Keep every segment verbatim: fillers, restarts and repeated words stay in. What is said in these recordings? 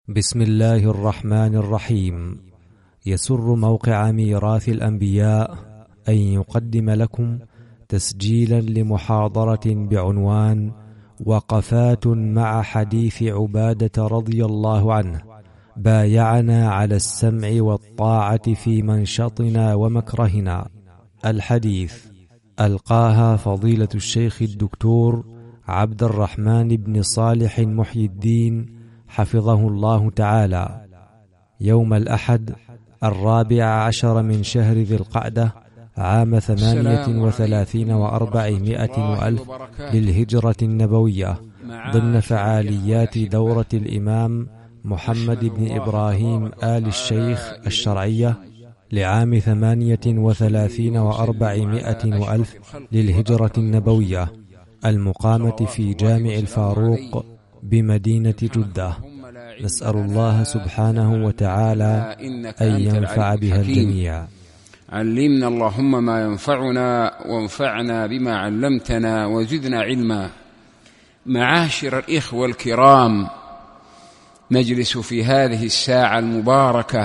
بسم الله الرحمن الرحيم. يسر موقع ميراث الأنبياء أن يقدم لكم تسجيلا لمحاضرة بعنوان وقفات مع حديث عبادة رضي الله عنه، بايعنا على السمع والطاعة في منشطنا ومكرهنا. الحديث ألقاها فضيلة الشيخ الدكتور عبد الرحمن بن صالح محي الدين حفظه الله تعالى، يوم الأحد الرابع عشر من شهر ذي القعدة عام ثمانية وثلاثين وأربعمائة وألف للهجرة النبوية، ضمن فعاليات دورة الإمام محمد بن إبراهيم آل الشيخ الشرعية لعام ثمانية وثلاثين وأربعمائة وألف للهجرة النبوية، المقامة في جامع الفاروق بمدينة جدة. نسأل الله سبحانه وتعالى أن ينفع بها الجميع. علمنا اللهم ما ينفعنا وانفعنا بما علمتنا وزدنا علما. معاشر الإخوة الكرام، نجلس في هذه الساعة المباركة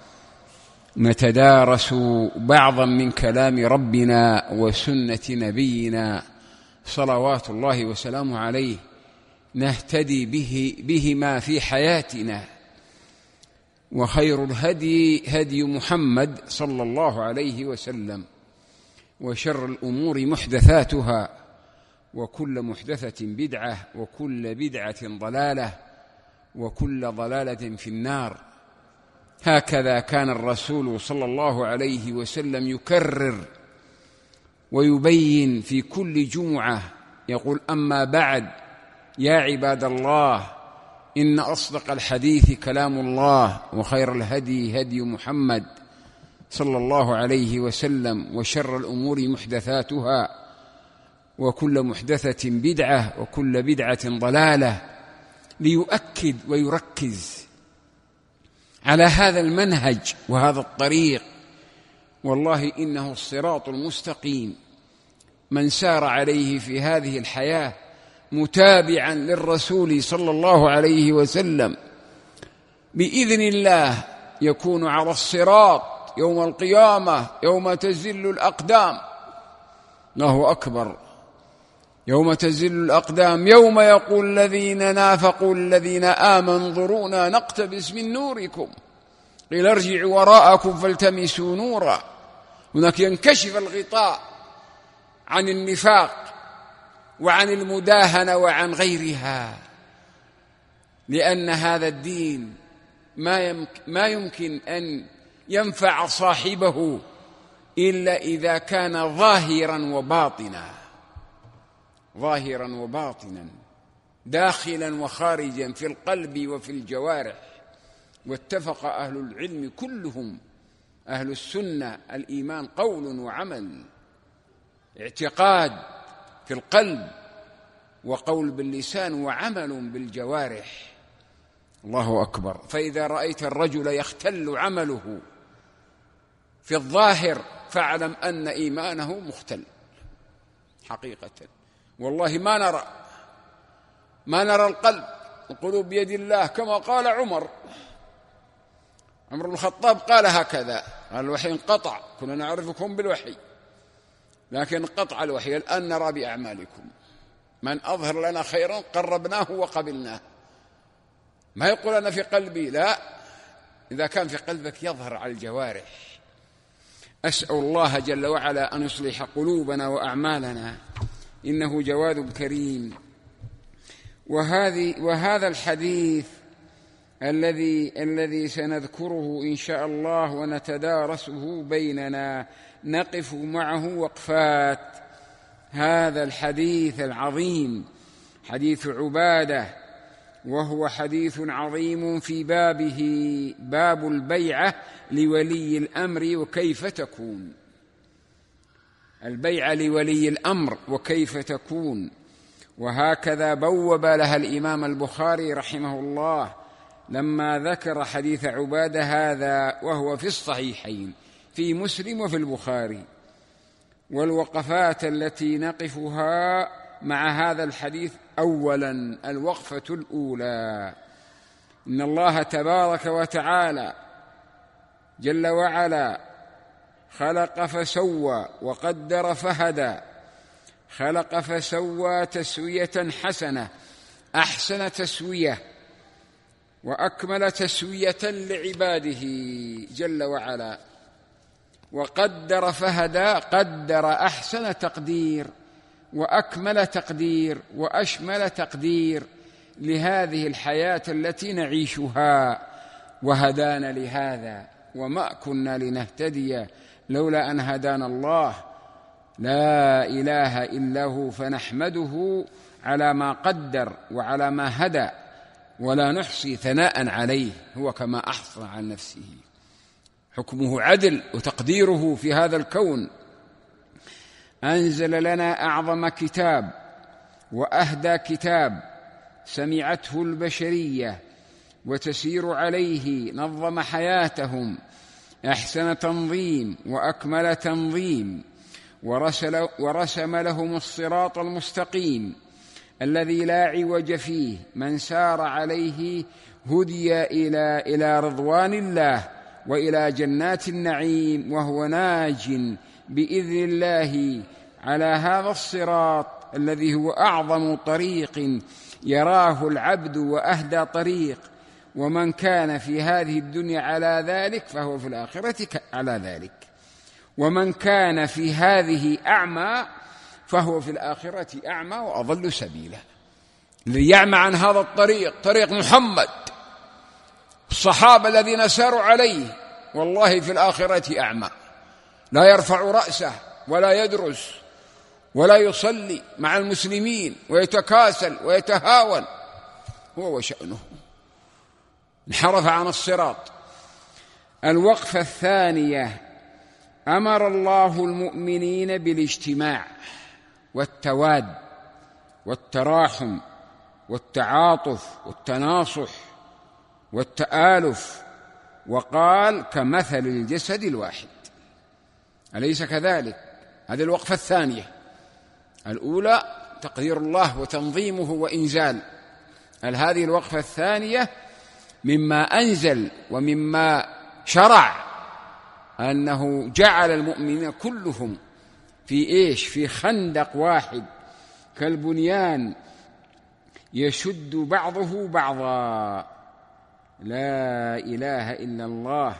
نتدارس بعضا من كلام ربنا وسنة نبينا صلوات الله وسلامه عليه، نهتدي به بهما في حياتنا. وخير الهدي هدي محمد صلى الله عليه وسلم، وشر الأمور محدثاتها، وكل محدثة بدعة، وكل بدعة ضلالة، وكل ضلالة في النار. هكذا كان الرسول صلى الله عليه وسلم يكرر ويبين في كل جمعة، يقول: أما بعد يا عباد الله، إن أصدق الحديث كلام الله، وخير الهدي هدي محمد صلى الله عليه وسلم، وشر الأمور محدثاتها، وكل محدثة بدعة، وكل بدعة ضلالة، ليؤكد ويركز على هذا المنهج وهذا الطريق. والله إنه الصراط المستقيم، من سار عليه في هذه الحياة متابعا للرسول صلى الله عليه وسلم بإذن الله يكون على الصراط يوم القيامة، يوم تزل الأقدام. الله أكبر. يوم تزل الأقدام، يوم يقول الذين نافقوا الذين آمنوا انظرونا نقتبس من نوركم، قيل ارجعوا وراءكم فالتمسوا نورا. هناك ينكشف الغطاء عن النفاق وعن المداهنة وعن غيرها، لأن هذا الدين ما ما يمكن أن ينفع صاحبه إلا إذا كان ظاهرا وباطنا، ظاهرا وباطنا، داخلا وخارجا، في القلب وفي الجوارح. واتفق أهل العلم كلهم، أهل السنة، الإيمان قول وعمل، اعتقاد في القلب، وقول باللسان، وعمل بالجوارح. الله أكبر. فإذا رأيت الرجل يختل عمله في الظاهر فاعلم أن إيمانه مختل حقيقة. والله ما نرى ما نرى القلب، القلوب بيد الله، كما قال عمر عمر بن الخطاب، قال هكذا، قال: الوحي انقطع، كنا نعرفكم بالوحي، لكن قطع الوحي، الآن نرى بأعمالكم. من أظهر لنا خيرا قربناه وقبلناه. ما يقول أنا في قلبي، لا، إذا كان في قلبك يظهر على الجوارح. أسأل الله جل وعلا أن يصلح قلوبنا وأعمالنا، إنه جواد كريم. وهذه وهذا الحديث الذي الذي سنذكره إن شاء الله ونتدارسه بيننا، نقف معه وقفات. هذا الحديث العظيم حديث عبادة، وهو حديث عظيم في بابه، باب البيعة لولي الأمر وكيف تكون. البيعة لولي الأمر وكيف تكون. وهكذا بوب لها الإمام البخاري رحمه الله لما ذكر حديث عبادة هذا، وهو في الصحيحين، في مسلم وفي البخاري. والوقفات التي نقفها مع هذا الحديث: أولا، الوقفة الأولى إن الله تبارك وتعالى جل وعلا خلق فسوى وقدر فهدى. خلق فسوى تسوية حسنة، أحسن تسوية وأكمل تسوية لعباده جل وعلا. وقدر فهدى، قدر أحسن تقدير وأكمل تقدير وأشمل تقدير لهذه الحياة التي نعيشها، وهدانا لهذا وما كنا لنهتدي لولا أن هدانا الله. لا إله إلا هو، فنحمده على ما قدر وعلى ما هدى، ولا نحصي ثناء عليه، هو كما أحصى عن نفسه. حكمه عدل وتقديره في هذا الكون. أنزل لنا أعظم كتاب وأهدى كتاب سمعته البشرية وتسير عليه، نظم حياتهم أحسن تنظيم وأكمل تنظيم، ورسل ورسم لهم الصراط المستقيم الذي لا عوج فيه، من سار عليه هدي إلى إلى رضوان الله وإلى جنات النعيم، وهو ناج بإذن الله على هذا الصراط الذي هو أعظم طريق يراه العبد وأهدى طريق. ومن كان في هذه الدنيا على ذلك فهو في الآخرة على ذلك، ومن كان في هذه أعمى فهو في الآخرة أعمى وأضل سبيلا. ليعمى عن هذا الطريق، طريق محمد الصحابة الذين ساروا عليه، والله في الآخرة أعمى، لا يرفع رأسه ولا يدرس ولا يصلي مع المسلمين، ويتكاسل ويتهاون هو وشأنه، انحرف عن الصراط. الوقفة الثانية: أمر الله المؤمنين بالاجتماع والتواد والتراحم والتعاطف والتناصح والتآلف، وقال: كمثل الجسد الواحد. أليس كذلك؟ هذه الوقفة الثانية. الأولى تقدير الله وتنظيمه وإنزال، هذه الوقفة الثانية مما أنزل ومما شرع أنه جعل المؤمنين كلهم في إيش؟ في خندق واحد كالبنيان يشد بعضه بعضا. لا إله إلا الله.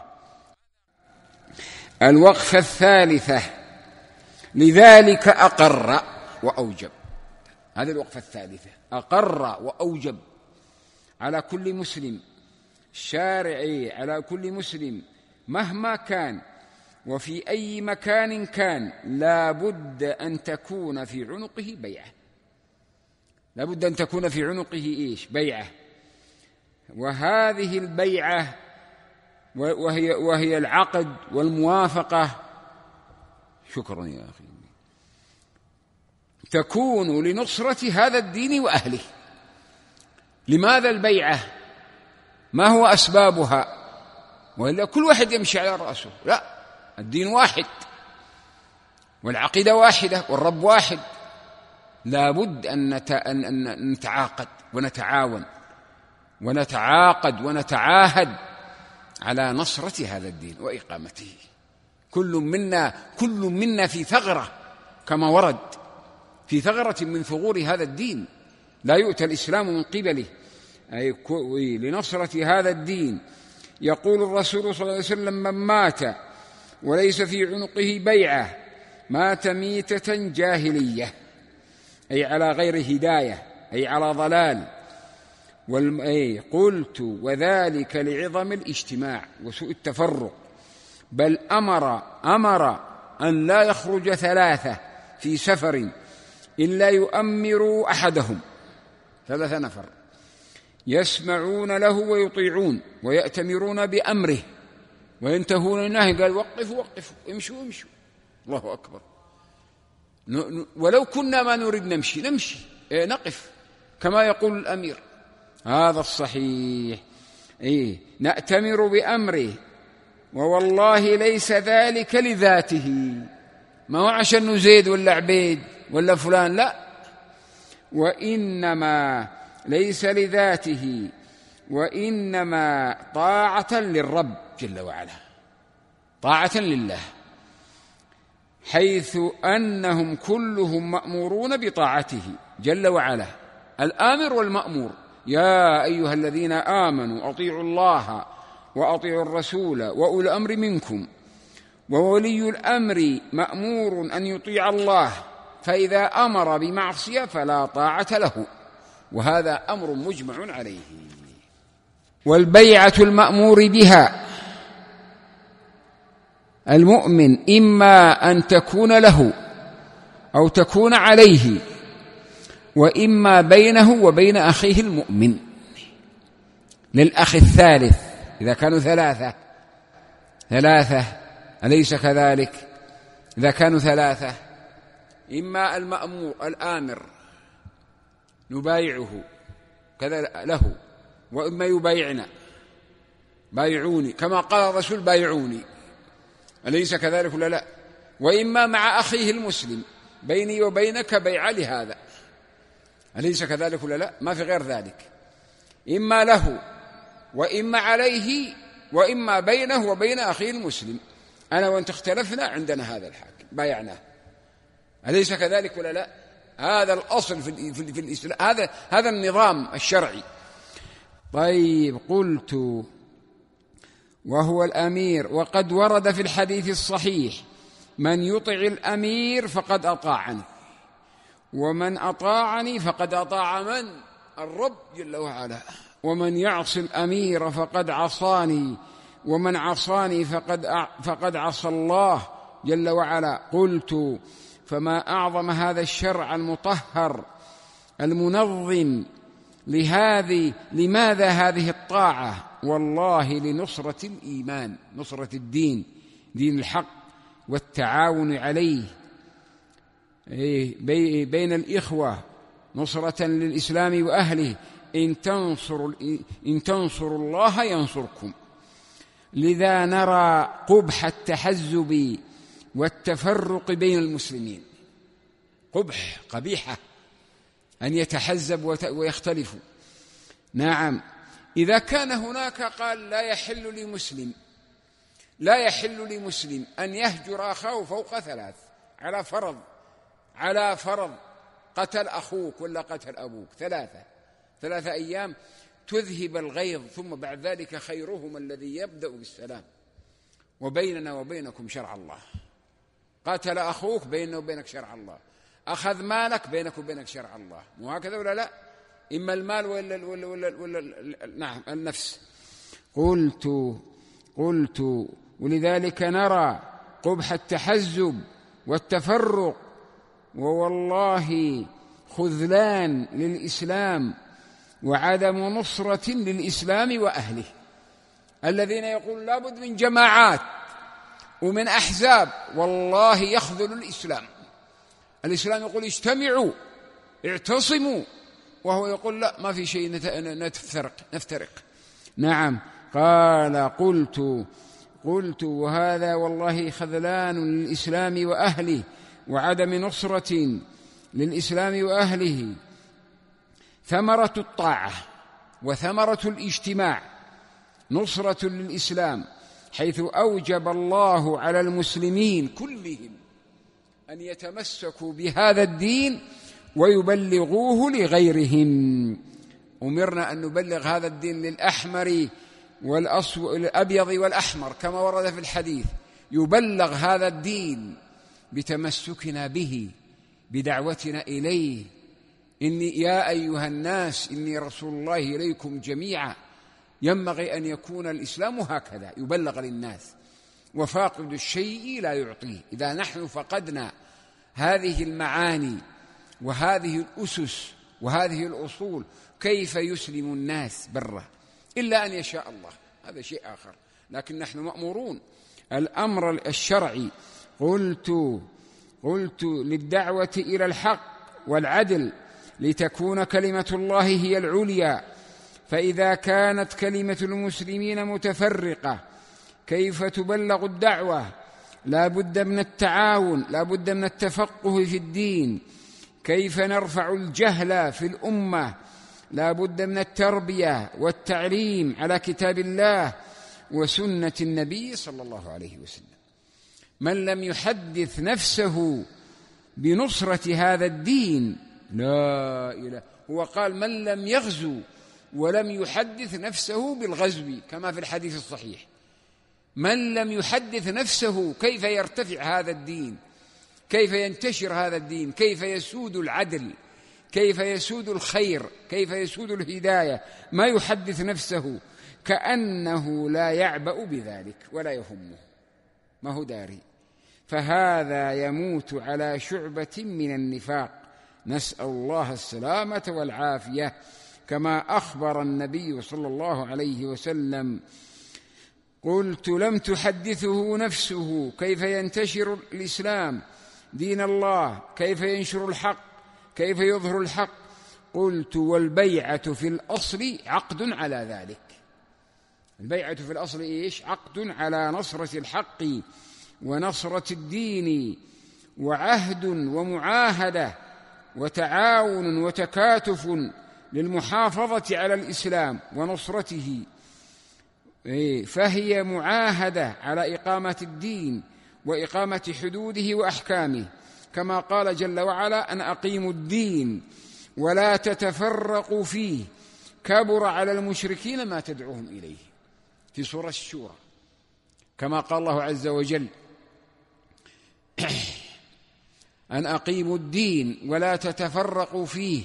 الوقفة الثالثة: لذلك أقر وأوجب. هذه الوقفة الثالثة، أقر وأوجب على كل مسلم، شارعي على كل مسلم مهما كان وفي أي مكان كان، لا بد أن تكون في عنقه بيعة. لا بد أن تكون في عنقه إيش؟ بيعة. وهذه البيعة وهي, وهي العقد والموافقة، شكرا يا أخي، تكون لنصرة هذا الدين وأهله. لماذا البيعة؟ ما هو أسبابها؟ وإلا كل واحد يمشي على رأسه. لا، الدين واحد والعقيدة واحدة والرب واحد. لا بد أن نتعاقد ونتعاون ونتعاقد ونتعاهد على نصرة هذا الدين وإقامته. كل منا كل منا في ثغرة، كما ورد في ثغرة من ثغور هذا الدين لا يؤتى الإسلام من قبله، أي لنصرة هذا الدين. يقول الرسول صلى الله عليه وسلم: من مات وليس في عنقه بيعة مات ميتة جاهلية، أي على غير هداية، أي على ضلال. أي قلت: وذلك لعظم الاجتماع وسوء التفرق. بل أمر أمر أن لا يخرج ثلاثة في سفر إلا يؤمروا أحدهم، ثلاثة نفر يسمعون له ويطيعون ويأتمرون بأمره وينتهون النهي. قال: وقفوا وقفوا، امشوا امشوا. الله أكبر. ولو كنا ما نريد نمشي نمشي نقف كما يقول الأمير. هذا الصحيح. إيه، نأتمر بأمره، ووالله ليس ذلك لذاته، ما هو عشان زيد ولا عبيد ولا فلان، لا، وإنما ليس لذاته، وإنما طاعة للرب جل وعلا، طاعة لله، حيث أنهم كلهم مأمورون بطاعته جل وعلا، الآمر والمأمور. يا أيها الذين آمنوا أطيعوا الله وأطيعوا الرسول وأولي الأمر منكم. وولي الأمر مأمور أن يطيع الله، فإذا أمر بمعصية فلا طاعة له، وهذا أمر مجمع عليه. والبيعة المأمور بها المؤمن إما أن تكون له أو تكون عليه، وإما بينه وبين أخيه المؤمن، للأخ الثالث إذا كانوا ثلاثة ثلاثة أليس كذلك؟ إذا كانوا ثلاثة، إما المأمور الآمر نبايعه كذا له، وإما يبايعنا، بايعوني كما قال الرسول بايعوني، أليس كذلك ولا لا؟ وإما مع أخيه المسلم، بيني وبينك بيع لهذا، أليس كذلك ولا لا؟ ما في غير ذلك، إما له وإما عليه وإما بينه وبين أخيه المسلم. أنا وأنت اختلفنا، عندنا هذا الحاكم بايعناه، أليس كذلك ولا لا؟ هذا الأصل في, في, في الإسلام، هذا هذا النظام الشرعي. طيب، قلت وهو الأمير. وقد ورد في الحديث الصحيح: من يطع الأمير فقد أطاعني، ومن أطاعني فقد أطاع من؟ الرب جل وعلا. ومن يعص الأمير فقد عصاني، ومن عصاني فقد فقد عصى الله جل وعلا. قلت: فما أعظم هذا الشرع المطهر المنظم لهذه لماذا هذه الطاعة؟ والله لنصرة الإيمان، نصرة الدين، دين الحق، والتعاون عليه بين الإخوة، نصرة للإسلام وأهله. إن تنصروا إن تنصروا الله ينصركم. لذا نرى قبح التحزب والتفرق بين المسلمين، قبح، قبيحة أن يتحزب ويختلفوا. نعم، إذا كان هناك قال لا يحل لمسلم لا يحل لمسلم أن يهجر أخاه فوق ثلاث، على فرض على فرض قتل أخوك ولا قتل أبوك، ثلاثة ثلاثة أيام تذهب الغيظ، ثم بعد ذلك خيرهم الذي يبدأ بالسلام. وبيننا وبينكم شرع الله، قتل أخوك بيننا وبينك شرع الله، أخذ مالك بينك وبينك شرع الله، مو هكذا ولا لا؟ إما المال ولا, ولا, ولا, ولا نعم النفس. قلت قلت ولذلك نرى قبح التحزب والتفرق، ووالله خذلان للإسلام وعدم نصرة للإسلام وأهله. الذين يقولون لابد من جماعات ومن أحزاب، والله يخذل الإسلام. الإسلام يقول اجتمعوا اعتصموا، وهو يقول لا، ما في شيء، نفترق نفترق نعم. قال: قلت قلت وهذا والله خذلان للإسلام وأهله وعدم نصرة للإسلام وأهله. ثمرة الطاعة وثمرة الاجتماع نصرة للإسلام، حيث أوجب الله على المسلمين كلهم أن يتمسكوا بهذا الدين ويبلغوه لغيرهم. أمرنا أن نبلغ هذا الدين للأحمر والأبيض والأحمر كما ورد في الحديث، يبلغ هذا الدين بتمسكنا به، بدعوتنا إليه. إني يا أيها الناس إني رسول الله إليكم جميعا. ينبغي أن يكون الإسلام هكذا، يبلغ للناس، وفاقد الشيء لا يعطيه. إذا نحن فقدنا هذه المعاني وهذه الأسس وهذه الأصول كيف يسلم الناس بره؟ إلا أن يشاء الله، هذا شيء آخر. لكن نحن مأمورون الأمر الشرعي. قلت قلت للدعوة إلى الحق والعدل لتكون كلمة الله هي العليا. فإذا كانت كلمة المسلمين متفرقة كيف تبلغ الدعوة؟ لا بد من التعاون، لا بد من التفقه في الدين. كيف نرفع الجهل في الأمة لا بد من التربية والتعليم على كتاب الله وسنة النبي صلى الله عليه وسلم. من لم يحدث نفسه بنصرة هذا الدين لا إله، هو قال من لم يغزو ولم يحدث نفسه بالغزو كما في الحديث الصحيح. من لم يحدث نفسه كيف يرتفع هذا الدين، كيف ينتشر هذا الدين، كيف يسود العدل، كيف يسود الخير، كيف يسود الهداية، ما يحدث نفسه كأنه لا يعبأ بذلك ولا يهمه، ما هو داري، فهذا يموت على شعبة من النفاق، نسأل الله السلامة والعافية، كما أخبر النبي صلى الله عليه وسلم: قلت لم تحدثه نفسه كيف ينتشر الإسلام دين الله، كيف ينشر الحق، كيف يظهر الحق؟ قلت والبيعة في الأصل عقد على ذلك. البيعة في الأصل إيش؟ عقد على نصرة الحق ونصرة الدين، وعهد ومعاهدة وتعاون وتكاتف للمحافظة على الإسلام ونصرته، فهي معاهدة على إقامة الدين وإقامة حدوده وأحكامه، كما قال جل وعلا: أن أقيموا الدين ولا تتفرقوا فيه كبر على المشركين ما تدعوهم إليه، في سورة الشورى، كما قال الله عز وجل: أن أقيموا الدين ولا تتفرقوا فيه،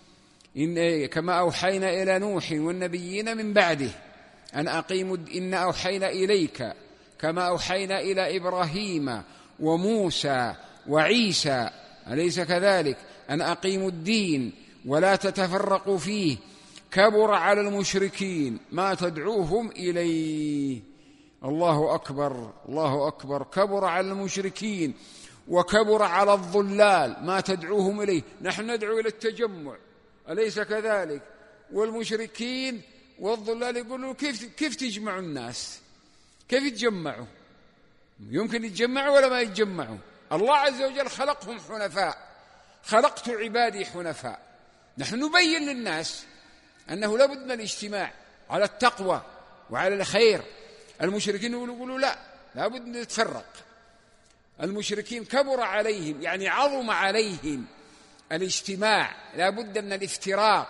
إن كما أوحينا إلى نوح والنبيين من بعده، أن أقيموا إن أوحينا إليك كما أوحينا إلى إبراهيم وموسى وعيسى، أليس كذلك؟ أن أقيموا الدين ولا تتفرقوا فيه كبر على المشركين ما تدعوهم إليه. الله أكبر، الله أكبر، كبر على المشركين وكبر على الضلال ما تدعوهم إليه. نحن ندعو إلى التجمع، أليس كذلك؟ والمشركين والضلال يقولوا كيف كيف تجمعوا الناس؟ كيف يتجمعوا؟ يمكن يتجمعوا ولا ما يتجمعوا؟ الله عز وجل خلقهم حنفاء، خلقت عبادي حنفاء. نحن نبين للناس أنه لا بد من الاجتماع على التقوى وعلى الخير. المشركين يقولوا لا، لا بد أن نتفرق. المشركين كبر عليهم، يعني عظم عليهم الاجتماع، لا بد من الافتراق.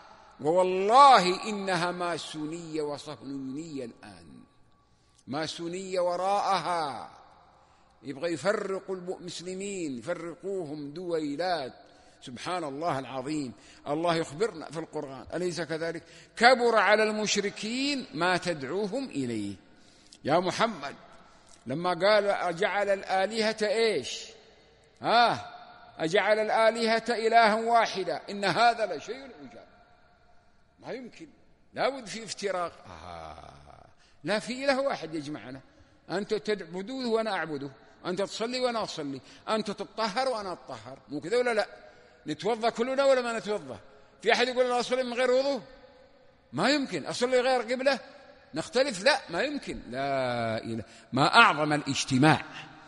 ووالله إنها ماسونية وصهيونية الآن، ماسونية وراءها، يبغى يفرقوا المسلمين، يفرقوهم دويلات. سبحان الله العظيم، الله يخبرنا في القرآن، أليس كذلك؟ كبر على المشركين ما تدعوهم إليه. يا محمد لما قال أجعل الآلهة إيش؟ ها آه أجعل الآلهة إلها واحدة إن هذا لشيء عجاب. ما يمكن، لا بد في افتراق. آه لا، في إله واحد يجمعنا، أنت تعبدوه وأنا أعبده، أنت تصلي وأنا أصلي، أنت تطهر وأنا أطهر، مو كذا ولا لا؟ نتوضأ كلنا ولا ما نتوضأ؟ في أحد يقول أنا أصلي من غير وضوء؟ ما يمكن. أصلي غير قبلة؟ نختلف؟ لا، ما يمكن. لا إله، ما أعظم الاجتماع.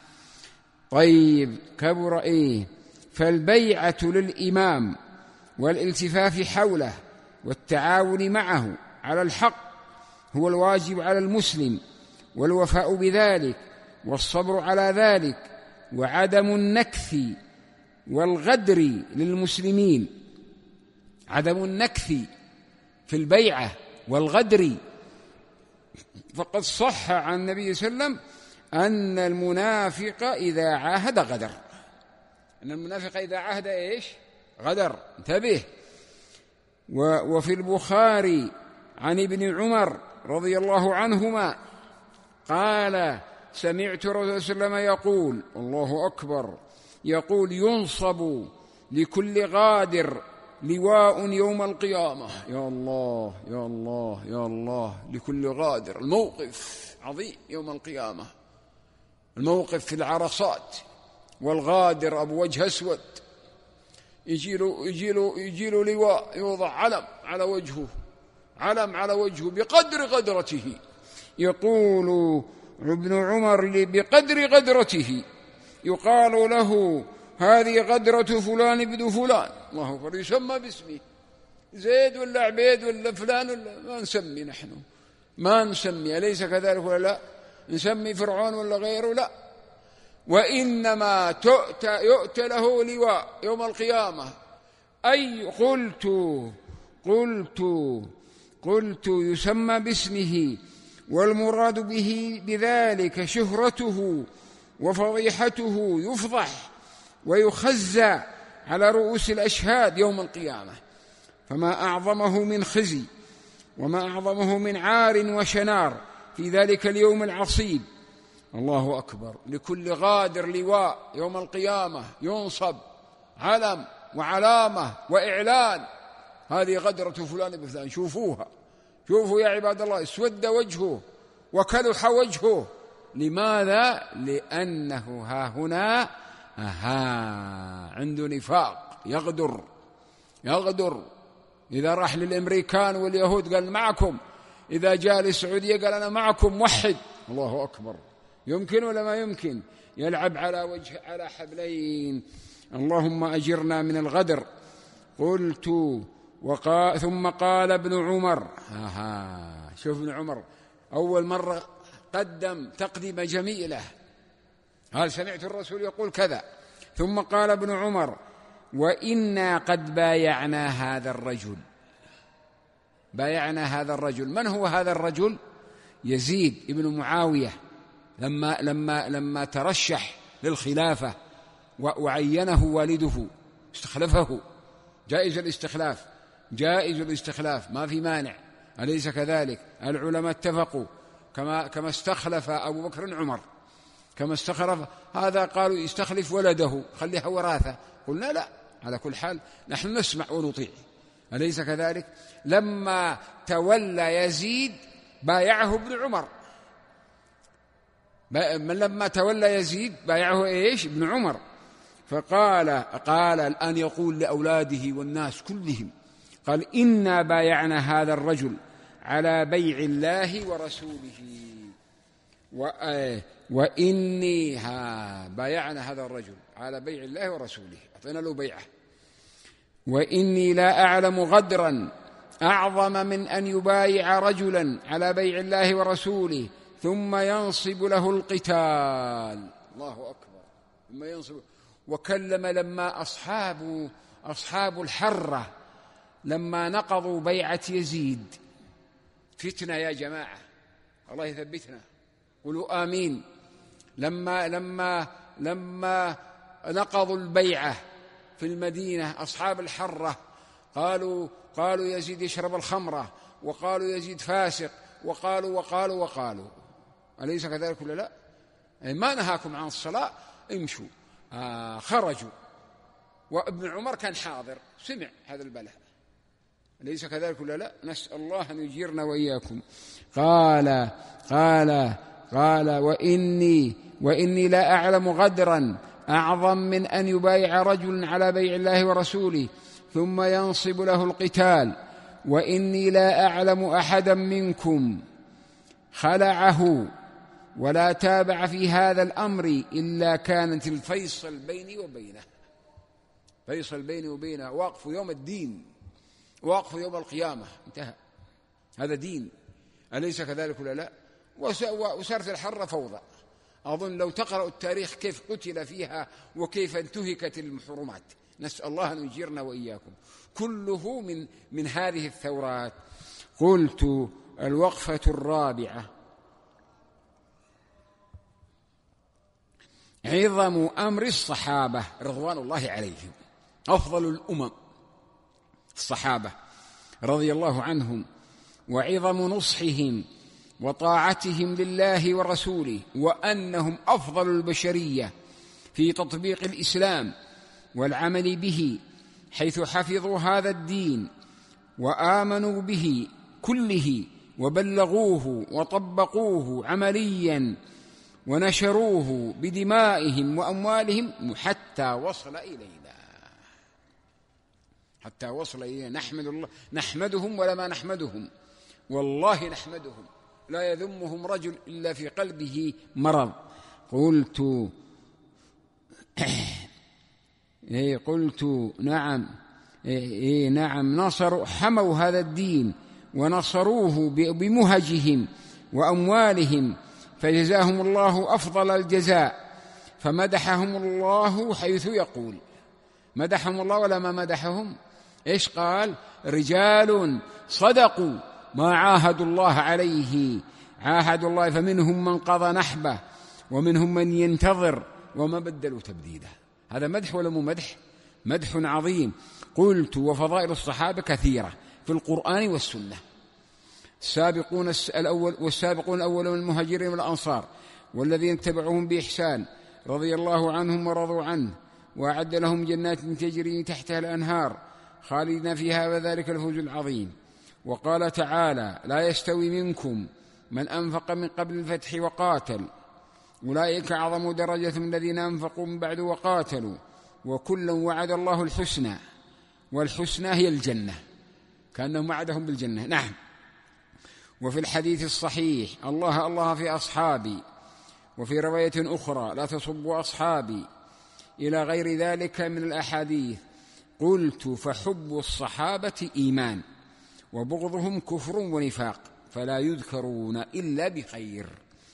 طيب كبر إيه؟ فالبيعة للإمام والالتفاف حوله والتعاون معه على الحق هو الواجب على المسلم، والوفاء بذلك والصبر على ذلك، وعدم النكث والغدر للمسلمين. عدم النكث في البيعة والغدر، فقد صح عن النبي صلى الله عليه وسلم أن المنافق إذا عاهد غدر. أن المنافق إذا عاهد إيش؟ غدر. انتبه. وفي البخاري عن ابن عمر رضي الله عنهما قال: سمعت رسول الله صلى الله عليه وسلم يقول، الله أكبر، يقول: ينصب لكل غادر لواء يوم القيامة. يا الله يا الله يا الله، لكل غادر. الموقف عظيم يوم القيامة، الموقف في العرصات، والغادر أبو وجه أسود يجيله يجيله يجيله لواء، يوضع علم على وجهه، علم على وجهه بقدر غدرته. يقول ابن عمر: بقدر غدرته، يقال له: هذه غدرة فلان ابن فلان. الله أكبر، يسمى باسمه، زيد ولا عبيد ولا فلان ولا ما نسمي، نحن ما نسمي، أليس كذلك ولا لا؟ نسمي فرعون ولا غيره؟ لا، وإنما تؤتى يؤتى له لواء يوم القيامة. أي قلت قلت قلت يسمى باسمه، والمراد به بذلك شهرته وفضيحته، يفضح ويخزى على رؤوس الأشهاد يوم القيامة. فما أعظمه من خزي وما أعظمه من عار وشنار في ذلك اليوم العصيب. الله أكبر. لكل غادر لواء يوم القيامة، ينصب علم وعلامة وإعلان، هذه غدرة فلان بفلان. شوفوها، شوفوا يا عباد الله، اسود وجهه وكلح وجهه. لماذا؟ لأنه ها هنا أها عنده نفاق، يغدر يغدر. إذا راح للأمريكان واليهود قال معكم، إذا جاء للسعودية قال أنا معكم موحد. الله أكبر. يمكن ولا ما يمكن؟ يلعب على وجه على حبلين. اللهم أجرنا من الغدر. قلت وقال ثم قال ابن عمر، آها شوف ابن عمر أول مرة قدم تقديم جميلة، قال سمعت الرسول يقول كذا. ثم قال ابن عمر وإنا قد بايعنا هذا الرجل. بايعنا هذا الرجل، من هو هذا الرجل؟ يزيد ابن معاوية لما لما لما ترشح للخلافة وعينه والده استخلفه. جائز الاستخلاف، جائز الاستخلاف، ما في مانع، أليس كذلك؟ العلماء اتفقوا كما كما استخلف أبو بكر عمر، كما استخلف هذا قالوا يستخلف ولده خليها وراثة. قلنا لا، على كل حال نحن نسمع ونطيع، أليس كذلك؟ لما تولى يزيد بايعه ابن عمر، من لما تولى يزيد بايعه إيش؟ ابن عمر. فقال قال الآن يقول لأولاده والناس كلهم، قال إنا بايعنا هذا الرجل على بيع الله ورسوله، وإني ها بايعنا هذا الرجل على بيع الله ورسوله، أعطينا له بيعه، وإني لا أعلم غدرا أعظم من أن يبايع رجلا على بيع الله ورسوله ثم ينصب له القتال. الله أكبر. ثم ينصب. وكلم لما أصحاب أصحاب الحرة لما نقضوا بيعة يزيد، فتنة يا جماعة، الله يثبتنا، قولوا آمين. لما لما لما نقضوا البيعة في المدينة أصحاب الحرة قالوا قالوا يزيد يشرب الخمرة، وقالوا يزيد فاسق، وقالوا وقالوا وقالوا، أليس كذلك ولا لا؟ ما نهاكم عن الصلاة امشوا. آه خرجوا، وابن عمر كان حاضر سمع هذا البلاء، أليس كذلك ولا لا؟ نسأل الله أن يجيرنا وإياكم. قال قال قال وإني وإني لا أعلم غدرا أعظم من أن يبايع رجل على بيع الله ورسوله ثم ينصب له القتال، وإني لا أعلم أحدا منكم خلعه ولا تابع في هذا الأمر إلا كانت الفيصل بيني وبينه، فيصل بيني وبينه، وقف يوم الدين، وقف يوم القيامة، انتهى، هذا دين، أليس كذلك ولا لا؟ وصارت الحرة فوضى. أظن لو تقرأ التاريخ كيف قتل فيها وكيف انتهكت المحرمات، نسأل الله أن يجيرنا وإياكم، كله من من هذه الثورات. قلت الوقفة الرابعة عظم أمر الصحابة رضوان الله عليهم، أفضل الأمم الصحابة رضي الله عنهم، وعظم نصحهم وطاعتهم لله ورسوله، وأنهم أفضل البشرية في تطبيق الإسلام والعمل به، حيث حفظوا هذا الدين وآمنوا به كله وبلغوه وطبقوه عمليا ونشروه بدمائهم وأموالهم حتى وصل إلينا، حتى وصل إلينا. نحمد الله، نحمدهم ولا ما نحمدهم، والله نحمدهم، لا يذمهم رجل إلا في قلبه مرض. قلت إيه قلت نعم إيه نعم نصروا حموا هذا الدين ونصروه بمهجهم وأموالهم، فجزاهم الله أفضل الجزاء. فمدحهم الله حيث يقول، مدحهم الله ولا ما مدحهم؟ إيش قال؟ رجال صدقوا ما عاهدوا الله عليه، عاهدوا الله فمنهم من قضى نحبه ومنهم من ينتظر وما بدلوا تبديلا. هذا مدح ولا مو مدح؟ مدح عظيم. قلت وفضائل الصحابة كثيرة في القرآن والسنة. السابقون الأول والسابقون الأولون المهاجرين والأنصار والذين اتبعوهم بإحسان رضي الله عنهم ورضوا عنه، وأعد لهم جنات تجري تحتها الأنهار خالدين فيها وذلك الفوز العظيم. وقال تعالى: لا يستوي منكم من أنفق من قبل الفتح وقاتل، أولئك أعظم درجة من الذين أنفقوا من بعد وقاتلوا، وكلا وعد الله الحسنى، والحسنى هي الجنة، كأنهم وعدهم بالجنة. نعم. وفي الحديث الصحيح: الله الله في أصحابي، وفي رواية أخرى: لا تصبوا أصحابي، إلى غير ذلك من الأحاديث. قلت: فحب الصحابة إيمان، وبغضهم كفر ونفاق، فلا يذكرون إلا بخير.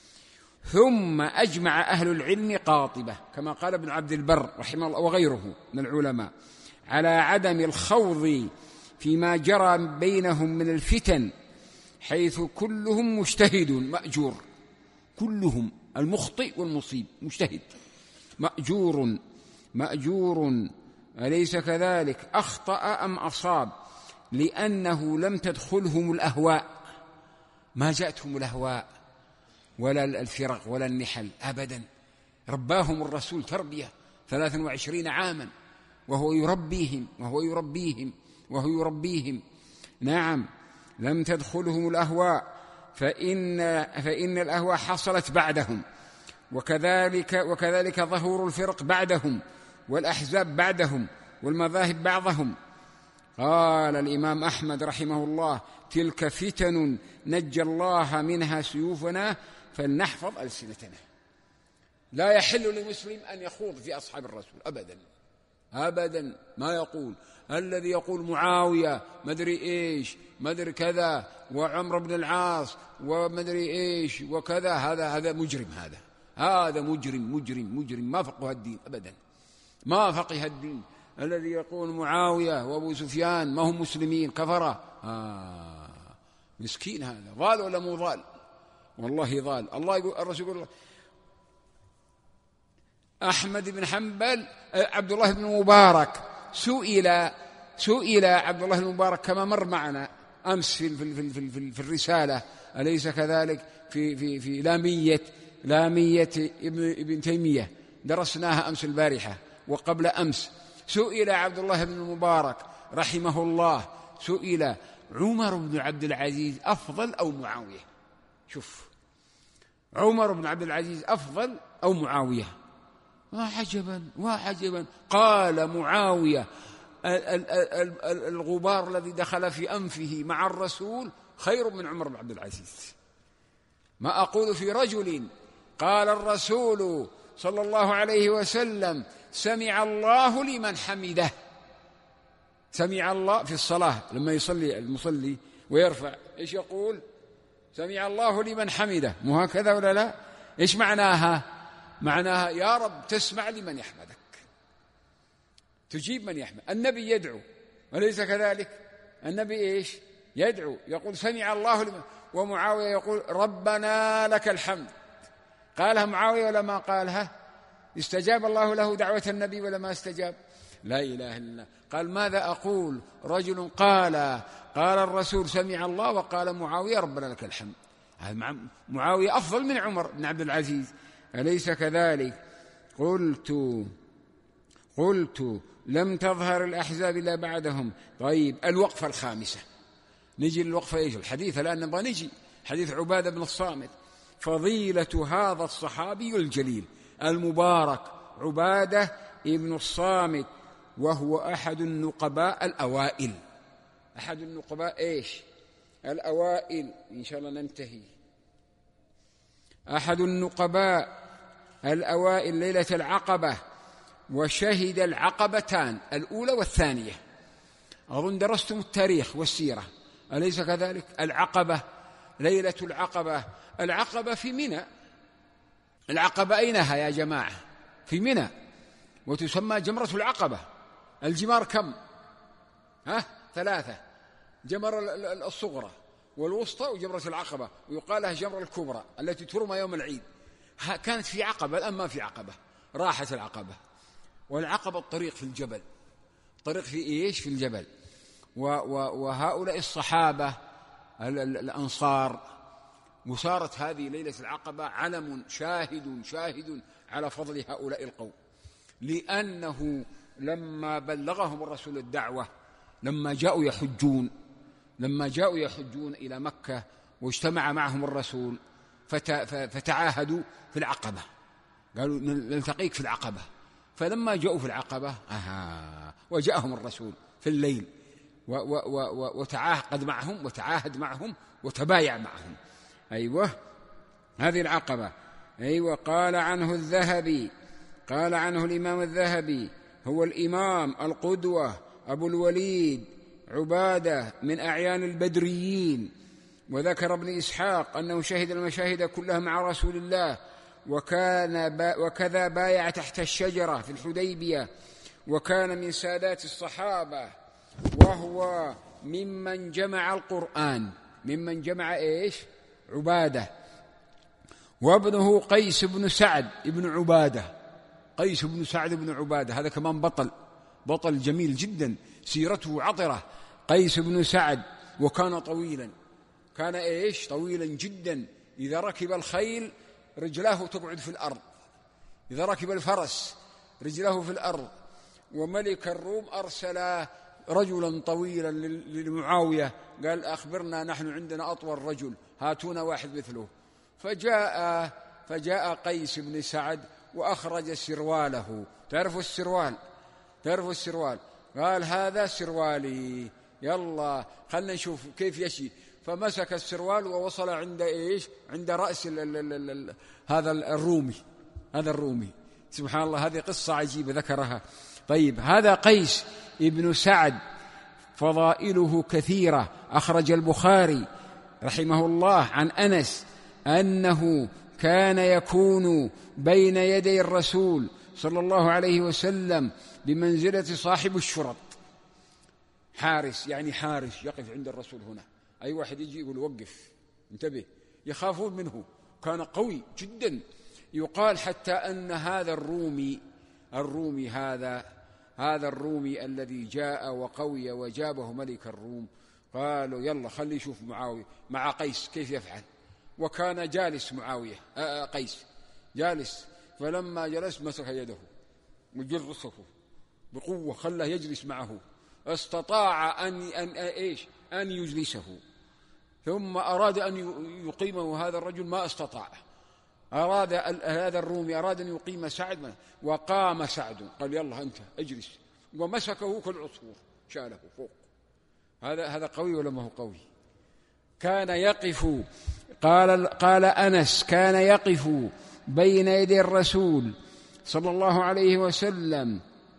ثم أجمع أهل العلم قاطبة، كما قال ابن عبد البر رحمه الله وغيره من العلماء، على عدم الخوض فيما جرى بينهم من الفتن، حيث كلهم مجتهد مأجور، كلهم المخطئ والمصيب مجتهد مأجور مأجور أليس كذلك؟ أخطأ أم أصاب؟ لأنه لم تدخلهم الأهواء، ما جاءتهم الأهواء ولا الفرق ولا النحل أبدا. رباهم الرسول تربية ثلاثا وعشرين عاما وهو يربيهم وهو يربيهم وهو يربيهم نعم. لم تدخلهم الأهواء، فإن, فإن الأهواء حصلت بعدهم، وكذلك, وكذلك ظهور الفرق بعدهم، والأحزاب بعدهم، والمذاهب بعضهم. قال الإمام أحمد رحمه الله: تلك فتن نجى الله منها سيوفنا فلنحفظ ألسنتنا. لا يحل لمسلم أن يخوض في أصحاب الرسول أبدا أبدا. ما يقول الذي يقول معاوية مدري إيش مدري كذا وعمر بن العاص ومدري إيش وكذا، هذا هذا مجرم، هذا هذا مجرم مجرم مجرم ما فقه الدين أبدا، ما فقه الدين. الذي يقول معاوية وأبو سفيان ما هم مسلمين كفرة، آه مسكين، هذا ضال ولا مو ضال؟ والله ضال. الله يقول، الرسول يقول أحمد بن حنبل عبد الله بن مبارك سئل سئل عبد الله بن مبارك كما مر معنا أمس في في في في, في الرسالة، أليس كذلك؟ في في في لامية لامية ابن ابن تيمية درسناها أمس البارحة وقبل أمس. سئل عبد الله بن المبارك رحمه الله، سئل: عمر بن عبد العزيز أفضل أو معاوية؟ شوف، عمر بن عبد العزيز أفضل أو معاوية؟ وعجبا وعجبا. قال معاوية: الغبار الذي دخل في أنفه مع الرسول خير من عمر بن عبد العزيز. ما أقول في رجل قال الرسول صلى الله عليه وسلم: سمع الله لمن حمده. سمع الله في الصلاة لما يصلي المصلي ويرفع، إيش يقول؟ سمع الله لمن حمده، مو هكذا ولا لا؟ إيش معناها؟ معناها يا رب تسمع لمن يحمدك، تجيب من يحمد. النبي يدعو وليس كذلك؟ النبي إيش يدعو؟ يقول سمع الله لمن. ومعاوية يقول ربنا لك الحمد. قالها معاوية ولا ما قالها؟ استجاب الله له دعوة النبي ولا ما استجاب؟ لا إله إلا الله. قال ماذا أقول؟ رجل قال قال الرسول سمع الله، وقال معاوية ربنا لك الحمد. معاوية أفضل من عمر بن عبد العزيز، أليس كذلك؟ قلت قلت لم تظهر الأحزاب إلا بعدهم. طيب، الوقفة الخامسة، نجي للوقفة إيش؟ الحديث الآن نبغى نجي حديث عبادة بن الصامت. فضيلة هذا الصحابي الجليل المبارك عبادة بن الصامت، وهو أحد النقباء الأوائل. أحد النقباء إيش؟ الأوائل، إن شاء الله ننتهي. أحد النقباء الأوائل ليلة العقبة، وشهد العقبتان الأولى والثانية. أظن درستم التاريخ والسيرة، أليس كذلك؟ العقبة، ليلة العقبة، العقبة في منى. العقبة أينها يا جماعة؟ في منى، وتسمى جمرة العقبة. الجمار كم؟ ها؟ ثلاثة: جمر الصغرى والوسطى وجمرة العقبة، ويقال لها جمرة الكبرى التي ترمى يوم العيد. كانت في عقبة، الآن ما في عقبة، راحت العقبة. والعقبة الطريق في الجبل، طريق في إيش؟ في الجبل. وهؤلاء الصحابة الأنصار، وصارت هذه ليلة العقبة علم شاهد شاهد على فضل هؤلاء القوم، لأنه لما بلغهم الرسول الدعوة، لما جاءوا يحجون لما جاءوا يحجون إلى مكة واجتمع معهم الرسول، فتعاهدوا في العقبة، قالوا نلتقيك في العقبة. فلما جاءوا في العقبة أها وجاءهم الرسول في الليل وتعاهد معهم وتعاهد معهم وتبايع معهم. أيوة، هذه العقبة. أيوة. قال عنه الذهبي، قال عنه الإمام الذهبي: هو الإمام القدوة أبو الوليد عبادة من أعيان البدريين. وذكر ابن إسحاق أنه شهد المشاهد كلها مع رسول الله، وكان با وكذا بايع تحت الشجرة في الحديبية، وكان من سادات الصحابة، وهو ممن جمع القرآن. ممن جمع إيش؟ عبادة. وابنه قيس بن سعد بن عبادة. قيس بن سعد بن عبادة هذا كمان بطل، بطل جميل جدا، سيرته عطرة. قيس بن سعد، وكان طويلا، كان إيش؟ طويلا جدا. إذا ركب الخيل رجلاه تقعد في الأرض، إذا ركب الفرس رجله في الأرض. وملك الروم أرسل رجلا طويلا لمعاوية، قال: أخبرنا، نحن عندنا أطول رجل، هاتونا واحد مثله. فجاء فجاء قيس بن سعد وأخرج سرواله. تعرفوا السروال؟ تعرفوا السروال؟ قال: هذا سروالي، يلا خلنا نشوف كيف يشي. فمسك السروال ووصل عند إيش؟ عند رأس ال ال ال ال هذا الرومي، هذا الرومي. سبحان الله، هذه قصة عجيبة ذكرها. طيب، هذا قيس ابن سعد فضائله كثيرة. أخرج البخاري رحمه الله عن أنس أنه كان يكون بين يدي الرسول صلى الله عليه وسلم بمنزلة صاحب الشرط. حارس، يعني حارس يقف عند الرسول هنا، أي واحد يجي يقول: وقف، انتبه، يخافون منه، كان قوي جدا. يقال حتى أن هذا الرومي الرومي هذا هذا الرومي الذي جاء وقوي وجابه ملك الروم، قالوا: يلا خلي يشوف معاوية مع قيس كيف يفعل. وكان جالس معاوية آه قيس جالس، فلما جلس مسك يده وجرسه بقوة، خلاه يجلس معه. استطاع أن أن إيش أن يجلسه، ثم أراد أن يقيمه هذا الرجل، ما استطاع. أراد هذا الرومي أراد أن يقيم سعد، وقام سعد، قال: يلا أنت اجلس، ومسكه كالعصفور، شاله فوق. هذا هذا قوي ولا ما هو قوي؟ كان يقف، قال قال أنس: كان يقف بين يدي الرسول صلى الله عليه وسلم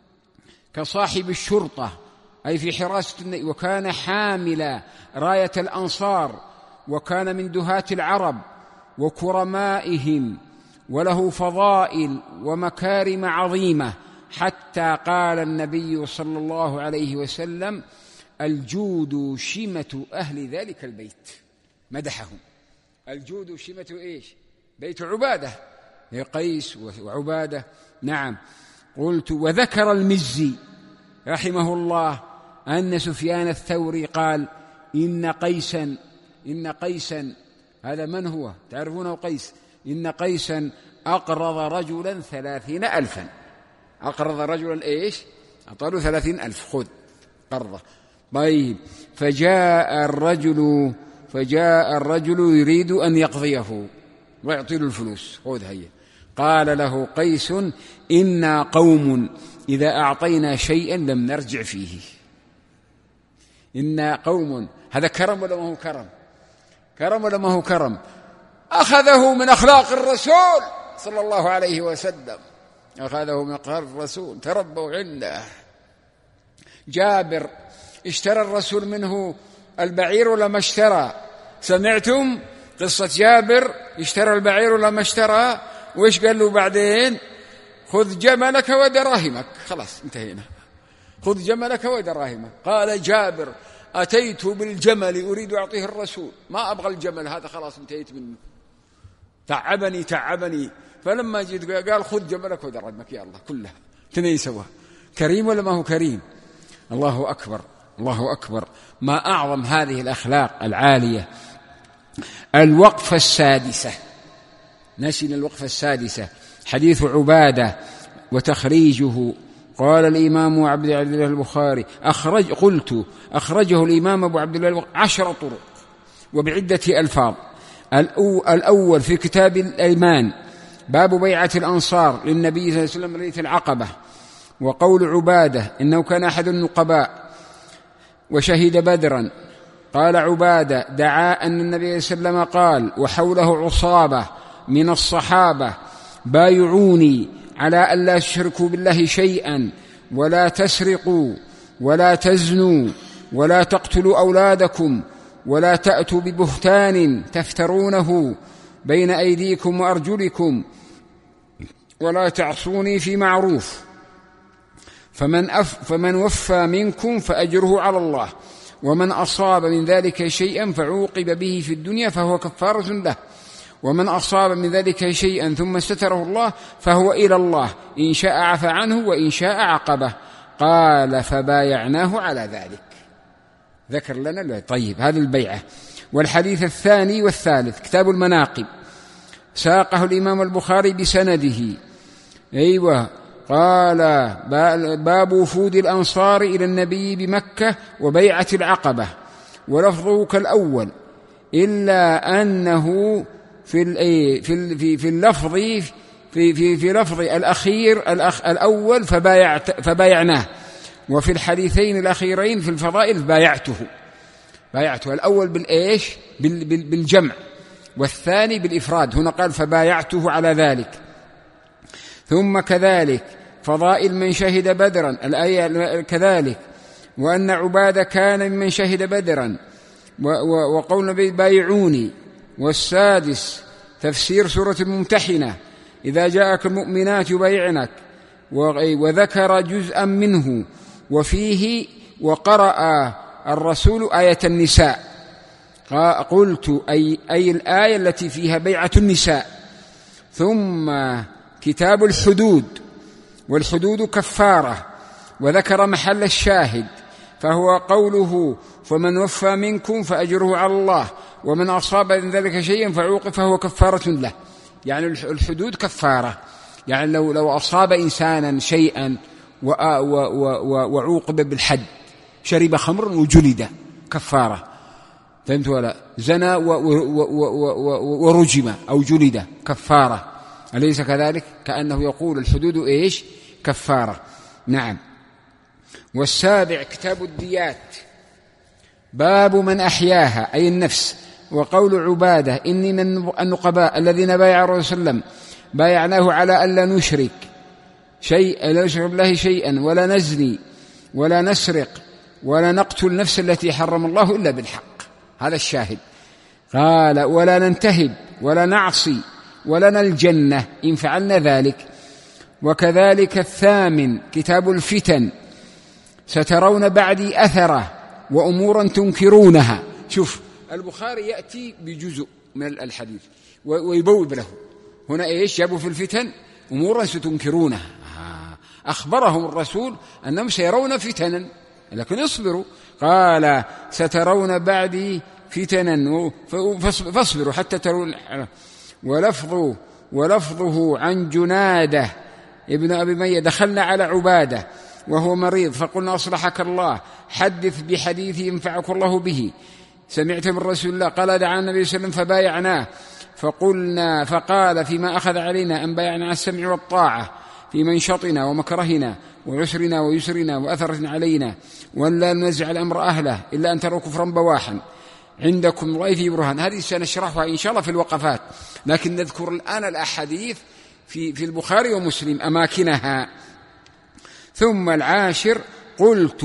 كصاحب الشرطة، أي في حراسة النبي. وكان حامل راية الأنصار، وكان من دهاة العرب وكرمائهم، وله فضائل ومكارم عظيمة، حتى قال النبي صلى الله عليه وسلم: الجود شمة أهل ذلك البيت. مدحهم. الجود شمة إيش؟ بيت عبادة، قيس وعبادة. نعم. قلت: وذكر المزي رحمه الله أن سفيان الثوري قال: إن قيسا إن قيسا هذا من هو؟ تعرفونه قيس؟ إن قيسا أقرض رجلا ثلاثين ألفا. أقرض رجلا إيش؟ أعطاه ثلاثين ألف، خذ قرضه. طيب، فجاء الرجل فجاء الرجل يريد أن يقضيه ويعطي له الفلوس، خذ هيا. قال له قيس: إنا قوم إذا أعطينا شيئا لم نرجع فيه. إنا قوم، هذا كرم ولا ما هو كرم؟ كرم ولا ما هو كرم؟ أخذه من أخلاق الرسول صلى الله عليه وسلم، أخذه من أخلاق الرسول، تربوا عنده. جابر اشترى الرسول منه البعير ولا ما اشترى؟ سمعتم قصة جابر؟ اشترى البعير ولا ما اشترى؟ وإيش قال له بعدين؟ خذ جملك ودراهمك. خلاص انتهينا، خذ جملك ودراهمك. قال جابر أتيت بالجمل أريد أعطيه الرسول، ما أبغى الجمل هذا، خلاص انتهيت منه، تعبني تعبني. فلما جيت قال خذ جملك ودراهمك يا الله كلها اثنين سوا. كريم ولا ما هو كريم؟ الله أكبر الله أكبر. ما أعظم هذه الأخلاق العالية. الوقفة السادسة، نسينا الوقفة السادسة، حديث عبادة وتخريجه. قال الإمام عبد الله البخاري أخرج قلت أخرجه الإمام أبو عبد الله عشر طرق وبعدة ألفاظ. الأول في كتاب الأيمان باب بيعة الأنصار للنبي صلى الله عليه وسلم ليلة العقبة، وقول عبادة إنه كان أحد النقباء وشهد بدرا. قال عبادة دعا أن النبي صلى الله عليه وسلم قال وحوله عصابة من الصحابة بايعوني على أن لا تشركوا بالله شيئا ولا تسرقوا ولا تزنوا ولا تقتلوا أولادكم ولا تأتوا ببهتان تفترونه بين أيديكم وأرجلكم ولا تعصوني في معروف، فمن, أف فمن وفى منكم فأجره على الله، ومن أصاب من ذلك شيئا فعوقب به في الدنيا فهو كفارة له، ومن أصاب من ذلك شيئا ثم ستره الله فهو إلى الله، إن شاء عفى عنه وإن شاء عقبه. قال فبايعناه على ذلك. ذكر لنا طيب هذه البيعة. والحديث الثاني والثالث كتاب المناقب ساقه الإمام البخاري بسنده. أيوة قال باب وفود الأنصار إلى النبي بمكة وبيعة العقبة، ولفظه كالأول إلا أنه في في في اللفظ في في في لفظ الأخير الأخ الأول فبايعت فبايعناه، وفي الحديثين الأخيرين في الفضائل بايعته بايعته الأول بالإيش بالجمع والثاني بالإفراد، هنا قال فبايعته على ذلك. ثم كذلك فضائل من شهد بدرا الآية كذلك، وأن عبادة كان ممن شهد بدرا، وقول النبي بايعوني. والسادس تفسير سورة الممتحنة إذا جاءك المؤمنات يبايعنك، وذكر جزءا منه وفيه وقرأ الرسول آية النساء. قلت أي, أي الآية التي فيها بيعة النساء. ثم كتاب الحدود، والحدود كفارة، وذكر محل الشاهد فهو قوله فمن وفى منكم فأجره على الله، ومن أصاب من ذلك شيئا فعوقب فهو كفارة له. يعني الحدود كفارة، يعني لو, لو أصاب إنسانا شيئا وعوقب بالحد، شرب خمر وجلد كفارة، فهمت ولا؟ زنى ورجم أو جلد كفارة، أليس كذلك؟ كأنه يقول الحدود إيش؟ كفارة. نعم. والسابع كتاب الديات باب من أحياها أي النفس، وقول عبادة إني من النقباء الذين بايع الرسول صلى الله عليه وسلم بايعناه على ألا نشرك شيء لا نشرك بالله شيئا ولا نزني ولا نسرق ولا نقتل النفس التي حرم الله إلا بالحق. هذا الشاهد. قال ولا ننتهب ولا نعصي ولنا الجنة إن فعلنا ذلك. وكذلك الثامن كتاب الفتن سترون بعدي أثرة وأمورا تنكرونها. شوف البخاري يأتي بجزء من الحديث ويبوب له. هنا إيش جابوا في الفتن؟ أمورا ستنكرونها. أخبرهم الرسول أنهم سيرون فتنا لكن اصبروا. قال سترون بعدي فتنا فاصبروا حتى ترون. ولفظه, ولفظه عن جنادة ابن أبي مية دخلنا على عبادة وهو مريض فقلنا أصلحك الله حدث بحديث ينفعك الله به سمعت من رسول الله. قال دعا النبي صلى الله عليه وسلم فبايعنا فقلنا فقال فيما أخذ علينا أن بايعنا على السمع والطاعة في منشطنا ومكرهنا وعسرنا ويسرنا وأثرة علينا وأن لا ننزع الأمر أهله إلا أن تروا كفرا بواحا عندكم رأي في برهان. هذه سنشرحها إن شاء الله في الوقفات، لكن نذكر الآن الأحاديث في, في البخاري ومسلم أماكنها. ثم العاشر قلت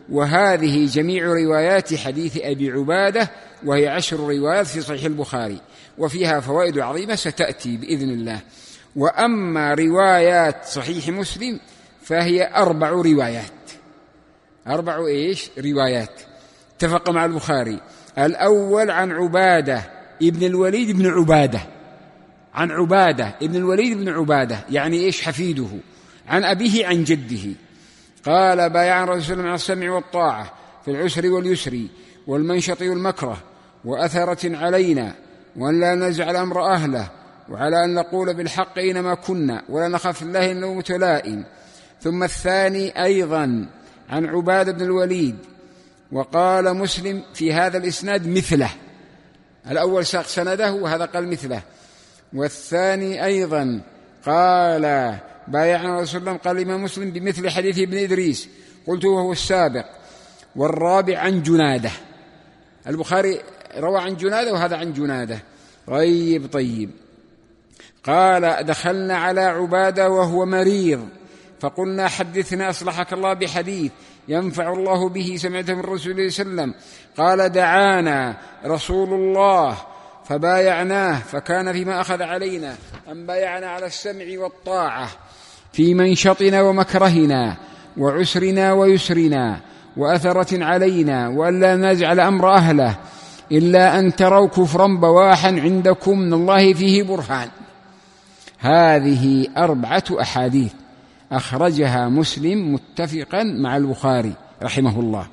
وهذه جميع روايات حديث أبي عبادة، وهي عشر روايات في صحيح البخاري، وفيها فوائد عظيمة ستأتي بإذن الله. وأما روايات صحيح مسلم فهي أربع روايات، أربع إيش روايات اتفق مع البخاري. الأول عن عبادة ابن الوليد بن عبادة، عن عبادة ابن الوليد بن عبادة يعني إيش حفيده، عن أبيه عن جده قال: بايعنا رسول الله على السمع والطاعة في العسر واليسر والمنشط والمكره، وأثرة علينا وأن لا ننزع الأمر أهله، وعلى أن نقول بالحق أينما كنا ولا نخاف الله إنه متلائم. ثم الثاني أيضا عن عبادة بن الوليد، وقال مسلم في هذا الإسناد مثله، الأول ساق سنده وهذا قال مثله. والثاني أيضا قال: بايعنا رسول الله، قال الإمام مسلم بمثل حديث ابن إدريس، قلت وهو السابق. والرابع عن جنادة، البخاري روى عن جنادة وهذا عن جنادة. طيب طيب قال: دخلنا على عبادة وهو مريض، فقلنا: حدثنا أصلحك الله بحديث ينفع الله به سمعته من رسول الله صلى الله عليه وسلم. قال: دعانا رسول الله فبايعناه، فكان فيما أخذ علينا أن بايعنا على السمع والطاعة في منشطنا ومكرهنا وعسرنا ويسرنا وأثرة علينا، وأن لا نجعل أمر أهله إلا أن تروا كفرا بواحا عندكم من الله فيه برهان. هذه أربعة أحاديث أخرجها مسلم متفقا مع البخاري رحمه الله.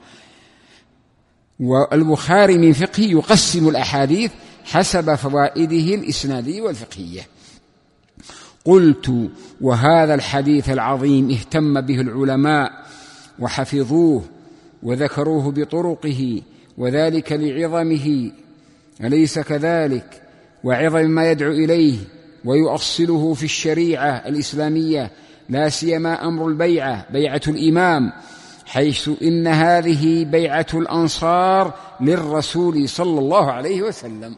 والبخاري من فقهه يقسم الأحاديث حسب فوائده الإسنادية والفقهية. قلت: وهذا الحديث العظيم اهتم به العلماء وحفظوه وذكروه بطرقه، وذلك لعظمه، أليس كذلك؟ وعظم ما يدعو إليه ويؤصله في الشريعة الإسلامية، لا سيما أمر البيعة، بيعة الإمام، حيث إن هذه بيعة الأنصار للرسول صلى الله عليه وسلم،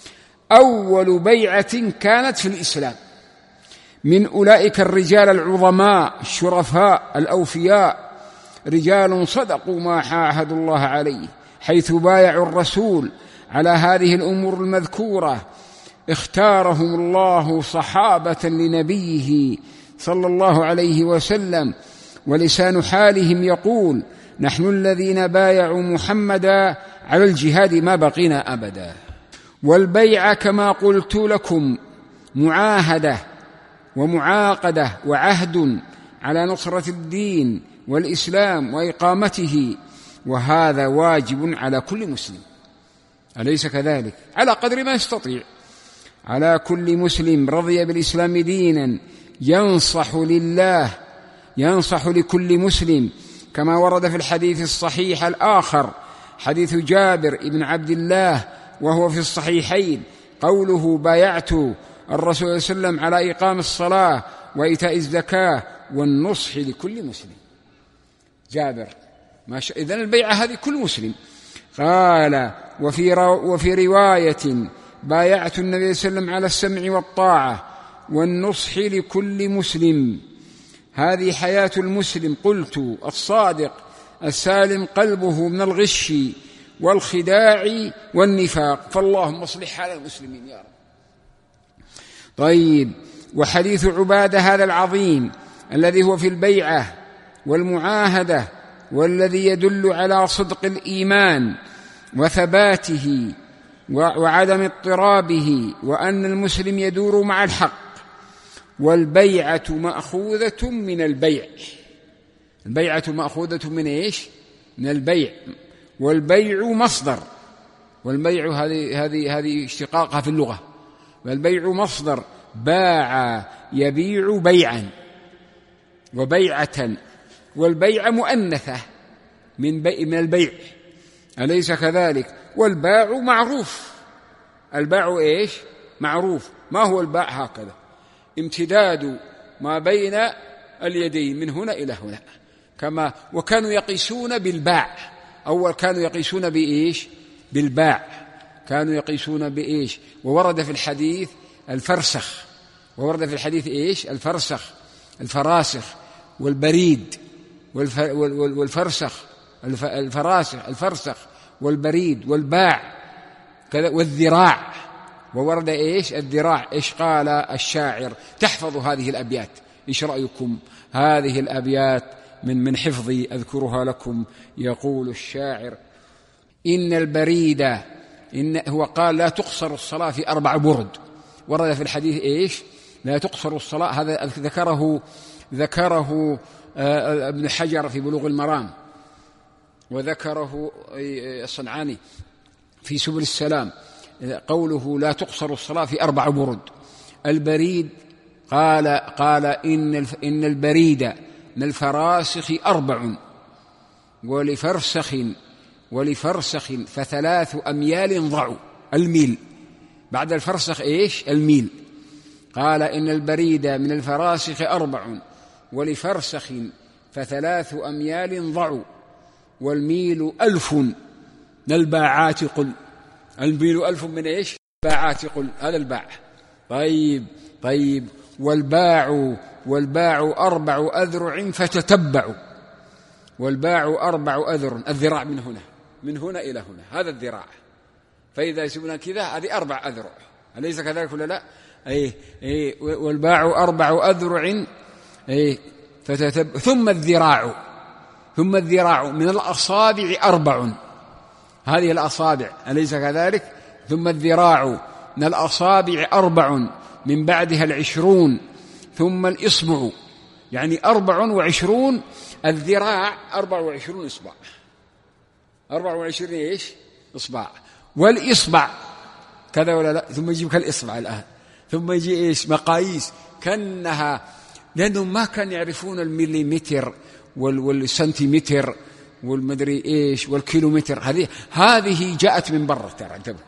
أول بيعة كانت في الإسلام من أولئك الرجال العظماء الشرفاء الأوفياء، رجال صدقوا ما عاهدوا الله عليه، حيث بايعوا الرسول على هذه الأمور المذكورة. اختارهم الله صحابة لنبيه صلى الله عليه وسلم، ولسان حالهم يقول: نحن الذين بايعوا محمدا على الجهاد ما بقينا أبدا. والبيعة كما قلت لكم معاهدة ومعاقدة وعهد على نصرة الدين والإسلام وإقامته، وهذا واجب على كل مسلم، أليس كذلك؟ على قدر ما يستطيع، على كل مسلم رضي بالإسلام دينا ينصح لله، ينصح لكل مسلم، كما ورد في الحديث الصحيح الآخر حديث جابر بن عبد الله وهو في الصحيحين، قوله: بايعت الرسول صلى الله عليه وسلم على إقام الصلاة وإيتاء الزكاة والنصح لكل مسلم. جابر ما شاء إذن البيعة هذه كل مسلم. قال: وفي, رو وفي رواية: بايعت النبي صلى الله عليه وسلم على السمع والطاعة والنصح لكل مسلم. هذه حياة المسلم، قلت: الصادق السالم قلبه من الغش والخداع والنفاق، فاللهم اصلح حال المسلمين يا رب. طيب، وحديث عبادة هذا العظيم الذي هو في البيعة والمعاهدة، والذي يدل على صدق الإيمان وثباته وعدم اضطرابه، وأن المسلم يدور مع الحق. والبيعة مأخوذة من البيع، البيعة مأخوذة من إيش؟ من البيع، والبيع مصدر، والبيع هذه هذه هذه اشتقاقها في اللغة، والبيع مصدر، باع يبيع بيعا وبيعة، والبيع مؤنثة من بيع من البيع، أليس كذلك؟ والباع معروف، الباع إيش؟ معروف. ما هو الباع؟ هكذا امتداد ما بين اليدين من هنا إلى هنا، كما وكانوا يقيسون بالباع، أول كانوا يقيسون بإيش؟ بالباع، كانوا يقيسون بإيش؟ وورد في الحديث الفرسخ، وورد في الحديث إيش؟ الفرسخ، الفراسخ والبريد والفرسخ الفراسخ الفرسخ والبريد والباع كذا والذراع. وورد إيش الذراع. إيش قال الشاعر؟ تحفظ هذه الأبيات. إيش رأيكم؟ هذه الأبيات من من حفظي أذكرها لكم. يقول الشاعر: إن البريد، إن هو قال لا تقصر الصلاة في أربع برد. ورد في الحديث إيش؟ لا تقصر الصلاة. هذا ذكره ذكره ابن حجر في بلوغ المرام، وذكره الصنعاني في سبل السلام، قوله لا تقصر الصلاة في أربع برد. البريد قال قال إن إن البريد من الفراسخ أربع ولفرسخ ولفرسخ فثلاث أميال ضعوا. الميل بعد الفرسخ إيش؟ الميل. قال إن البريد من الفراسخ أربع ولفرسخ فثلاث أميال ضعوا والميل ألف من الباعات قل. الميل ألف من إيش؟ باعات قل. هذا الباع. طيب طيب والباع والباع أربع أذرع فتتبعوا. والباع أربع أذرع، الذراع من هنا من هنا إلى هنا، هذا الذراع. فإذا يسمونها كذا هذه أربع أذرع، أليس كذلك ولا لا؟ أي أي والباع أربع أذرع أي فتتبع. ثم الذراع ثم الذراع من الأصابع أربع، هذه الأصابع، أليس كذلك؟ ثم الذراع من الأصابع أربع من بعدها العشرون، ثم الإصبع، يعني أربع وعشرون. الذراع أربع وعشرون إصبع، أربع وعشرين إيش؟ إصبع. والإصبع كذا ولا لا؟ ثم يجيب كالإصبع الآن، ثم يجي إيش؟ مقاييس كأنها، لأنهم ما كانوا يعرفون المليمتر والسنتيمتر والمدري إيش والكيلومتر. هذه هذه جاءت من برا، ترى انتبه،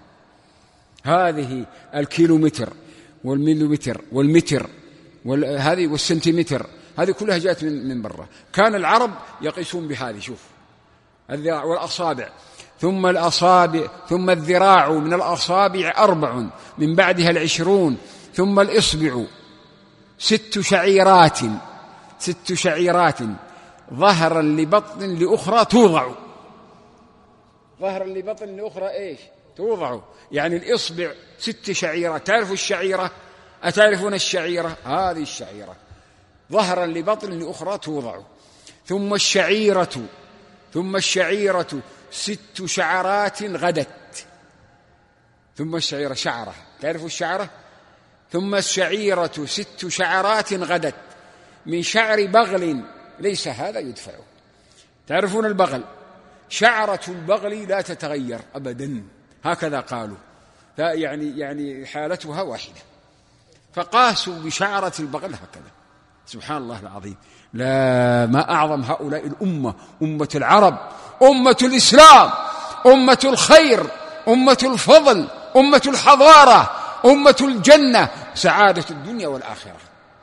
هذه الكيلومتر والمليمتر والمتر وهذه والسنتيمتر، هذه كلها جاءت من من برا. كان العرب يقيسون بهذه. شوف الذراع والأصابع، ثم الأصابع، ثم الذراع من الأصابع أربع من بعدها العشرون، ثم الإصبع ست شعيرات ست شعيرات ظهرا لبطن لأخرى توضع. ظهرا لبطن لأخرى إيش؟ توضع. يعني الإصبع ست شعيرات. تعرفوا الشعيرة؟ أتعرفون الشعيرة؟ هذه الشعيرة ظهرا لبطن لأخرى توضع. ثم الشعيرة ثم الشعيرة ست شعرات غدت. ثم الشعيرة شعرة، تعرفوا الشعرة؟ ثم الشعيرة ست شعرات غدت من شعر بغل ليس هذا يدفع. تعرفون البغل؟ شعرة البغل لا تتغير أبدا، هكذا قالوا، يعني يعني حالتها واحدة، فقاسوا بشعرة البغل هكذا. سبحان الله العظيم. لا، ما أعظم هؤلاء الأمة، أمة العرب، أمة الإسلام، أمة الخير، أمة الفضل، أمة الحضارة، أمة الجنة، سعادة الدنيا والآخرة.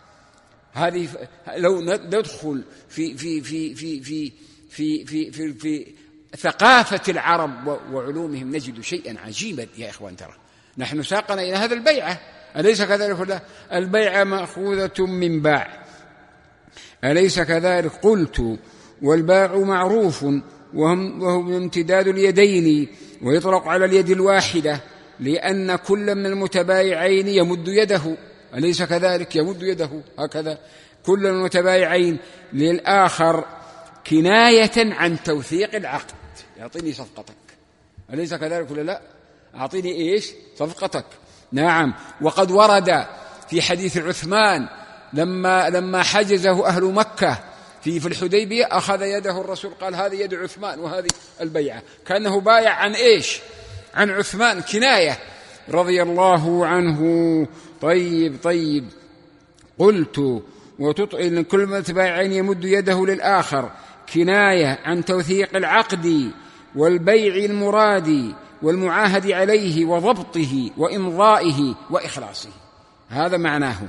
هذه لو ندخل في في في في في في في في, في ثقافة العرب وعلومهم نجد شيئا عجيبا يا إخوان. ترى نحن ساقنا إلى هذا البيعة، أليس كذلك؟ لا، البيعة مأخوذة من باع، أليس كذلك؟ قلت والباع معروف وهو امتداد اليدين، ويطلق على اليد الواحدة لأن كل من المتبايعين يمد يده، أليس كذلك؟ يمد يده هكذا كل من المتبايعين للآخر، كناية عن توثيق العقد. يعطيني صفقتك، أليس كذلك ولا لا؟ أعطيني إيش؟ صفقتك. نعم. وقد ورد في حديث عثمان لما لما حجزه أهل مكة في في الحديبية، أخذ يده الرسول، قال هذه يد عثمان وهذه البيعة، كأنه بايع عن إيش؟ عن عثمان، كناية رضي الله عنه. طيب طيب قلت وتطئل كل من تبايعين يمد يده للآخر، كناية عن توثيق العقد والبيع المراد والمعاهد عليه وضبطه وإمضائه وإخلاصه. هذا معناه.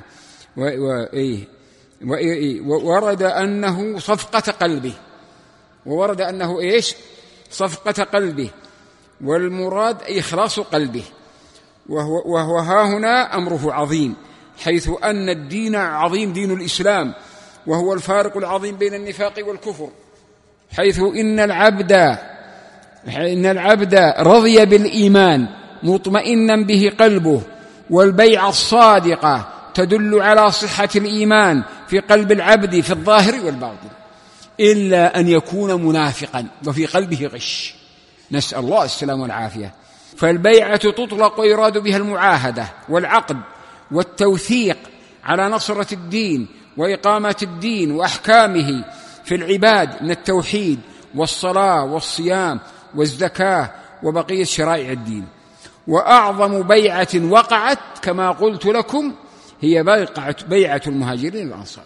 وورد أنه صفقة قلبه، وورد أنه إيش؟ صفقة قلبه، والمراد إخلاص قلبه. وهو, وهو ها هنا أمره عظيم، حيث أن الدين عظيم، دين الإسلام، وهو الفارق العظيم بين النفاق والكفر. حيث إن العبد إن العبد رضي بالإيمان مطمئنا به قلبه، والبيعة الصادقة تدل على صحة الإيمان في قلب العبد في الظاهر والباطن، إلا أن يكون منافقا وفي قلبه غش، نسأل الله السلامة والعافية. فالبيعة تطلق ويراد بها المعاهدة والعقد والتوثيق على نصرة الدين وإقامة الدين وأحكامه في العباد من التوحيد والصلاة والصيام والزكاة وبقية شرائع الدين. وأعظم بيعة وقعت كما قلت لكم هي بيعة المهاجرين الأنصار.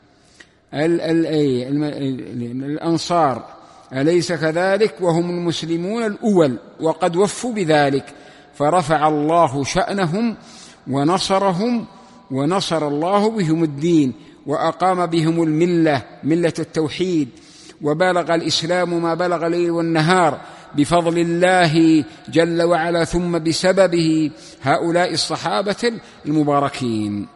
الأنصار أليس كذلك؟ وهم المسلمون الأول وقد وفوا بذلك، فرفع الله شأنهم ونصرهم، ونصر الله بهم الدين، وأقام بهم الملة ملة التوحيد، وبلغ الإسلام ما بلغ الليل والنهار بفضل الله جل وعلا، ثم بسببه هؤلاء الصحابة المباركين.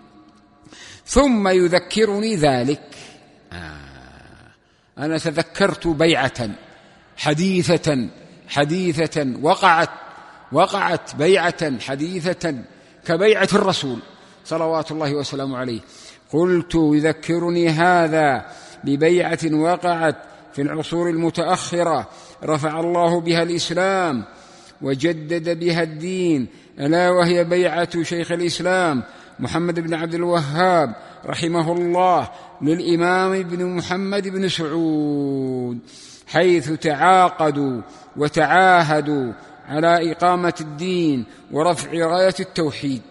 ثم يذكرني ذلك، آه أنا تذكرت بيعة حديثة حديثة وقعت وقعت بيعة حديثة كبيعة الرسول صلوات الله وسلامه عليه. قلت يذكرني هذا ببيعة وقعت في العصور المتأخرة رفع الله بها الإسلام وجدد بها الدين، ألا وهي بيعة شيخ الإسلام محمد بن عبد الوهاب رحمه الله للإمام ابن محمد بن سعود، حيث تعاقدوا وتعاهدوا على إقامة الدين ورفع راية التوحيد.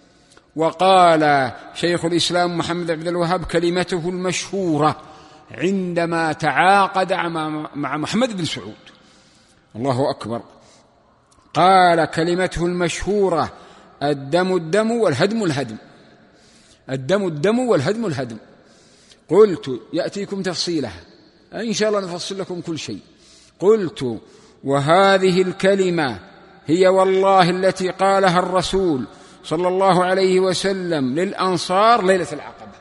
وقال شيخ الإسلام محمد بن عبد الوهاب كلمته المشهورة عندما تعاقد مع محمد بن سعود، الله أكبر، قال كلمته المشهورة: الدم الدم والهدم الهدم، الدم الدم والهدم الهدم. قلت يأتيكم تفصيلها إن شاء الله، نفصل لكم كل شيء. قلت وهذه الكلمة هي والله التي قالها الرسول صلى الله عليه وسلم للأنصار ليلة العقبة.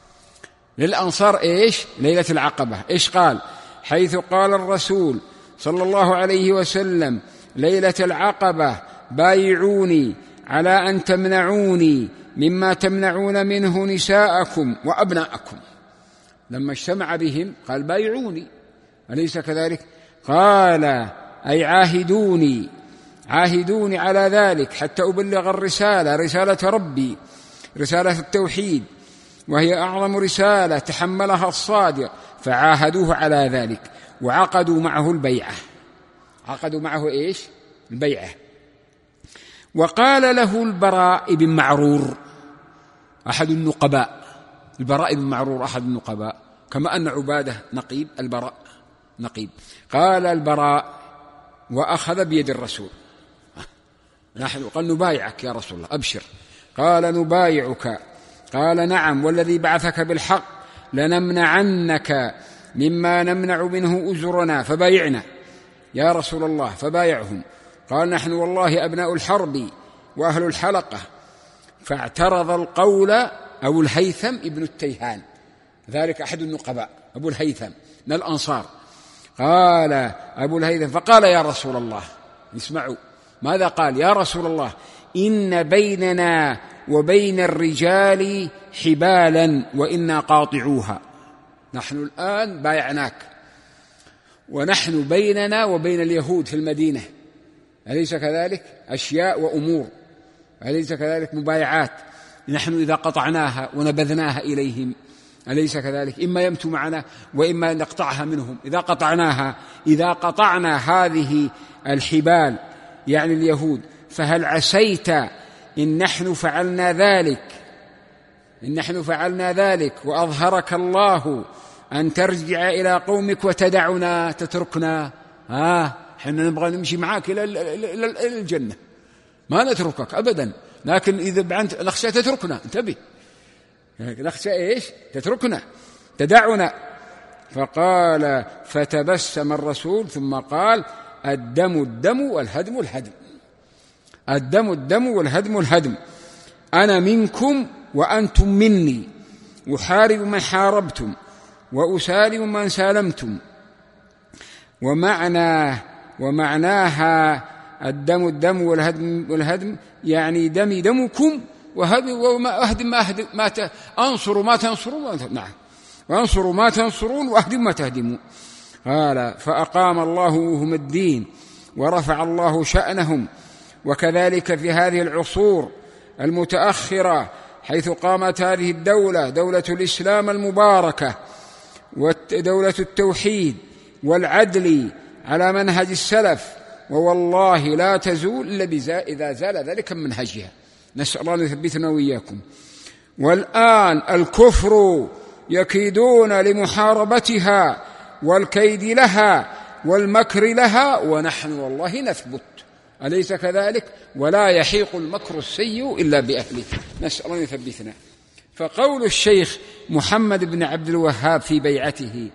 للأنصار إيش؟ ليلة العقبة. إيش قال؟ حيث قال الرسول صلى الله عليه وسلم ليلة العقبة: بايعوني على أن تمنعوني مما تمنعون منه نساءكم وأبناءكم. لما اجتمع بهم قال: بايعوني، أليس كذلك؟ قال: أي عاهدوني عاهدوني على ذلك حتى أبلغ الرسالة، رسالة ربي، رسالة التوحيد، وهي أعظم رسالة تحملها الصادق. فعاهدوه على ذلك وعقدوا معه البيعة. عقدوا معه إيش؟ البيعة. وقال له البراء بن معرور أحد النقباء، البراء بن معرور أحد النقباء، كما أن عبادة نقيب، البراء نقيب. قال البراء وأخذ بيد الرسول: نحن قال نبايعك يا رسول الله، أبشر. قال نبايعك. قال نعم والذي بعثك بالحق لنمنعنك مما نمنع منه أزرنا، فبايعنا يا رسول الله. فبايعهم. قال نحن والله أبناء الحرب وأهل الحلقة. فاعترض القول أبو الهيثم ابن التيهان، ذلك أحد النقباء، أبو الهيثم من الأنصار. قال أبو الهيثم فقال: يا رسول الله، اسمعوا ماذا قال: يا رسول الله، إن بيننا وبين الرجال حبالا وإنا قاطعوها. نحن الآن بايعناك، ونحن بيننا وبين اليهود في المدينة، أليس كذلك؟ أشياء وأمور، أليس كذلك؟ مبايعات، نحن إذا قطعناها ونبذناها إليهم، أليس كذلك؟ إما يمتوا معنا وإما نقطعها منهم. إذا قطعناها إذا قطعنا هذه الحبال يعني اليهود، فهل عسيت إن نحن فعلنا ذلك إن نحن فعلنا ذلك وأظهرك الله أن ترجع إلى قومك وتدعنا تتركنا؟ آه حنا نبغى نمشي معاك إلى إلى الجنة، ما نتركك أبدا، لكن إذا بعنت نخشى تتركنا. انتبه، نخشى إيش؟ تتركنا تدعنا. فقال فتبسم الرسول ثم قال: الدم الدم والهدم الهدم، الدم الدم والهدم الهدم، أنا منكم وأنتم مني، أحارب من حاربتم وأسالم من سالمتم، ومعنى ومعناها الدم الدم والهدم والهدم، يعني دمي دمكم وأهدم ما أهدم ما ت... أنصروا ما تنصرون، نعم، وأنصروا ما تنصرون وأهدم ما تهدمون. قال فأقام الله هم الدين ورفع الله شأنهم. وكذلك في هذه العصور المتأخرة حيث قامت هذه الدولة، دولة الإسلام المباركة ودولة التوحيد والعدل على منهج السلف، ووالله لا تزول إلا إذا زال ذلك من منهجها، نسأل الله أن يثبتنا وإياكم. والآن الكفر يكيدون لمحاربتها والكيد لها والمكر لها، ونحن والله نثبت، أليس كذلك؟ ولا يحيق المكر السيء إلا بأهله، نسأل الله أن يثبتنا. فقول الشيخ محمد بن عبد الوهاب في بيعته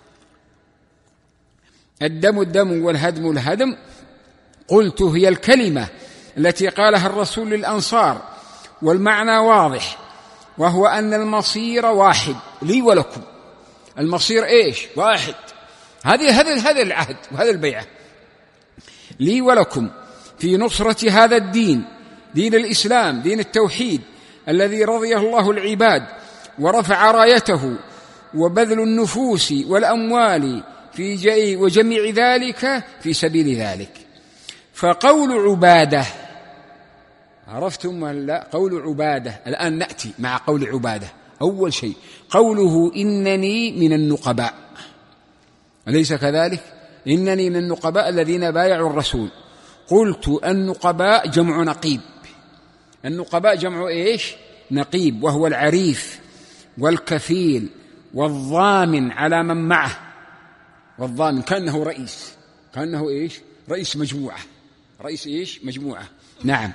الدم الدم والهدم الهدم، قلت هي الكلمة التي قالها الرسول للأنصار، والمعنى واضح، وهو أن المصير واحد لي ولكم. المصير إيش؟ واحد. هذه هذا هذا العهد وهذا البيعة، لي ولكم في نصرة هذا الدين، دين الإسلام، دين التوحيد الذي رضيه الله العباد ورفع رايته، وبذل النفوس والأموال في جي وجميع ذلك في سبيل ذلك. فقول عبادة، عرفتم ولا؟ قول عبادة الآن نأتي مع قول عبادة. أول شيء قوله إنني من النقباء، أليس كذلك؟ إنني من النقباء الذين بايعوا الرسول. قلت النقباء جمع نقيب. النقباء جمع إيش؟ نقيب، وهو العريف والكفيل والضامن على من معه. والضامن كأنه رئيس، كأنه إيش؟ رئيس مجموعة، رئيس إيش؟ مجموعة، نعم،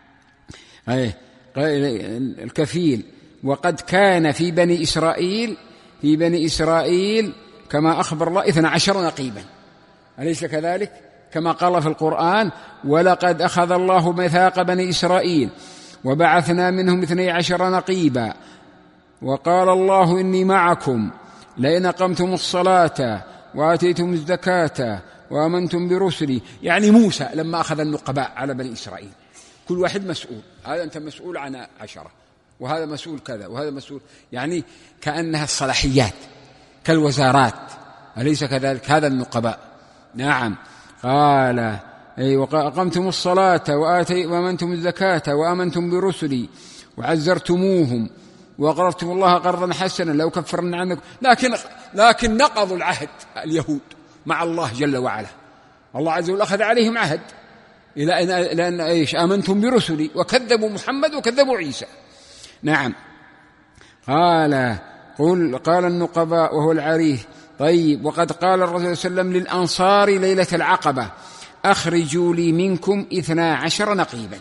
الكفيل. وقد كان في بني إسرائيل في بني إسرائيل كما أخبر الله اثنا عشر نقيبا، أليس كذلك؟ كما قال في القرآن ولقد أخذ الله ميثاق بني إسرائيل وبعثنا منهم اثني عشر نقيبا وقال الله إني معكم لئن أقمتم الصلاة وآتيتم الزكاة وآمنتم برسلي. يعني موسى لما أخذ النقباء على بني إسرائيل كل واحد مسؤول، هذا أنت مسؤول عن عشرة، وهذا مسؤول كذا، وهذا مسؤول، يعني كأنها الصلاحيات كالوزارات، أليس كذلك؟ هذا النقباء، نعم. قال أي وأقمتم الصلاة وآمنتم الزكاة وآمنتم برسلي وعزرتموهم وأقرضتم الله قرضا حسنا لو كفرنا عنكم. لكن لكن نقضوا العهد اليهود مع الله جل وعلا، الله عز وجل أخذ عليهم عهد إلى أن لأن إيش؟ آمنتم برسلي، وكذبوا محمد وكذبوا عيسى، نعم. قال قل قال النقباء وهو العريف. طيب، وقد قال الرسول صلى الله عليه وسلم للأنصار ليلة العقبة أخرجوا لي منكم اثنا عشر نقيبا.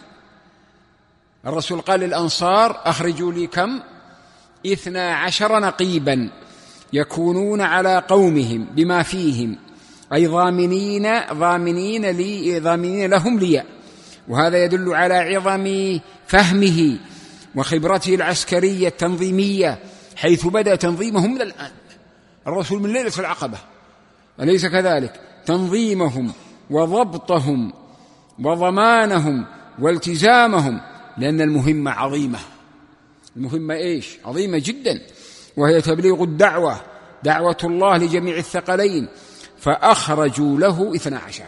الرسول قال للأنصار أخرجوا لي كم؟ اثنا عشر نقيبا يكونون على قومهم بما فيهم، أي ضامنين ضامنين لي ضامنين لهم لي. وهذا يدل على عظم فهمه وخبرته العسكرية التنظيمية، حيث بدأ تنظيمهم من الآن. الرسول من ليلة العقبة، أليس كذلك؟ تنظيمهم وضبطهم وضمانهم والتزامهم، لأن المهمة عظيمة. المهمة إيش؟ عظيمة جدا، وهي تبليغ الدعوة، دعوة الله لجميع الثقلين. فأخرجوا له اثنا عشر،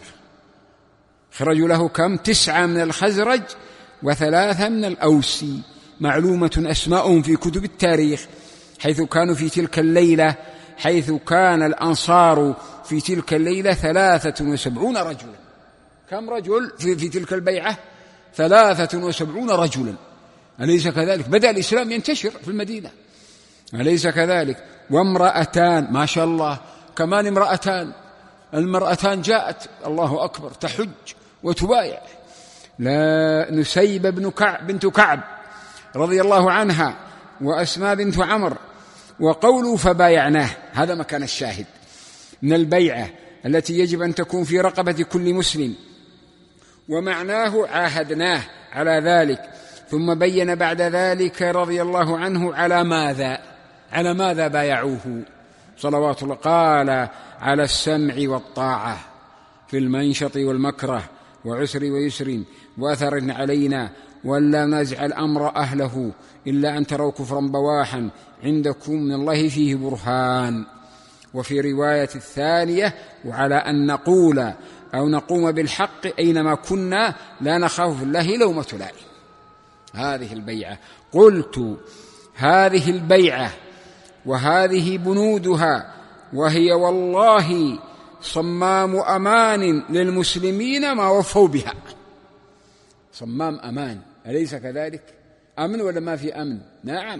خرجوا له كم؟ تسعة من الخزرج وثلاثة من الأوسي، معلومة أسماءهم في كتب التاريخ، حيث كانوا في تلك الليلة حيث كان الأنصار في تلك الليلة ثلاثة وسبعون رجلا. كم رجل في, في تلك البيعة؟ ثلاثة وسبعون رجلا، أليس كذلك؟ بدأ الإسلام ينتشر في المدينة، أليس كذلك؟ وامرأتان، ما شاء الله، كمان امرأتان، المرأتان جاءت الله أكبر تحج وتبايع. لا نسيب بن كعب بنت كعب رضي الله عنها، وأسماء بنت عمرو. وقولوا فبايعناه، هذا مكان الشاهد من البيعة التي يجب أن تكون في رقبة كل مسلم. ومعناه عاهدناه على ذلك. ثم بين بعد ذلك رضي الله عنه على ماذا على ماذا بايعوه. صلوات الله. قال: على السمع والطاعة في المنشط والمكره وعسر ويسر وأثر علينا، ولا نزع الأمر أهله إلا أن تروا كفرا بواحا عندكم من الله فيه برهان. وفي رواية الثانية: وعلى أن نقول أو نقوم بالحق أينما كنا لا نخاف في الله لومة لائم. هذه البيعة. قلت: هذه البيعة وهذه بنودها، وهي والله صمام أمان للمسلمين ما وفوا بها. صمام أمان، أليس كذلك؟ أمن ولا ما في أمن؟ نعم.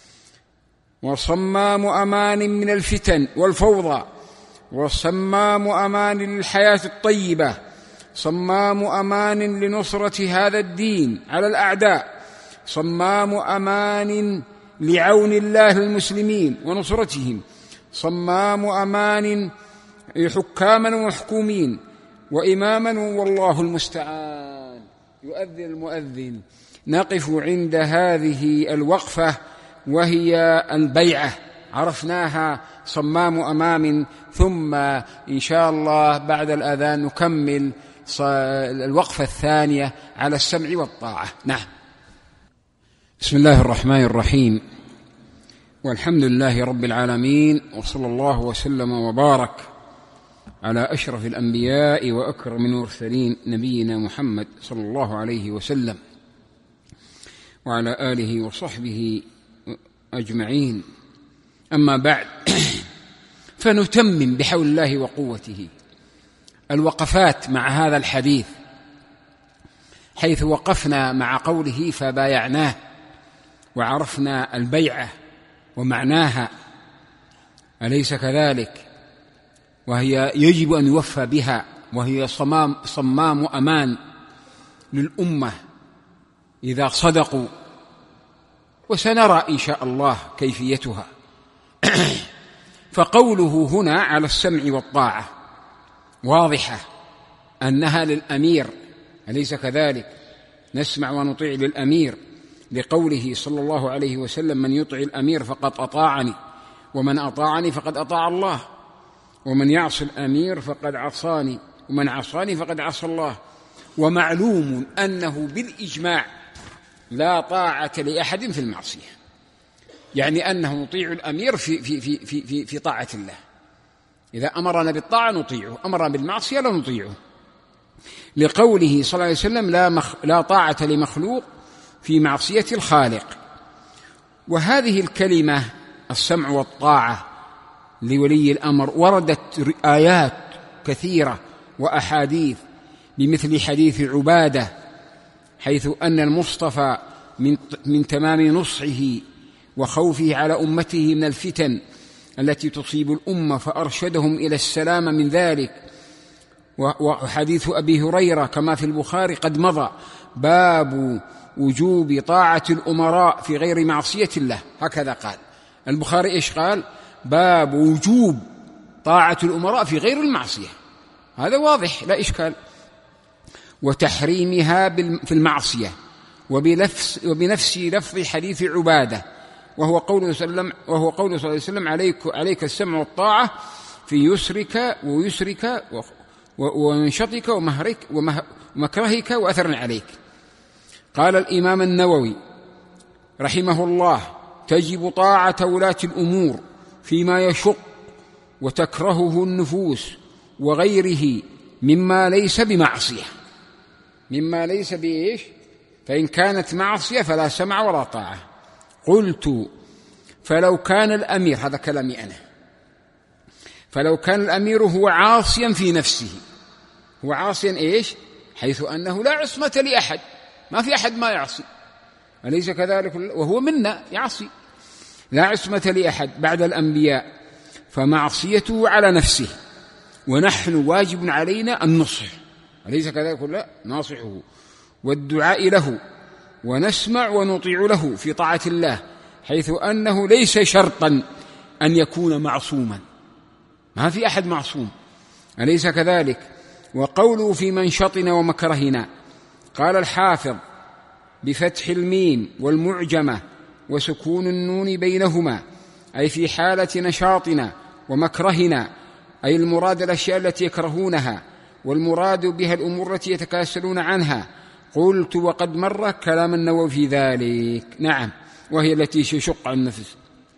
وصمام أمان من الفتن والفوضى، وصمام أمان للحياة الطيبة، صمام أمان لنصرة هذا الدين على الأعداء، صمام أمان لعون الله المسلمين ونصرتهم، صمام أمان حكاما ومحكومين وإماما، والله المستعان. يؤذن المؤذن. نقف عند هذه الوقفة وهي البيعة، عرفناها صمام أمام، ثم إن شاء الله بعد الأذان نكمل الوقفة الثانية على السمع والطاعة. نعم. بسم الله الرحمن الرحيم، والحمد لله رب العالمين، وصلى الله وسلم وبارك على أشرف الأنبياء وأكرم المرسلين نبينا محمد صلى الله عليه وسلم وعلى آله وصحبه أجمعين. أما بعد، فنتمم بحول الله وقوته الوقفات مع هذا الحديث، حيث وقفنا مع قوله: فبايعناه، وعرفنا البيعة ومعناها، أليس كذلك؟ وهي يجب أن يوفى بها، وهي صمام, صمام أمان للأمة إذا صدقوا، وسنرى إن شاء الله كيفيتها. فقوله هنا على السمع والطاعة واضحة أنها للأمير، أليس كذلك؟ نسمع ونطيع للأمير، لقوله صلى الله عليه وسلم: من يطع الأمير فقد أطاعني، ومن أطاعني فقد أطاع الله، ومن يعص الأمير فقد عصاني، ومن عصاني فقد عصى الله. ومعلوم أنه بالإجماع لا طاعة لأحد في المعصية، يعني أنه نطيع الأمير في, في, في, في, في, في طاعة الله. إذا أمرنا بالطاعة نطيعه، أمرنا بالمعصية لا نطيعه، لقوله صلى الله عليه وسلم: لا, مخ... لا طاعة لمخلوق في معصية الخالق. وهذه الكلمة السمع والطاعة لولي الأمر وردت آيات كثيرة وأحاديث، بمثل حديث عبادة، حيث أن المصطفى من, من تمام نصحه وخوفه على أمته من الفتن التي تصيب الأمة فأرشدهم إلى السلام من ذلك. وحديث أبي هريرة كما في البخاري قد مضى: باب وجوب طاعة الأمراء في غير معصية الله، هكذا قال البخاري. إيش قال؟ باب وجوب طاعة الأمراء في غير المعصية، هذا واضح لا إشكال. وتحريمها في المعصية، وبنفس, وبنفس لفظ حديث عبادة، وهو قوله صلى الله عليه وسلم, وهو قوله صلى الله عليه وسلم: عليك, عليك السمع والطاعة في يسرك ويسرك ومنشطك ومهرك ومكرهك وأثر عليك. قال الإمام النووي رحمه الله: تجب طاعة ولاة الأمور فيما يشق وتكرهه النفوس وغيره مما ليس بمعصية، مما ليس بإيش؟ فإن كانت معصية فلا سمع ولا طاعة. قلت: فلو كان الأمير، هذا كلامي أنا، فلو كان الأمير هو عاصيا في نفسه، هو عاصيا إيش؟ حيث أنه لا عصمة لأحد، ما في أحد ما يعصي، أليس كذلك؟ وهو منا يعصي، لا عصمة لأحد بعد الأنبياء، فمعصيته على نفسه، ونحن واجب علينا النصح، أليس كذلك؟ لا، ناصحه والدعاء له، ونسمع ونطيع له في طاعة الله، حيث أنه ليس شرطا أن يكون معصوما، ما في أحد معصوم، أليس كذلك؟ وقوله في منشطنا ومكرهنا، قال الحافظ: بفتح الميم والمعجمة وسكون النون بينهما، أي في حالة نشاطنا ومكرهنا، أي المراد الأشياء التي يكرهونها، والمراد بها الأمور التي يتكاسلون عنها. قلت وقد مر كلام النووي في ذلك. نعم، وهي التي يشق عن النفس.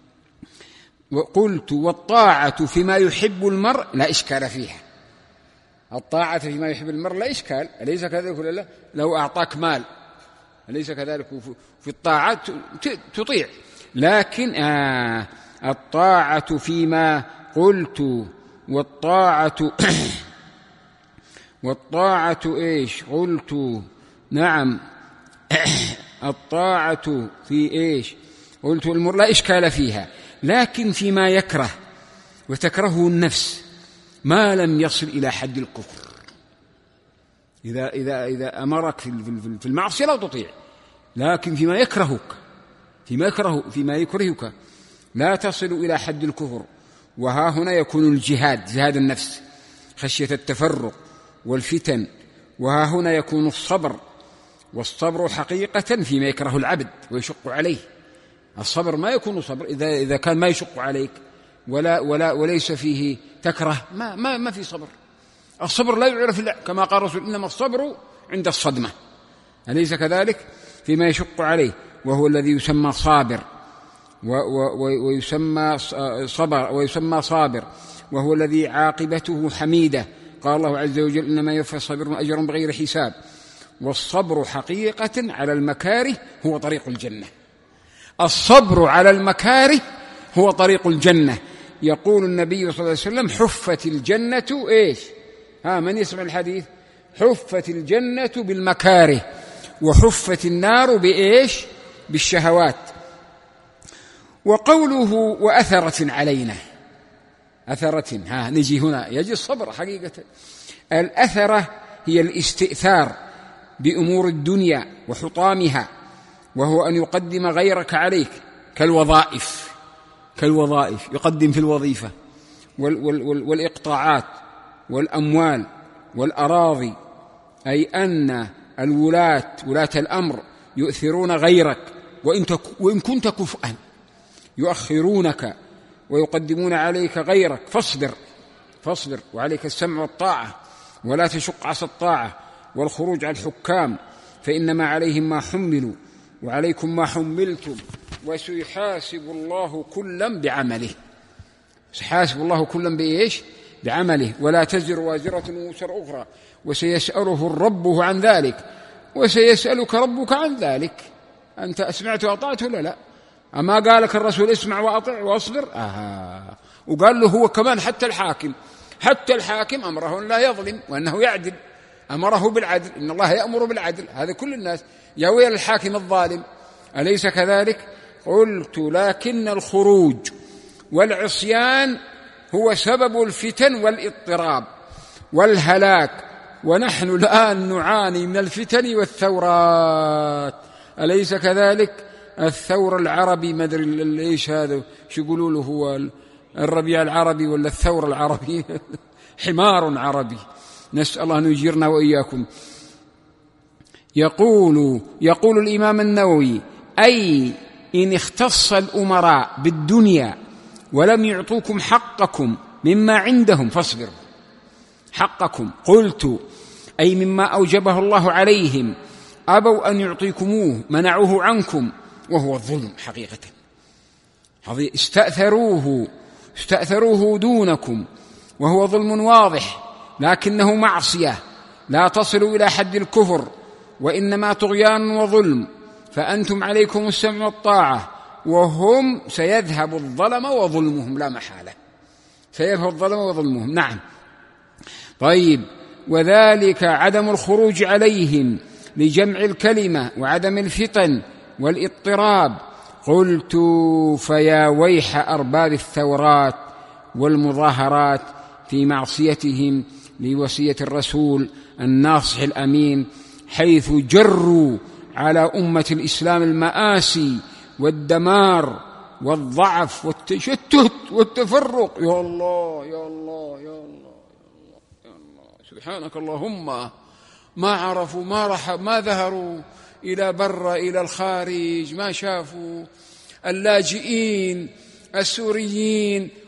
وقلت والطاعة فيما يحب المرء لا إشكال فيها. الطاعة فيما يحب المرء لا إشكال، أليس كذلك ولا لا؟ لو أعطاك مال أليس كذلك؟ في الطاعة تطيع، لكن آه الطاعة فيما قلت والطاعة والطاعة إيش قلت؟ نعم الطاعة في إيش قلت؟ المرء لا إشكال فيها، لكن فيما يكره وتكرهه النفس ما لم يصل إلى حد الكفر. إذا, إذا, إذا أمرك في المعصية لا تطيع، لكن فيما يكرهك فيما يكره فيما يكرهك لا تصل إلى حد الكفر. وها هنا يكون الجهاد، جهاد النفس، خشية التفرق والفتن. وها هنا يكون الصبر، والصبر حقيقة فيما يكره العبد ويشق عليه. الصبر ما يكون صبر إذا, إذا كان ما يشق عليك ولا, ولا وليس فيه تكره، ما, ما, ما في صبر. الصبر لا يعرف الله، كما قال الرسول إنما الصبر عند الصدمة، أليس كذلك؟ فيما يشق عليه، وهو الذي يسمى صابر ويسمى صبر ويسمى صابر، وهو الذي عاقبته حميدة. قال الله عز وجل إنما يوفى الصابرون أجرهم بغير حساب. والصبر حقيقة على المكاره هو طريق الجنة. الصبر على المكاره هو طريق الجنة. يقول النبي صلى الله عليه وسلم حفت الجنة إيش؟ ها من يسمع الحديث؟ حفت الجنة بالمكاره، وحفت النار بإيش؟ بالشهوات. وقوله وأثرة علينا، أثرة، ها نجي هنا يجي الصبر حقيقة. الأثرة هي الاستئثار بأمور الدنيا وحطامها، وهو أن يقدم غيرك عليك، كالوظائف كالوظائف يقدم في الوظيفة والإقطاعات والأموال والأراضي، أي أن الولاة ولاة الأمر يؤثرون غيرك، وإن كنت كفءا يؤخرونك ويقدمون عليك غيرك. فاصبر فاصبر وعليك السمع والطاعة، ولا تشق عصا الطاعة والخروج على الحكام، فإنما عليهم ما حملوا وعليكم ما حملتم، وسيحاسب الله كلا بعمله. سيحاسب الله كلا بإيش؟ بعمله. ولا تزر وازرة وزر أخرى، وسيسأله الرب عن ذلك، وسيسألك ربك عن ذلك. أنت أسمعت وأطعت ولا لا؟ أما قالك الرسول اسمع وأطع واصبر؟ آه. وقال له هو كمان حتى الحاكم حتى الحاكم أمره أن لا يظلم وأنه يعدل، أمره بالعدل، إن الله يأمر بالعدل. هذا كل الناس، يا ويل الحاكم الظالم، أليس كذلك؟ قلت لكن الخروج والعصيان هو سبب الفتن والاضطراب والهلاك، ونحن الآن نعاني من الفتن والثورات، أليس كذلك؟ الثور العربي ما أدري إيش هذا، شو يقولوا له، هو الربيع العربي ولا الثور العربي؟ حمار عربي، نسأل الله أن يجيرنا وإياكم. يقول يقول الإمام النووي أي إن اختص الأمراء بالدنيا ولم يعطوكم حقكم مما عندهم فاصبروا حقكم. قلت أي مما أوجبه الله عليهم، أبوا أن يعطيكموه، منعوه عنكم، وهو الظلم حقيقة. استأثروه استأثروه دونكم، وهو ظلم واضح، لكنه معصية لا تصل إلى حد الكفر، وإنما طغيان وظلم. فأنتم عليكم السمع والطاعة، وهم سيذهب الظلم وظلمهم لا محالة، سيذهب الظلم وظلمهم. نعم. طيب، وذلك عدم الخروج عليهم لجمع الكلمة وعدم الفتن والاضطراب. قلت فيا ويح أرباب الثورات والمظاهرات في معصيتهم لوصية الرسول الناصح الأمين، حيث جروا على أمة الإسلام المآسي والدمار والضعف والتشتت والتفرق. يا الله يا الله يا الله يا الله، سبحانك اللهم، ما عرفوا ما رح ما ذهروا إلى بر إلى الخارج، ما شافوا اللاجئين السوريين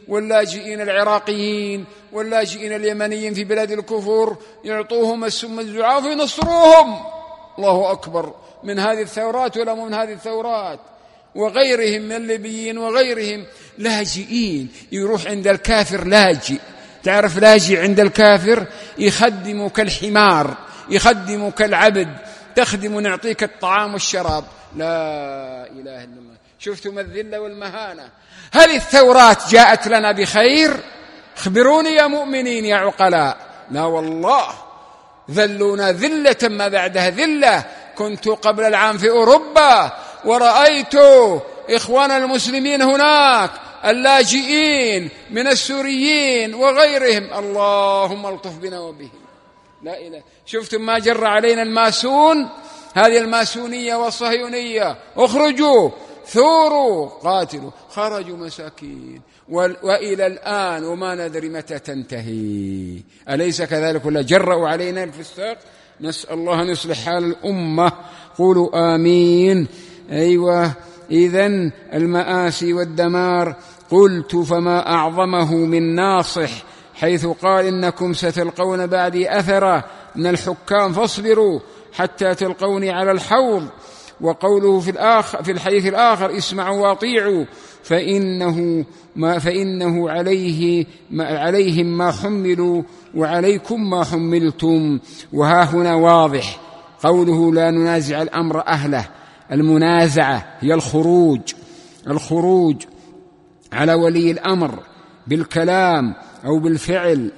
واللاجئين العراقيين واللاجئين اليمنيين في بلاد الكفر، يعطوهم السم الزعاف وينصروهم. الله أكبر، من هذه الثورات ولا من هذه الثورات، وغيرهم من الليبيين وغيرهم لاجئين. يروح عند الكافر لاجئ، تعرف لاجئ عند الكافر يخدم كالحمار، يخدم كالعبد، تخدم نعطيك الطعام والشراب. لا إله إلا الله. شفتم الذلة والمهانة؟ هل الثورات جاءت لنا بخير؟ خبروني يا مؤمنين يا عقلاء. لا والله، ذلونا ذلة ما بعدها ذلة. كنت قبل العام في أوروبا ورأيت إخوان المسلمين هناك اللاجئين من السوريين وغيرهم، اللهم الطف بنا وبهم. لا إله. شفتم ما جر علينا الماسون؟ هذه الماسونية والصهيونية، اخرجوا ثوروا قاتلوا، خرجوا مساكين، وإلى الآن وما ندري متى تنتهي. أليس كذلك؟ ولا جرأوا علينا الفساق؟ نسأل الله أن يصلح حال الأمة. قولوا آمين. أيوة، إذن المآسي والدمار. قلت فما أعظمه من ناصح، حيث قال إنكم ستلقون بعدي أثرا من الحكام فاصبروا حتى تلقوني على الحوض. وقوله في الآخر في الحديث الآخر اسمعوا واطيعوا فإنه ما فإنه عليه ما عليهم ما حملوا وعليكم ما حملتم. وها هنا واضح قوله لا ننازع الأمر أهله. المنازعة هي الخروج الخروج على ولي الأمر بالكلام أو بالفعل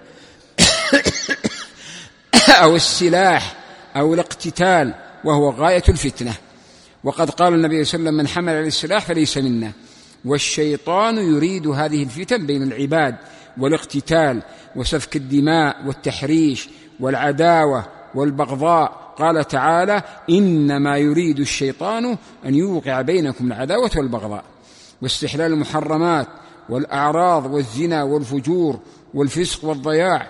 أو السلاح أو الاقتتال، وهو غاية الفتنة. وقد قال النبي صلى الله عليه وسلم من حمل على السلاح فليس منا. والشيطان يريد هذه الفتن بين العباد والاقتتال وسفك الدماء والتحريش والعداوة والبغضاء. قال تعالى إنما يريد الشيطان أن يوقع بينكم العداوة والبغضاء واستحلال المحرمات والأعراض والزنا والفجور والفسق والضياع.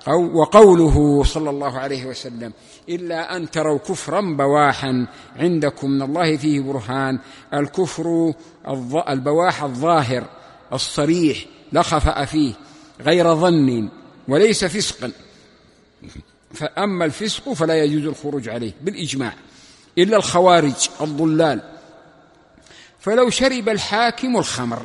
وقوله صلى الله عليه وسلم إلا أن تروا كفرا بواحا عندكم من الله فيه برهان. الكفر البواح الظاهر الصريح لا خفاء فيه غير ظن وليس فسقا. فأما الفسق فلا يجوز الخروج عليه بالإجماع إلا الخوارج الضلال. فلو شرب الحاكم الخمر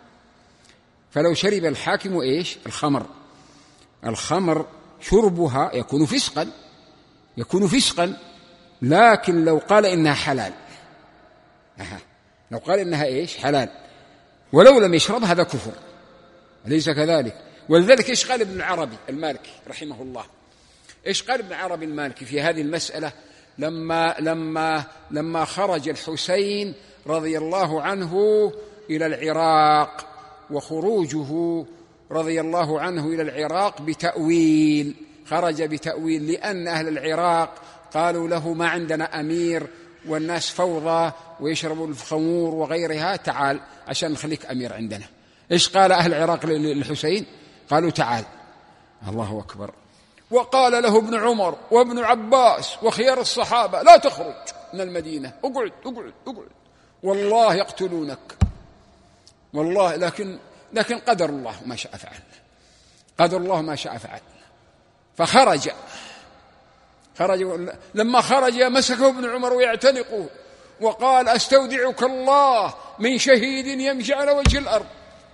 فلو شرب الحاكم إيش الخمر الخمر شربها يكون فسقا يكون فسقا لكن لو قال إنها حلال أها. لو قال إنها إيش حلال ولو لم يشرب هذا كفر، أليس كذلك؟ ولذلك إيش قال ابن العربي المالكي رحمه الله؟ إيش قال ابن العربي المالكي في هذه المسألة لما لما لما خرج الحسين رضي الله عنه إلى العراق، وخروجه رضي الله عنه إلى العراق بتأويل، خرج بتأويل لأن أهل العراق قالوا له ما عندنا أمير والناس فوضى ويشربوا الخمور وغيرها، تعال عشان نخليك أمير عندنا. إيش قال أهل العراق للحسين؟ قالوا تعال. الله أكبر. وقال له ابن عمر وابن عباس وخيار الصحابة لا تخرج من المدينة، اقعد اقعد اقعد والله يقتلونك والله، لكن لكن قدر الله ما شاء فعل، قدر الله ما شاء فعل. فخرج خرج لما خرج مسكه ابن عمر ويعتنقه وقال استودعك الله من شهيد يمشي على وجه الأرض.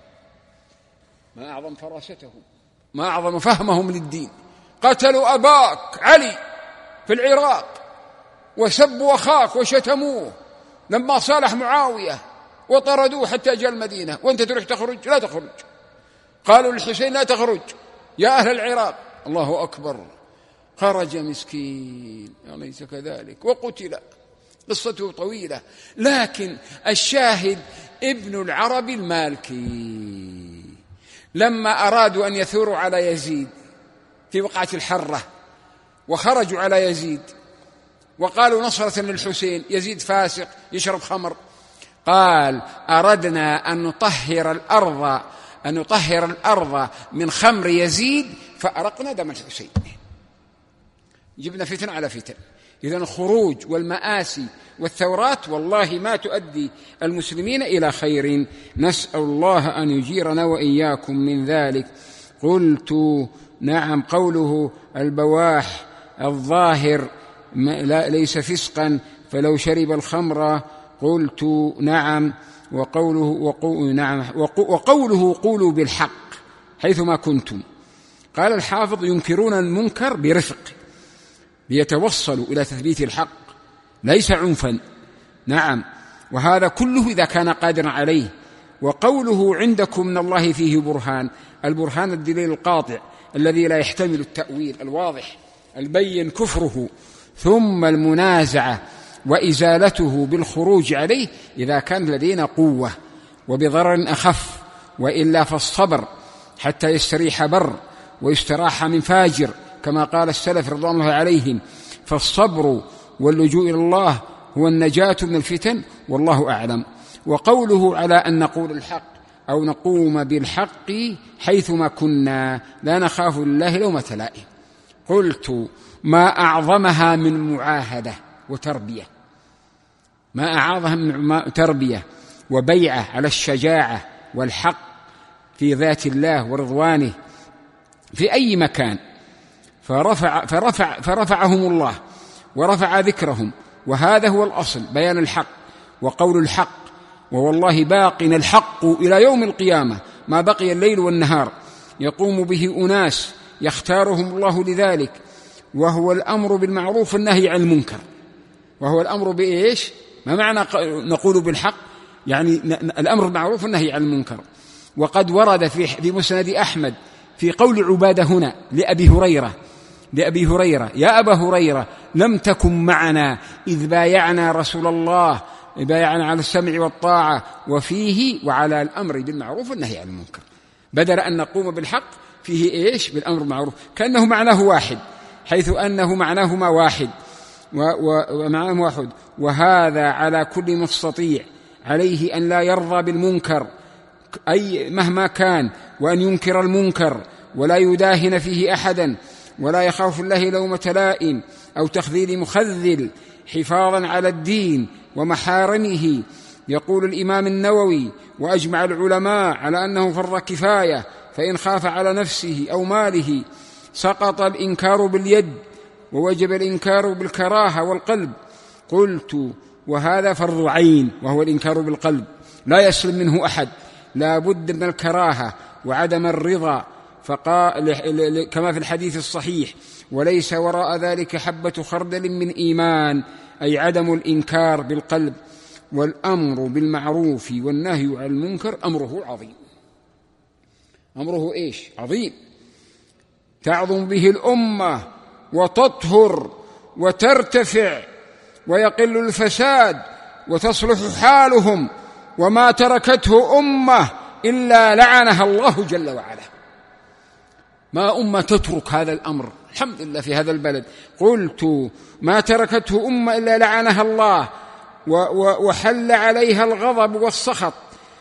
ما أعظم فراستهم، ما أعظم فهمهم للدين. قتلوا أباك علي في العراق وسبوا أخاك وشتموه لما صالح معاوية وطردوه حتى جاء المدينة، وأنت تروح تخرج؟ لا تخرج. قالوا للحسين لا تخرج يا أهل العراق. الله أكبر. خرج مسكين أليس كذلك وقتل. قصته طويلة، لكن الشاهد ابن العربي المالكي لما أرادوا أن يثوروا على يزيد في وقعة الحرة وخرجوا على يزيد وقالوا نصرة للحسين، يزيد فاسق يشرب خمر، قال أردنا أن نطهر الأرض أن نطهر الأرض من خمر يزيد فأرقنا دم الحسين. جبنا فتن على فتن. إذن الخروج والمآسي والثورات والله ما تؤدي المسلمين إلى خير. نسأل الله أن يجيرنا وإياكم من ذلك. قلت نعم. قوله البواح الظاهر ليس فسقا فلو شرب الخمر، قلت نعم. وقوله, وقو نعم وقوله قولوا بالحق حيثما كنتم. قال الحافظ ينكرون المنكر برفق، ليتوصلوا إلى تثبيت الحق ليس عنفا. نعم، وهذا كله إذا كان قادرا عليه. وقوله عندكم من الله فيه برهان، البرهان الدليل القاطع الذي لا يحتمل التأويل، الواضح البين كفره، ثم المنازعة وإزالته بالخروج عليه إذا كان لدينا قوة وبضرر أخف، وإلا فالصبر حتى يستريح بر ويستراح من فاجر كما قال السلف رضوان الله عليهم. فالصبر واللجوء إلى الله هو النجاة من الفتن، والله أعلم. وقوله على أن نقول الحق أو نقوم بالحق حيثما كنا لا نخاف لله لومة لائم. قلت ما أعظمها من معاهدة وتربية، ما أعظمها من تربية وبيعة على الشجاعة والحق في ذات الله ورضوانه في أي مكان، فرفع فرفع فرفعهم الله ورفع ذكرهم، وهذا هو الأصل، بيان الحق وقول الحق. ووالله باق الحق إلى يوم القيامة، ما بقي الليل والنهار يقوم به أناس يختارهم الله لذلك، وهو الأمر بالمعروف والنهي عن المنكر. وهو الأمر بإيش؟ ما معنى نقول بالحق؟ يعني الأمر بالمعروف والنهي عن المنكر. وقد ورد في مسند أحمد في قول عبادة هنا لأبي هريرة لأبي هريرة يا أبا هريرة لم تكن معنا إذ بايعنا رسول الله، بايعنا على السمع والطاعة وفيه وعلى الأمر بالمعروف والنهي عن المنكر. بدل أن نقوم بالحق فيه إيش؟ بالأمر بالمعروف، كأنه معناه واحد، حيث أنه معناهما واحد ومعناه واحد. وهذا على كل مستطيع عليه أن لا يرضى بالمنكر أي مهما كان، وأن ينكر المنكر ولا يداهن فيه أحدا، ولا يخاف الله لومة لائم أو تخذيل مخذل، حفاظا على الدين ومحارمه. يقول الإمام النووي وأجمع العلماء على أنه فرض كفاية، فإن خاف على نفسه أو ماله سقط الإنكار باليد ووجب الإنكار بالكراهة والقلب. قلت وهذا فرض عين، وهو الإنكار بالقلب، لا يسلم منه أحد، لا بد من الكراهة وعدم الرضا، فقال كما في الحديث الصحيح وليس وراء ذلك حبة خردل من إيمان، أي عدم الإنكار بالقلب. والأمر بالمعروف والنهي عن المنكر أمره عظيم. أمره إيش؟ عظيم، تعظم به الأمة وتطهر وترتفع ويقل الفساد وتصلح حالهم، وما تركته أمة إلا لعنها الله جل وعلا. ما أمة تترك هذا الأمر الحمد لله في هذا البلد. قلت ما تركته أمة إلا لعنها الله وحل عليها الغضب والسخط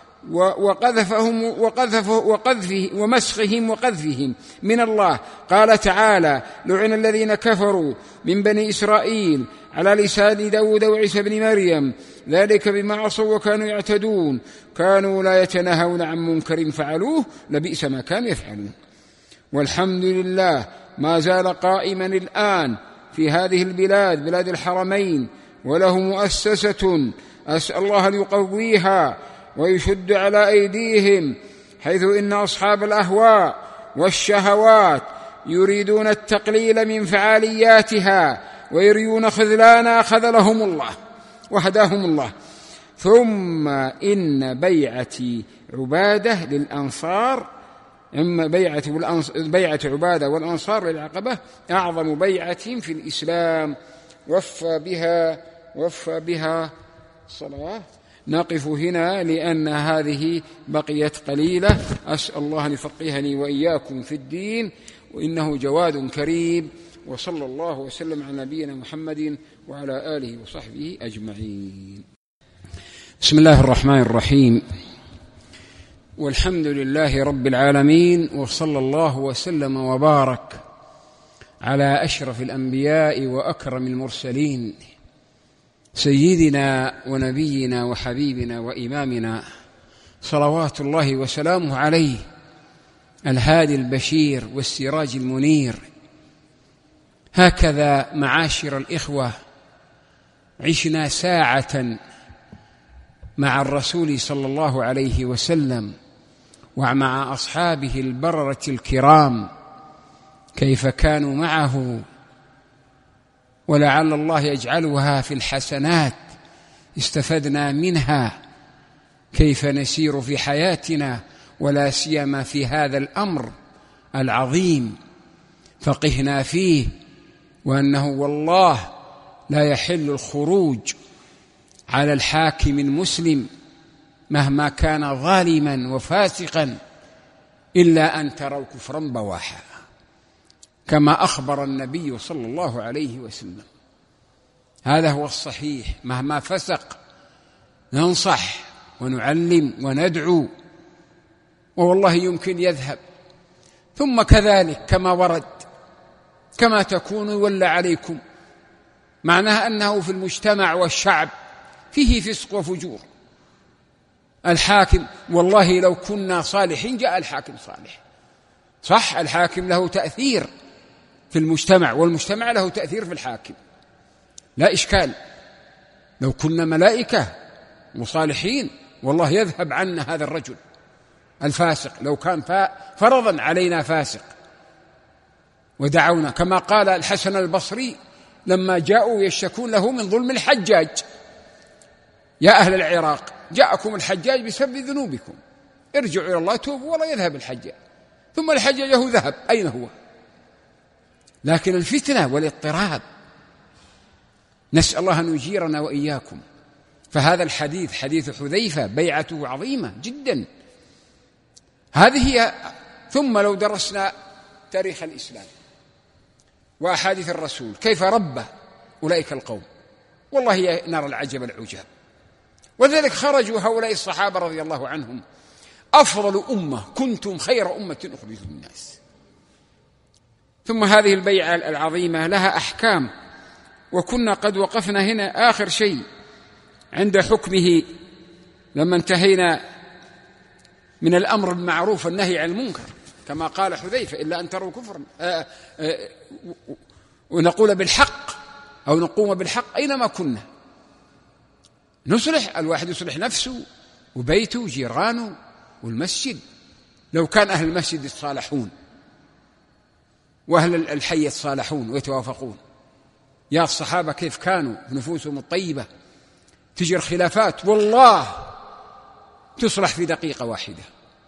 وقذفهم وقذفه وقذفه ومسخهم وقذفهم من الله. قال تعالى لعن الذين كفروا من بني إسرائيل على لسان داود وعيسى بن مريم ذلك بما عصوا وكانوا يعتدون كانوا لا يتناهون عن منكر فعلوه لبئس ما كانوا يفعلون. والحمد لله ما زال قائما الآن في هذه البلاد بلاد الحرمين، وله مؤسسة أسأل الله أن يقويها ويشد على أيديهم، حيث إن أصحاب الأهواء والشهوات يريدون التقليل من فعالياتها ويريون خذلانا خذلهم الله وهداهم الله. ثم إن بيعة عبادة للأنصار أما بيعة, بيعة عبادة والأنصار للعقبة أعظم بيعة في الإسلام، وفى بها وفى بها صلاة. نقف هنا لأن هذه بقيت قليلة. أسأل الله أن يفقهني وإياكم في الدين، وإنه جواد كريم. وصلى الله وسلم على نبينا محمد وعلى آله وصحبه أجمعين. بسم الله الرحمن الرحيم، والحمد لله رب العالمين، وصلى الله وسلم وبارك على أشرف الأنبياء وأكرم المرسلين سيدنا ونبينا وحبيبنا وإمامنا صلوات الله وسلامه عليه، الهادي البشير والسراج المنير. هكذا معاشر الإخوة عشنا ساعة مع الرسول صلى الله عليه وسلم ومع أصحابه البررة الكرام، كيف كانوا معه، ولعل الله يجعلها في الحسنات استفدنا منها كيف نسير في حياتنا، ولا سيما في هذا الأمر العظيم فقهنا فيه، وأنه والله لا يحل الخروج على الحاكم المسلم مهما كان ظالما وفاسقا إلا أن تروا كفرا بواحا، كما أخبر النبي صلى الله عليه وسلم. هذا هو الصحيح، مهما فسق ننصح ونعلم وندعو، والله يمكن يذهب. ثم كذلك كما ورد كما تكون يولى عليكم، معناها أنه في المجتمع والشعب فيه فسق وفجور. الحاكم والله لو كنا صالحين جاء الحاكم صالح، صح، الحاكم له تأثير في المجتمع والمجتمع له تأثير في الحاكم، لا إشكال. لو كنا ملائكة وصالحين والله يذهب عنا هذا الرجل الفاسق، لو كان فرضا علينا فاسق ودعونا، كما قال الحسن البصري لما جاءوا يشتكون له من ظلم الحجاج: يا أهل العراق جاءكم الحجاج بسبب ذنوبكم، ارجعوا إلى الله توبوا ولا يذهب الحجاج. ثم الحجاج له ذهب، أين هو؟ لكن الفتنة والاضطراب نسأل الله أن يجيرنا وإياكم. فهذا الحديث حديث حذيفة بيعته عظيمة جدا، هذه هي. ثم لو درسنا تاريخ الإسلام وأحاديث الرسول كيف ربى أولئك القوم، والله نرى العجب العجاب. وذلك خرجوا هؤلاء الصحابة رضي الله عنهم: أفضل أمة كنتم خير أمة أخرجت للناس. ثم هذه البيعة العظيمة لها أحكام، وكنا قد وقفنا هنا آخر شيء عند حكمه لما انتهينا من الأمر بالمعروف والنهي عن المنكر، كما قال حذيفة: إلا أن تروا كفرا، آآ آآ ونقول بالحق أو نقوم بالحق أينما كنا. نصلح، الواحد يصلح نفسه وبيته وجيرانه والمسجد. لو كان أهل المسجد يتصالحون وأهل الحي يتصالحون ويتوافقون، يا الصحابة كيف كانوا نفوسهم الطيبة، تجر خلافات والله تصلح في دقيقة واحدة.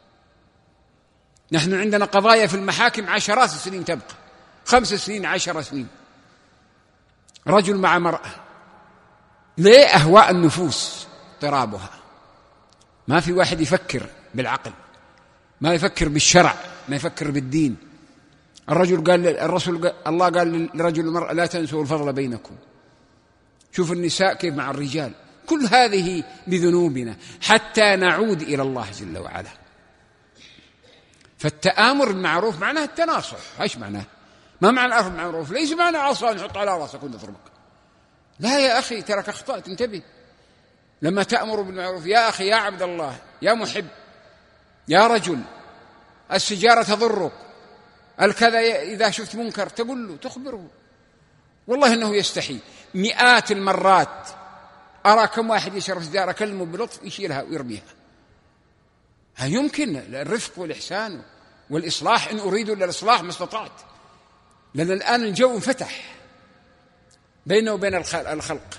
نحن عندنا قضايا في المحاكم عشرات السنين تبقى، خمس سنين عشر سنين، رجل مع مرأة، ليه؟ أهواء النفوس اضطرابها، ما في واحد يفكر بالعقل، ما يفكر بالشرع، ما يفكر بالدين. الرجل قال الرسول قال الله قال للرجل والمرأة: لا تنسوا الفضل بينكم. شوف النساء كيف مع الرجال. كل هذه بذنوبنا حتى نعود إلى الله جل وعلا. فالتآمر بالمعروف معناه التناصح. ايش معناه؟ ما معنى الأمر بالمعروف؟ ليس معنى عصا نحط على راسك ونضربك، لا يا أخي، ترك أخطأت، انتبه. لما تأمر بالمعروف: يا أخي، يا عبد الله، يا محب، يا رجل، السجارة تضرك، الكذا، إذا شفت منكر تقول له، تخبره. والله إنه يستحي. مئات المرات أرى كم واحد يشرب سجارة كلمه بلطف يشيلها ويرميها. هل يمكن الرفق والإحسان والإصلاح؟ إن أريد إلا الإصلاح ما استطعت، لأن الآن الجو انفتح بينه وبين الخلق،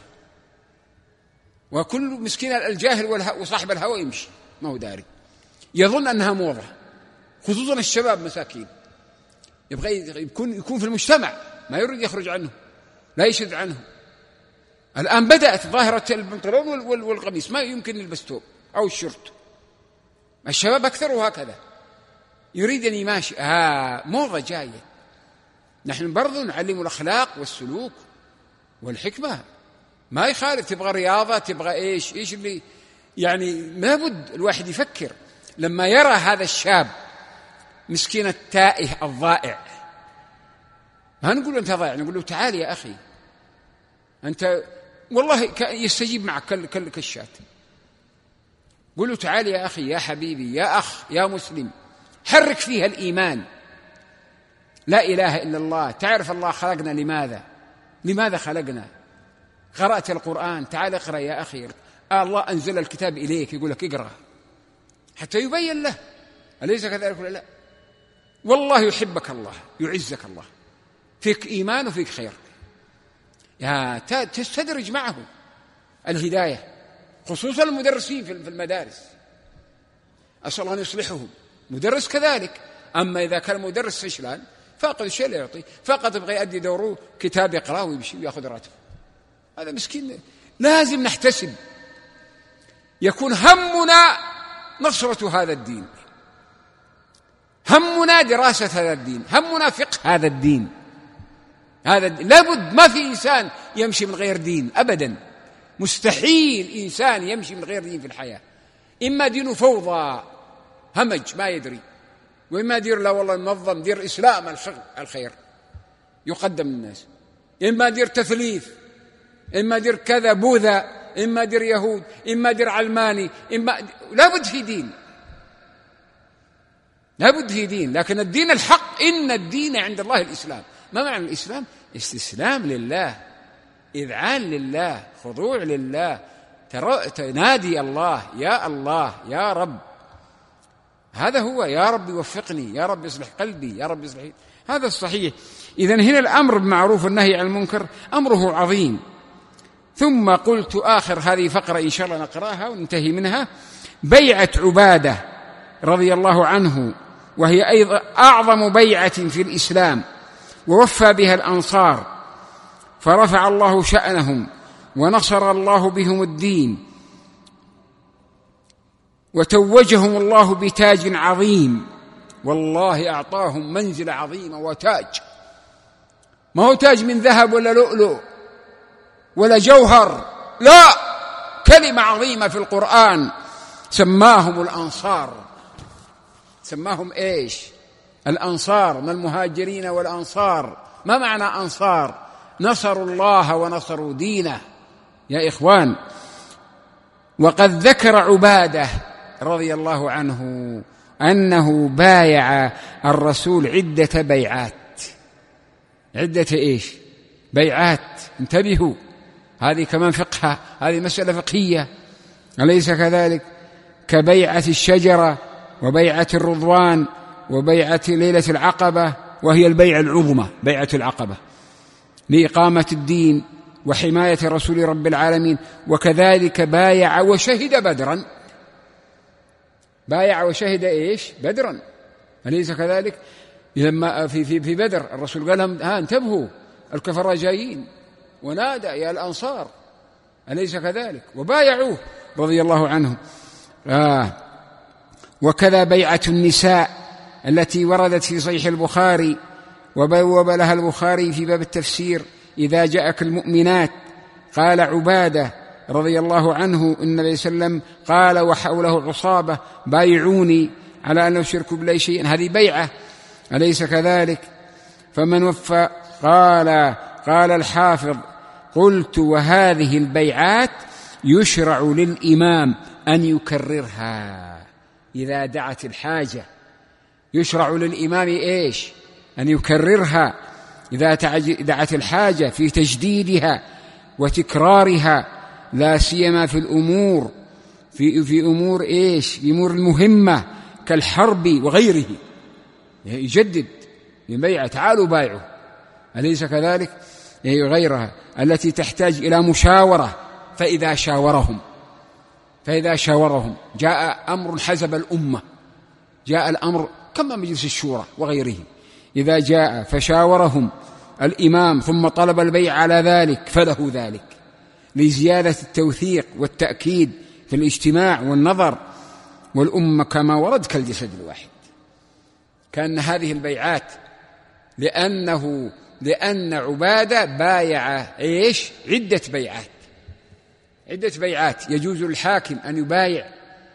وكل مسكين الجاهل وصاحب الهوى يمشي ما هو داري، يظن أنها موضة، خصوصا الشباب مساكين، يبغى يكون يكون في المجتمع، ما يريد يخرج عنه، لا يشد عنه. الآن بدأت ظاهرة البنطلون والقميص، ما يمكن يلبس ثوب أو الشورت. الشباب أكثر هكذا، يريد أن يماشي، آه موضة جاية. نحن برضو نعلم الأخلاق والسلوك والحكمة، ما يخالف. تبغى رياضة، تبغى إيش إيش اللي يعني لابد الواحد يفكر. لما يرى هذا الشاب مسكين التائه الضائع ما نقول أنت ضايع، نقول له تعال يا أخي أنت والله يستجيب معك كالشاة. قل له تعال يا أخي يا حبيبي يا أخ يا مسلم، حرك فيها الإيمان، لا إله إلا الله، تعرف الله خلقنا لماذا، لماذا خلقنا، قرأت القرآن، تعال اقرأ يا أخي، آه الله أنزل الكتاب إليك يقول لك اقرأ حتى يبين له، أليس كذلك ولا لا؟ والله يحبك الله، يعزك الله، فيك إيمان وفيك خير، يا تستدرج معه الهداية، خصوصا المدرسين في المدارس، أسأل الله أن يصلحهم، مدرس كذلك. أما إذا كان مدرس فشلان فاقد الشيء لا يعطي، فقط يبغى يؤدي دوره، كتاب يقرأه ويمشي ويأخذ راتبه، هذا مسكين. لازم نحتسب، يكون همنا نصرة هذا الدين، همنا دراسة هذا الدين، همنا فقه هذا الدين، هذا الدين. لابد، ما في إنسان يمشي من غير دين أبدا، مستحيل إنسان يمشي من غير دين في الحياة، إما دينه فوضى همج ما يدري، وإما دير لا والله منظم، دير إسلام الخير يقدم للناس، إما دير تثليث، إما دير كذا بوذا، إما دير يهود، إما دير علماني، إما لابد في دين، لابد في دين. لكن الدين الحق، إن الدين عند الله الإسلام. ما معنى الإسلام؟ استسلام لله، إذعان لله، خضوع لله، تنادي الله يا الله يا رب، هذا هو، يا رب وفقني، يا رب يصلح قلبي، يا رب يصلح، هذا الصحيح. إذن هنا الأمر بالمعروف والنهي عن المنكر أمره عظيم. ثم قلت آخر هذه فقرة إن شاء الله نقرأها وننتهي منها، بيعة عبادة رضي الله عنه، وهي أيضا أعظم بيعة في الإسلام، ووفى بها الأنصار، فرفع الله شأنهم ونصر الله بهم الدين، وتوجهم الله بتاج عظيم، والله أعطاهم منزلة عظيمة وتاج، ما هو تاج من ذهب ولا لؤلؤ ولا جوهر، لا، كلمة عظيمة في القرآن، سماهم الأنصار. سماهم إيش؟ الأنصار، من المهاجرين والأنصار. ما معنى أنصار؟ نصروا الله ونصروا دينه يا إخوان. وقد ذكر عبادة رضي الله عنه أنه بايع الرسول عدة بيعات. عدة إيش؟ بيعات، انتبهوا، هذه كمان فقه، هذه مسألة فقهية، أليس كذلك؟ كبيعة الشجرة، وبيعة الرضوان، وبيعة ليلة العقبة، وهي البيعة العظمى، بيعة العقبة، لإقامة الدين وحماية رسول رب العالمين. وكذلك بايع وشهد بدرا، بايع وشهد إيش؟ بدرا، أليس كذلك؟ لما في في في بدر الرسول قال لهم ها انتبهوا الكفار جايين، ونادى يا الأنصار، أليس كذلك؟ وبايعوه رضي الله عنهم. آه. وكذا بيعة النساء التي وردت في صحيح البخاري، وبوب لها البخاري في باب التفسير: إذا جاءك المؤمنات. قال عبادة رضي الله عنه: النبي صلى الله عليه وسلم قال وحوله عصابة: بايعوني على أن لا أشرك بالله شيئا. هذه بيعة، أليس كذلك؟ فمن وفى. قال قال الحافظ: قلت وهذه البيعات يشرع للإمام أن يكررها إذا دعت الحاجة. يشرع للإمام إيش؟ أن يكررها إذا دعت الحاجة، في تجديدها وتكرارها، لا سيما في الأمور في في أمور إيش؟ في أمور المهمة كالحرب وغيره، يجدد يبيع، تعالوا بايعوا، أليس كذلك؟ غيرها التي تحتاج إلى مشاورة، فإذا شاورهم فإذا شاورهم جاء أمر حزب الأمة، جاء الأمر كما مجلس الشورى وغيره، إذا جاء فشاورهم الإمام ثم طلب البيع على ذلك فله ذلك، لزيادة التوثيق والتأكيد في الاجتماع والنظر، والأمة كما ورد كالجسد الواحد. كان هذه البيعات لأنه لأن عبادة بايع إيش؟ عدة بيعات، عدة بيعات. يجوز للحاكم أن يبايع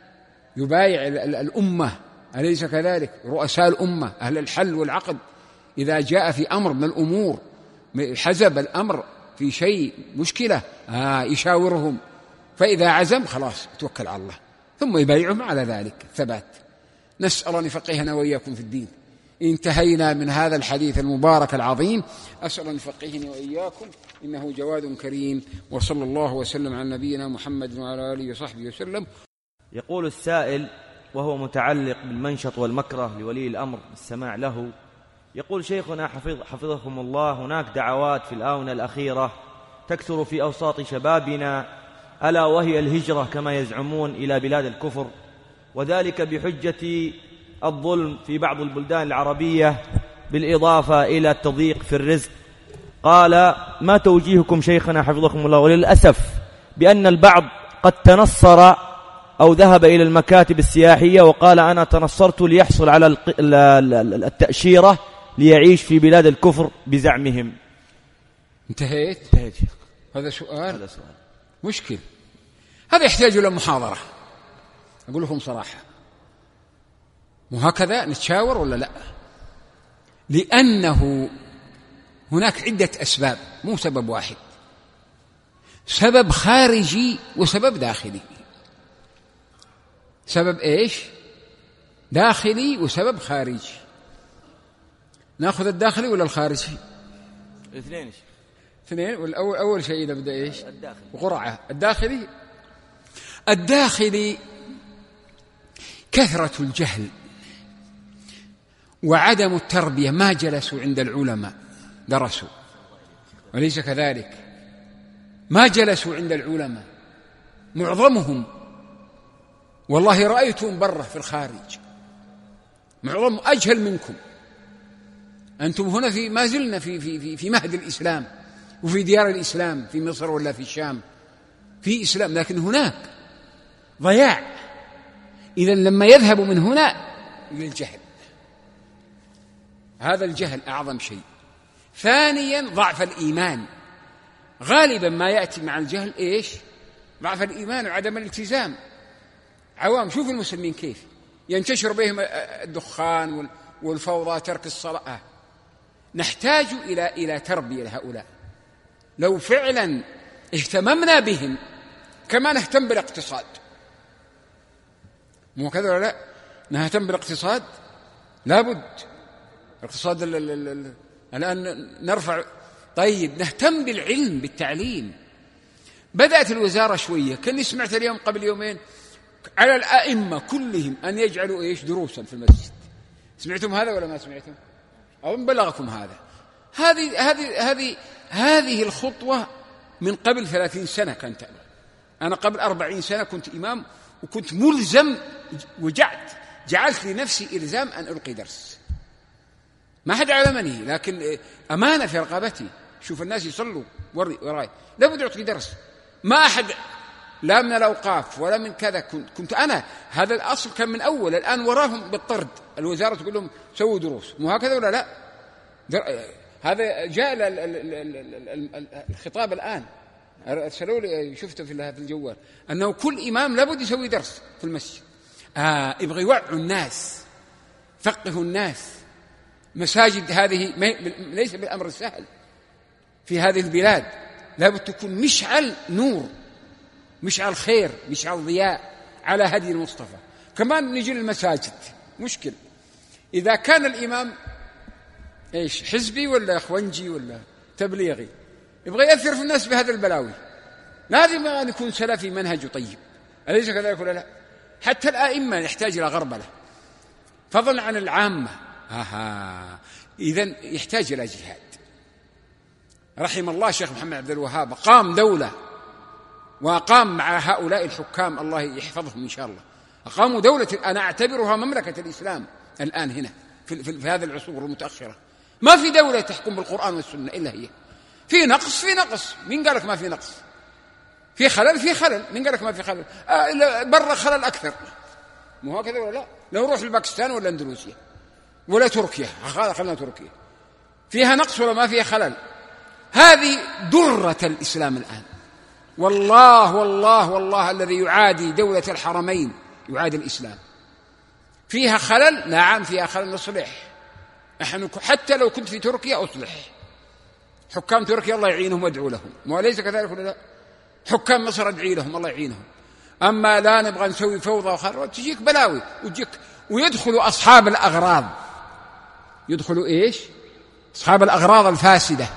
يبايع الأمة، أليس كذلك؟ رؤساء الأمة، أهل الحل والعقد، إذا جاء في أمر من الأمور حزب الأمر في شيء مشكلة آه يشاورهم، فإذا عزم خلاص توكل على الله ثم يبايعهم على ذلك ثبات. نسأل أن يفقهنا وإياكم في الدين. انتهينا من هذا الحديث المبارك العظيم، أسأل أن يفقهني وإياكم، إنه جواد كريم. وصلى الله وسلم على نبينا محمد وعلى آله وصحبه وسلم. يقول السائل وهو متعلق بالمنشط والمكره لولي الأمر السماع له، يقول: شيخنا حفظ حفظكم الله، هناك دعوات في الآونة الأخيرة تكثر في أوساط شبابنا، ألا وهي الهجرة كما يزعمون إلى بلاد الكفر، وذلك بحجة الظلم في بعض البلدان العربية بالإضافة إلى التضييق في الرزق. قال: ما توجيهكم شيخنا حفظكم الله؟ وللأسف بأن البعض قد تنصر أو ذهب إلى المكاتب السياحية وقال: أنا تنصرت ليحصل على التأشيرة ليعيش في بلاد الكفر بزعمهم. انتهيت؟ انتهيت. هذا سؤال؟ هذا سؤال مشكل، هذا يحتاج إلى محاضرة. أقول لكم صراحة، مو هكذا نتشاور ولا لا؟ لأنه هناك عدة أسباب، مو سبب واحد، سبب خارجي وسبب داخلي. سبب إيش؟ داخلي وسبب خارجي. نأخذ الداخلي ولا الخارجي؟ الاثنين. اثنين. والأول أول شيء نبدأ إيش؟ الداخلي. وقرعة. الداخلي الداخلي كثرة الجهل وعدم التربية، ما جلسوا عند العلماء درسوا، وليس كذلك، ما جلسوا عند العلماء معظمهم، والله رأيتهم برا في الخارج معظم أجهل منكم. أنتم هنا في ما زلنا في في في في مهد الإسلام وفي ديار الإسلام في مصر ولا في الشام في إسلام، لكن هناك ضياع. إذا لما يذهبوا من هنا إلى الجهل، هذا الجهل أعظم شيء. ثانيا ضعف الإيمان، غالبا ما يأتي مع الجهل إيش؟ ضعف الإيمان وعدم الالتزام. عوام، شوف المسلمين كيف ينتشر بهم الدخان والفوضى، ترك الصلاة. نحتاج إلى إلى تربية لهؤلاء. لو فعلا اهتممنا بهم كما نهتم بالاقتصاد، مو كذا ولا لا؟ نهتم بالاقتصاد لابد، الاقتصاد الآن نرفع. طيب نهتم بالعلم بالتعليم. بدأت الوزارة شوية، كني سمعت اليوم قبل يومين على الأئمة كلهم أن يجعلوا إيش دروسا في المسجد. سمعتم هذا ولا ما سمعتم؟ أو بلغكم هذا؟ هذه هذه هذه هذه الخطوة من قبل ثلاثين سنة كانت. أنا قبل أربعين سنة كنت إمام وكنت ملزم، وجعت جعلت لنفسي إلزام أن ألقي درس. ما حد علمني، لكن أمانة في رقبتي. شوف الناس يصلوا وراي، لابد أعطي درس. ما أحد لا من الأوقاف ولا من كذا، كنت, كنت أنا. هذا الأصل كان من أول، الآن وراهم بالطرد. الوزارة تقول لهم سووا دروس، مو هكذا ولا لا؟ هذا جاء الخطاب الآن، أرسلوا لي، شفته في الجوال، أنه كل إمام لابد يسوي درس في المسجد. آه يبغى يوعوا الناس، فقهوا الناس. مساجد هذه ليس بالأمر السهل في هذه البلاد، لابد تكون مشعل نور، مشعل خير، مشعل ضياء على هدي المصطفى. كمان نجي للمساجد، مشكل إذا كان الإمام إيش حزبي ولا إخوانجي ولا تبليغي، يبغى يأثر في الناس بهذا البلاوي. لازم أن يكون سلفي منهج طيب، أليس كذلك ولا لا؟ حتى الآئمة يحتاج إلى غربلة، فضلا عن العامة. آها، إذن يحتاج إلى جهاد. رحم الله الشيخ محمد عبد الوهاب، قام دولة وقام مع هؤلاء الحكام، الله يحفظهم إن شاء الله، أقاموا دولة أنا أعتبرها مملكة الإسلام الآن هنا في, في, في هذه العصور المتأخرة. ما في دولة تحكم بالقرآن والسنة إلا هي. في نقص في نقص، مين قالك ما في نقص؟ في خلل في خلل، مين قالك ما في خلل؟ آه برا خلل أكثر، مو هكذا ولا لا؟ لو روح لباكستان ولا اندونيسيا ولا تركيا، خلنا تركيا فيها نقص ولا ما فيها خلل؟ هذه درة الإسلام الآن. والله والله والله الذي يعادي دولة الحرمين يعادي الإسلام. فيها خلل، نعم فيها خلل، نصلح نحن حتى لو كنت في تركيا أصلح، حكام تركيا الله يعينهم وادعو لهم، وليس كذلك ولا لا؟ حكام مصر ادعي لهم الله يعينهم. أما لا نبغى نسوي فوضى وخرب، تجيك بلاوي وتجيك. ويدخلوا أصحاب الأغراض، يدخلوا إيش؟ أصحاب الأغراض الفاسدة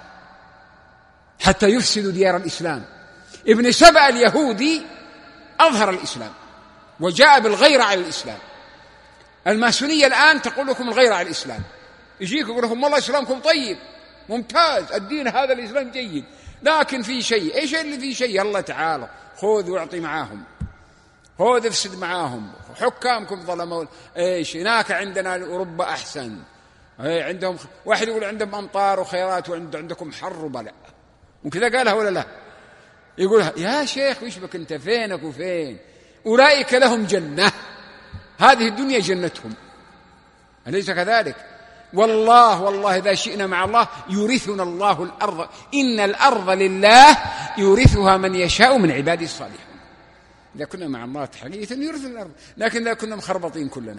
حتى يفسدوا ديار الإسلام. ابن سبأ اليهودي أظهر الإسلام وجاء بالغيرة على الإسلام. الماسونية الآن تقول لكم الغيرة على الإسلام، يجيكم يقول لكم والله إسلامكم طيب ممتاز، الدين هذا الإسلام جيد، لكن في شيء. إيش اللي في شيء؟ الله تعالى خذ واعطي معاهم، خذ افسد معاهم، حكامكم ظلموا. إيش هناك عندنا أوروبا أحسن، أي عندهم واحد يقول عندهم أمطار وخيرات وعندكم حر وبلاء، وكذا قالها ولا لا؟ يقولها يا شيخ وش بك أنت، فينك وفين؟ أولئك لهم جنة، هذه الدنيا جنتهم، أليس كذلك؟ والله والله إذا شئنا مع الله يورثنا الله الأرض، إن الأرض لله يورثها من يشاء من عباده الصالحين. إذا كنا مع الله حقيقة يورثنا الأرض، لكن إذا كنا مخربطين كلنا.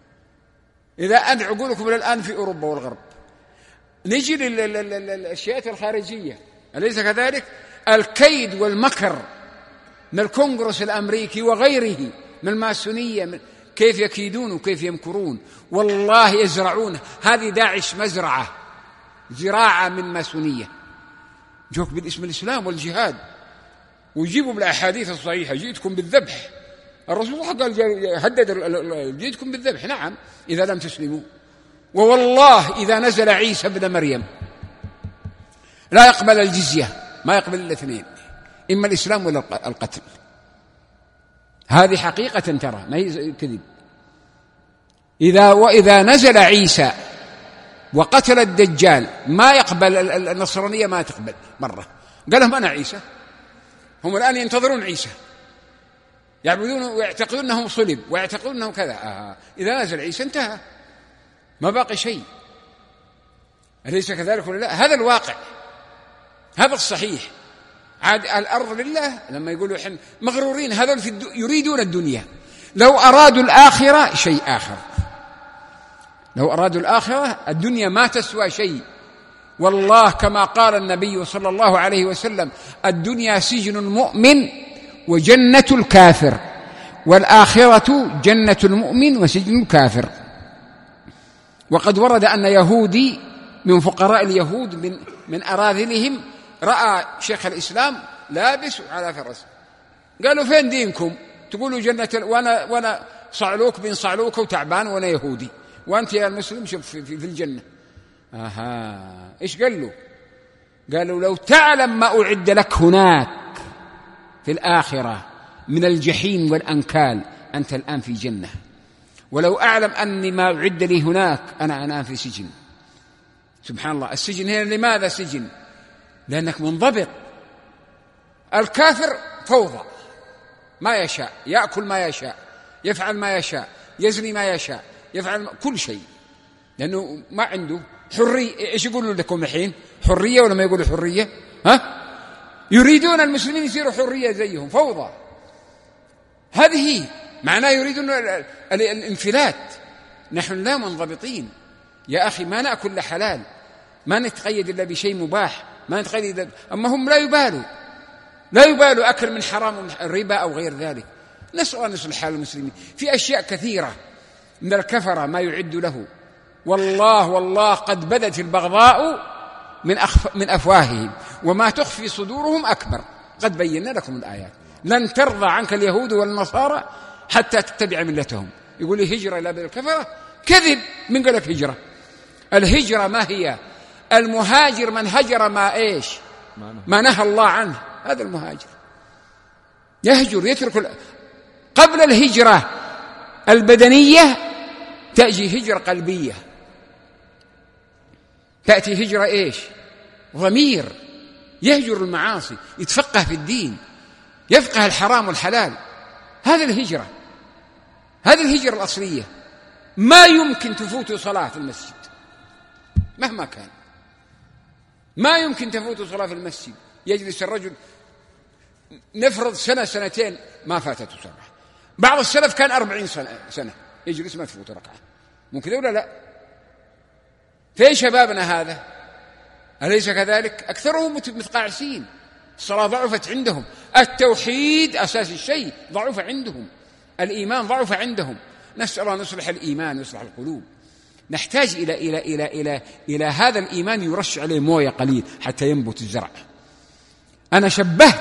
إذا أدعو عقولكم الآن في أوروبا والغرب، نجي للأشياء الخارجية، أليس كذلك؟ الكيد والمكر من الكونغرس الأمريكي وغيره من الماسونية، من كيف يكيدون وكيف يمكرون، والله يزرعون. هذه داعش مزرعة، زراعة من ماسونية، جوك بالاسم الإسلام والجهاد، ويجيبوا بالأحاديث الصحيحة جئتكم بالذبح. الرسول قال هدد جئتكم بالذبح، نعم إذا لم تسلموا. ووالله إذا نزل عيسى ابن مريم لا يقبل الجزية، ما يقبل الاثنين، إما الإسلام ولا القتل. هذه حقيقة ترى، ما هي كذب. إذا وإذا نزل عيسى وقتل الدجال ما يقبل النصرانية، ما تقبل مرة. قال لهم أنا عيسى، هم الآن ينتظرون عيسى، يعبدون ويعتقدون أنه صلب ويعتقدون أنه كذا. آه. إذا نزل عيسى انتهى، ما باقي شيء، أليس كذلك ولا لا؟ هذا الواقع، هذا الصحيح. عاد الأرض لله، لما يقولوا حين مغرورين هذول في الدو... يريدون الدنيا، لو أرادوا الآخرة شيء آخر، لو أرادوا الآخرة الدنيا ما تسوى شيء. والله كما قال النبي صلى الله عليه وسلم الدنيا سجن المؤمن وجنة الكافر، والآخرة جنة المؤمن وسجن الكافر. وقد ورد أن يهودي من فقراء اليهود من, من أراذلهم رأى شيخ الإسلام لابس على فرس، قالوا فين دينكم؟ تقولوا جنة ال... وأنا, وأنا صعلوك بن صعلوك وتعبان وأنا يهودي، وأنت يا المسلم شوف في, في, في الجنة. آها، إيش قال له؟ قالوا لو تعلم ما أعد لك هناك في الآخرة من الجحيم والأنكال أنت الآن في جنة، ولو أعلم أني ما أعد لي هناك أنا أنا في سجن. سبحان الله. السجن هنا لماذا سجن؟ لأنك منضبط. الكافر فوضى، ما يشاء، يأكل ما يشاء، يفعل ما يشاء، يزني ما يشاء، يفعل كل شيء، لأنه ما عنده حرية. إيش يقولوا لكم الحين؟ حرية ولا ما يقولوا حرية؟ ها؟ يريدون المسلمين يصيروا حرية زيهم، فوضى. هذه معناه يريدون الانفلات. نحن لا منضبطين يا أخي، ما نأكل إلا حلال، ما نتقيد إلا بشيء مباح، ما نتقيد إلا. أما هم لا يبالوا، لا يبالوا أكل من حرام الربا أو غير ذلك. نسأل الله نصلح حال المسلمين. في أشياء كثيرة من الكفرة ما يعد له. والله والله قد بدت البغضاء من, أخف من أفواههم وما تخفي صدورهم أكبر. قد بينا لكم الآيات. لن ترضى عنك اليهود والنصارى حتى تتبع ملتهم. يقول لي هجرة إلى بلاد الكفرة، كذب. من قال لك هجرة؟ الهجرة ما هي؟ المهاجر من هجر ما إيش؟ ما نهى الله عنه، هذا المهاجر. يهجر، يترك. قبل الهجرة البدنية تأتي هجرة قلبية، تأتي هجرة إيش؟ ضمير، يهجر المعاصي، يتفقه في الدين، يفقه الحرام والحلال. هذا الهجرة، هذه الهجرة الأصلية. ما يمكن تفوت صلاة في المسجد مهما كان، ما يمكن تفوت صلاة في المسجد. يجلس الرجل نفرض سنة سنتين ما فاتته صلاة، بعض السلف كان أربعين سنة, سنة يجلس ما تفوت ركعة، ممكن ولا لا؟ فين شبابنا هذا؟ أليس كذلك؟ أكثرهم متقاعسين، الصلاة ضعفت عندهم، التوحيد أساس الشيء ضعف عندهم، الإيمان ضعف عندهم. نسأل الله أن يصلح الإيمان ويصلح القلوب. نحتاج إلى إلى إلى إلى إلى هذا الإيمان يرش عليه موية قليل حتى ينبت الزرع. أنا شبهت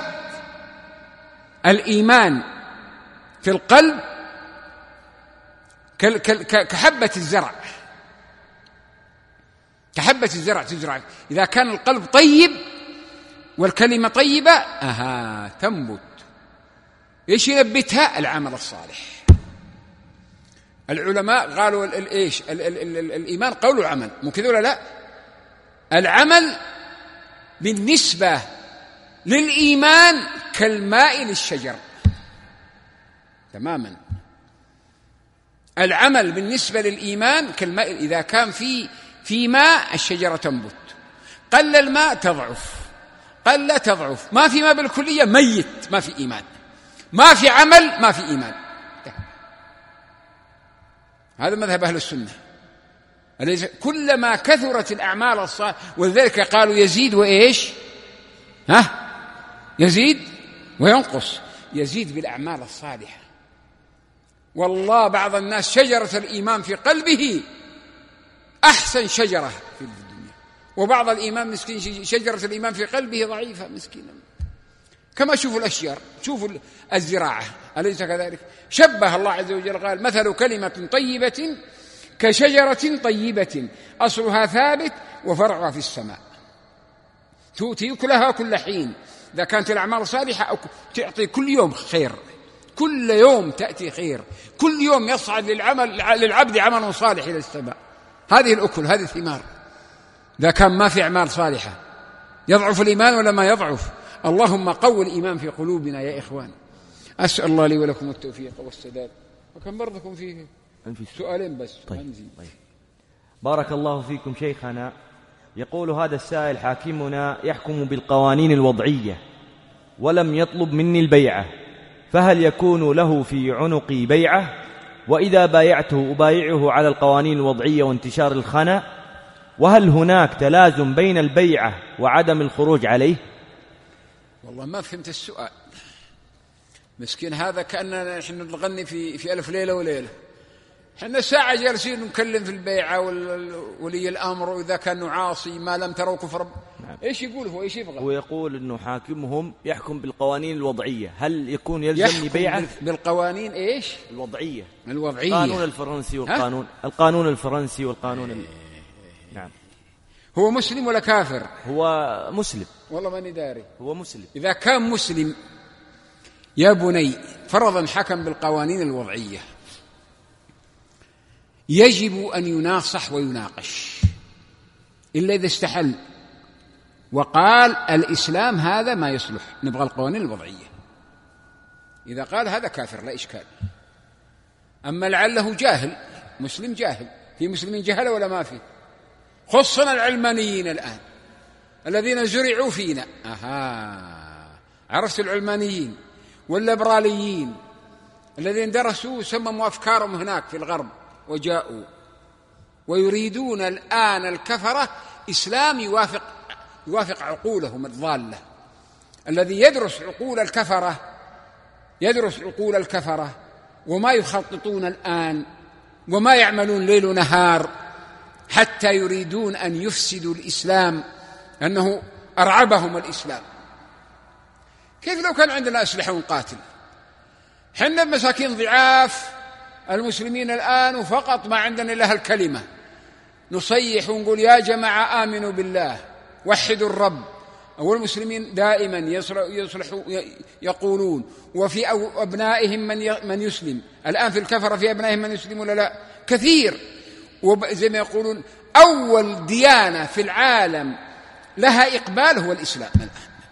الإيمان في القلب كحبة الزرع، كحبة الزرع تزرع، إذا كان القلب طيب والكلمة طيبة أها تنبت. إيش ينبتها؟ العمل الصالح. العلماء قالوا الإيش ال ال ال ال الإيمان قول وعمل، مو كذا ولا لا؟ العمل بالنسبة للإيمان كالماء للشجر تماما. العمل بالنسبة للإيمان كالماء، إذا كان في في ماء الشجرة تنبت، قل الماء تضعف، قل لا تضعف، ما في ماء بالكلية ميت، ما في إيمان، ما في عمل، ما في إيمان. هذا مذهب أهل السنة. كلما كثرت الأعمال الصالحة، ولذلك قالوا يزيد وإيش؟ ها؟ يزيد وينقص. يزيد بالأعمال الصالحة. والله بعض الناس شجرة الإيمان في قلبه أحسن شجرة في الدنيا، وبعض الإيمان مسكين شجرة الإيمان في قلبه ضعيفة مسكينة. كما شوفوا الأشجار، شوفوا الزراعة، أليس كذلك؟ شبه الله عز وجل قال مثل كلمة طيبة كشجرة طيبة أصلها ثابت وفرعها في السماء تؤتي أكلها كل حين. إذا كانت الأعمال صالحة تعطي كل يوم خير، كل يوم تأتي خير، كل يوم يصعد للعمل للعبد عمل صالح إلى السماء. هذه الأكل، هذه الثمار. إذا كان ما في أعمال صالحة يضعف الإيمان ولا ما يضعف؟ اللهم قوّ الإيمان في قلوبنا يا إخوان. أسأل الله لي ولكم التوفيق والسداد. وكم برضكم فيه سؤالين بس. طيب. طيب. بارك الله فيكم شيخنا. يقول هذا السائل: حاكمنا يحكم بالقوانين الوضعية ولم يطلب مني البيعة، فهل يكون له في عنقي بيعة؟ وإذا بايعته أبايعه على القوانين الوضعية وانتشار الخنا؟ وهل هناك تلازم بين البيعة وعدم الخروج عليه؟ والله ما فهمت السؤال. مسكين هذا كأننا نحن نغني في في ألف ليلة وليلة. حنا ساعة جالسين نكلم في البيعة ولي الأمر، وإذا كان عاصي ما لم تروا كفر. نعم. إيش يقول هو؟ إيش يبغى؟ هو يقول إنه حاكمهم يحكم بالقوانين الوضعية، هل يكون يلزمني بيعة؟ بالقوانين إيش؟ الوضعية. الوضعية. القانون الفرنسي والقانون ها؟ القانون الفرنسي والقانون ال... نعم. هو مسلم ولا كافر؟ هو مسلم. والله ماني داري. هو مسلم. إذا كان مسلم يا بني فرضا حكم بالقوانين الوضعية، يجب أن يناصح ويناقش، إلا إذا استحل وقال الإسلام هذا ما يصلح، نبغى القوانين الوضعية. إذا قال هذا كافر لا إشكال. أما لعله جاهل، مسلم جاهل، في مسلمين جهل ولا ما في؟ خصنا العلمانيين الآن الذين زرعوا فينا. أها، عرفت العلمانيين والليبراليين الذين درسوا وسمموا أفكارهم هناك في الغرب وجاءوا ويريدون الآن الكفرة إسلام يوافق يوافق عقولهم الضالة. الذي يدرس عقول الكفرة يدرس عقول الكفرة وما يخططون الآن وما يعملون ليل ونهار حتى يريدون أن يفسدوا الإسلام، أنه أرعبهم الإسلام. كيف لو كان عندنا أسلحة ونقاتل؟ حنا مساكين ضعاف المسلمين الآن، وفقط ما عندنا إلا الكلمة، نصيح ونقول يا جماعة آمنوا بالله وحدوا الرب. والمسلمين دائما يصلحوا يقولون، وفي أبنائهم من من يسلم. الآن في الكفرة في أبنائهم من يسلم ولا لا؟ كثير. وزي ما يقولون أول ديانة في العالم لها إقبال هو الإسلام الآن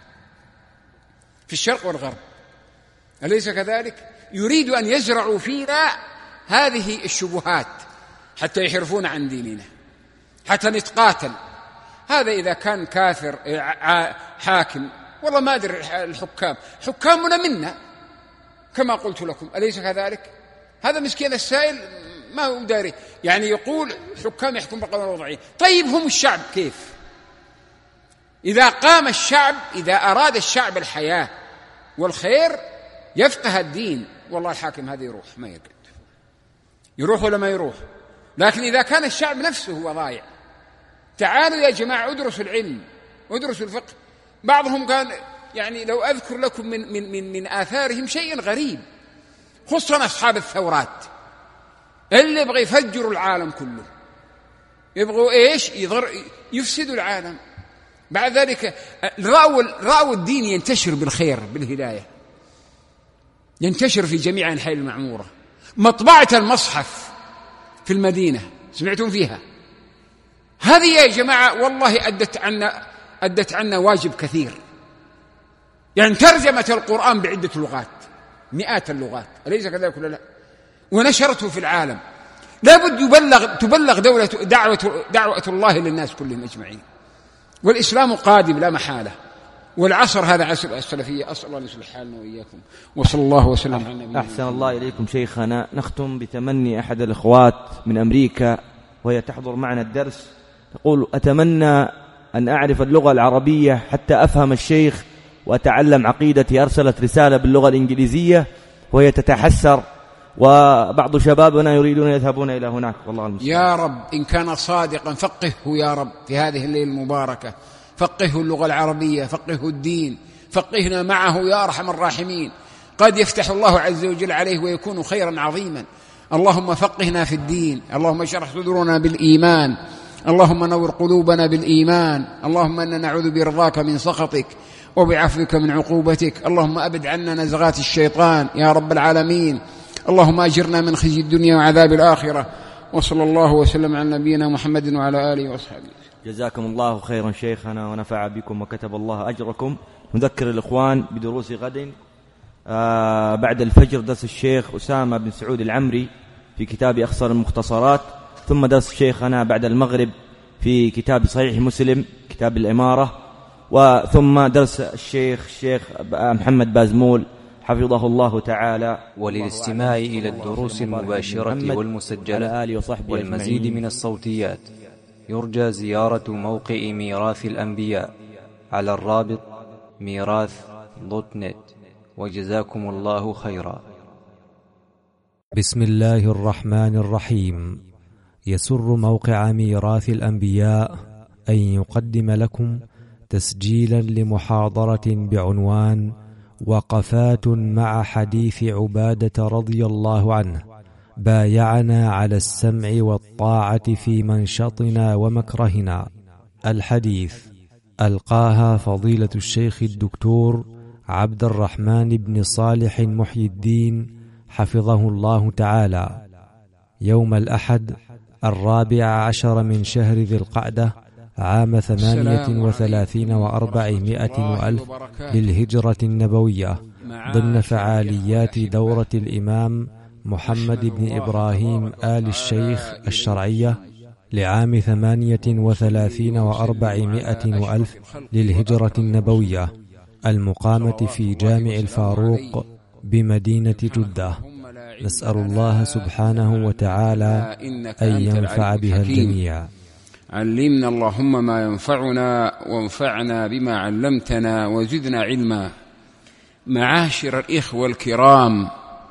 في الشرق والغرب، أليس كذلك؟ يريد أن يزرعوا فينا هذه الشبهات حتى يحرفون عن ديننا، حتى نتقاتل. هذا إذا كان كافر حاكم. والله ما أدري الحكام، حكامنا منا كما قلت لكم، أليس كذلك؟ هذا مسكين السائل ما هو داري، يعني يقول حكام يحكم بالقانون الوضعي. طيب هم الشعب كيف؟ إذا قام الشعب، إذا أراد الشعب الحياة والخير يفقه الدين، والله الحاكم هذا يروح ما يقعد، يروح ولا ما يروح. لكن إذا كان الشعب نفسه هو ضايع، تعالوا يا جماعة ادرسوا العلم وادرسوا الفقه. بعضهم قال يعني لو أذكر لكم من, من, من, من آثارهم شيء غريب، خصوصا أصحاب الثورات اللي يبغى يفجروا العالم كله، يبغوا إيش؟ يضر يفسدوا العالم. بعد ذلك رأوا, رأوا الدين ينتشر بالخير بالهداية، ينتشر في جميع أنحاء المعمورة. مطبعة المصحف في المدينة سمعتم فيها؟ هذه يا جماعة والله أدت عنا أدت عنا واجب كثير. يعني ترجمة القرآن بعدة لغات، مئات اللغات، أليس كذلك ولا لا؟ ونشرته في العالم. لابد يبلغ تبلغ دولة دعوة دعوة الله للناس كلهم أجمعين. والإسلام قادم لا محالة، والعصر هذا عصر السلفية. أسأل الله أن يصلح حالنا وإياكم، وصلى الله وسلم على نبينا. أحسن الله إليكم شيخنا. نختم بتمني أحد الإخوات من أمريكا وهي تحضر معنا الدرس، تقول: أتمنى أن أعرف اللغة العربية حتى أفهم الشيخ وأتعلم عقيدتي. أرسلت رسالة باللغة الإنجليزية وهي تتحسر، وبعض شبابنا يريدون يذهبون إلى هناك. والله المستعان. يا رب إن كان صادقا فقهه يا رب في هذه الليلة المباركة، فقهه اللغة العربية، فقهه الدين، فقهنا معه يا أرحم الراحمين. قد يفتح الله عز وجل عليه ويكون خيرا عظيما. اللهم فقهنا في الدين، اللهم اشرح صدورنا بالإيمان، اللهم نور قلوبنا بالإيمان، اللهم إنا نعوذ برضاك من سخطك وبعفوك من عقوبتك، اللهم أبد عنا نزغات الشيطان يا رب العالمين، اللهم أجرنا من خزي الدنيا وعذاب الآخرة. وصلى الله وسلم على نبينا محمد وعلى آله وأصحابه. جزاكم الله خيرا شيخنا ونفع بكم وكتب الله أجركم. نذكر الإخوان بدروس غد آه بعد الفجر درس الشيخ أسامة بن سعود العمري في كتاب أخصر المختصرات، ثم درس شيخنا بعد المغرب في كتاب صحيح مسلم كتاب الإمارة، وثم درس الشيخ الشيخ محمد بازمول حفظه الله تعالى. وللاستماع إلى الدروس المباشرة والمسجلة والمزيد من الصوتيات يرجى زيارة موقع ميراث الأنبياء على الرابط ميراث دوت نت. وجزاكم الله خيرا. بسم الله الرحمن الرحيم. يسر موقع ميراث الأنبياء أن يقدم لكم تسجيلا لمحاضرة بعنوان وقفات مع حديث عبادة رضي الله عنه: بايعنا على السمع والطاعة في منشطنا ومكرهنا. الحديث ألقاها فضيلة الشيخ الدكتور عبد الرحمن بن صالح محي الدين حفظه الله تعالى يوم الأحد الرابع عشر من شهر ذي القعدة عام ثمانية وثلاثين وأربعمائة وألف للهجرة النبوية، ضمن فعاليات دورة الإمام محمد بن إبراهيم آل الشيخ الشرعية لعام ثمانية وثلاثين وأربعمائة وألف للهجرة النبوية، المقامة في جامع الفاروق بمدينة جدة. نسأل الله سبحانه وتعالى أن ينفع بها الجميع. علمنا اللهم ما ينفعنا وانفعنا بما علمتنا وزدنا علما. معاشر الإخوة الكرام،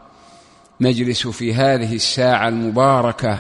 نجلس في هذه الساعة المباركة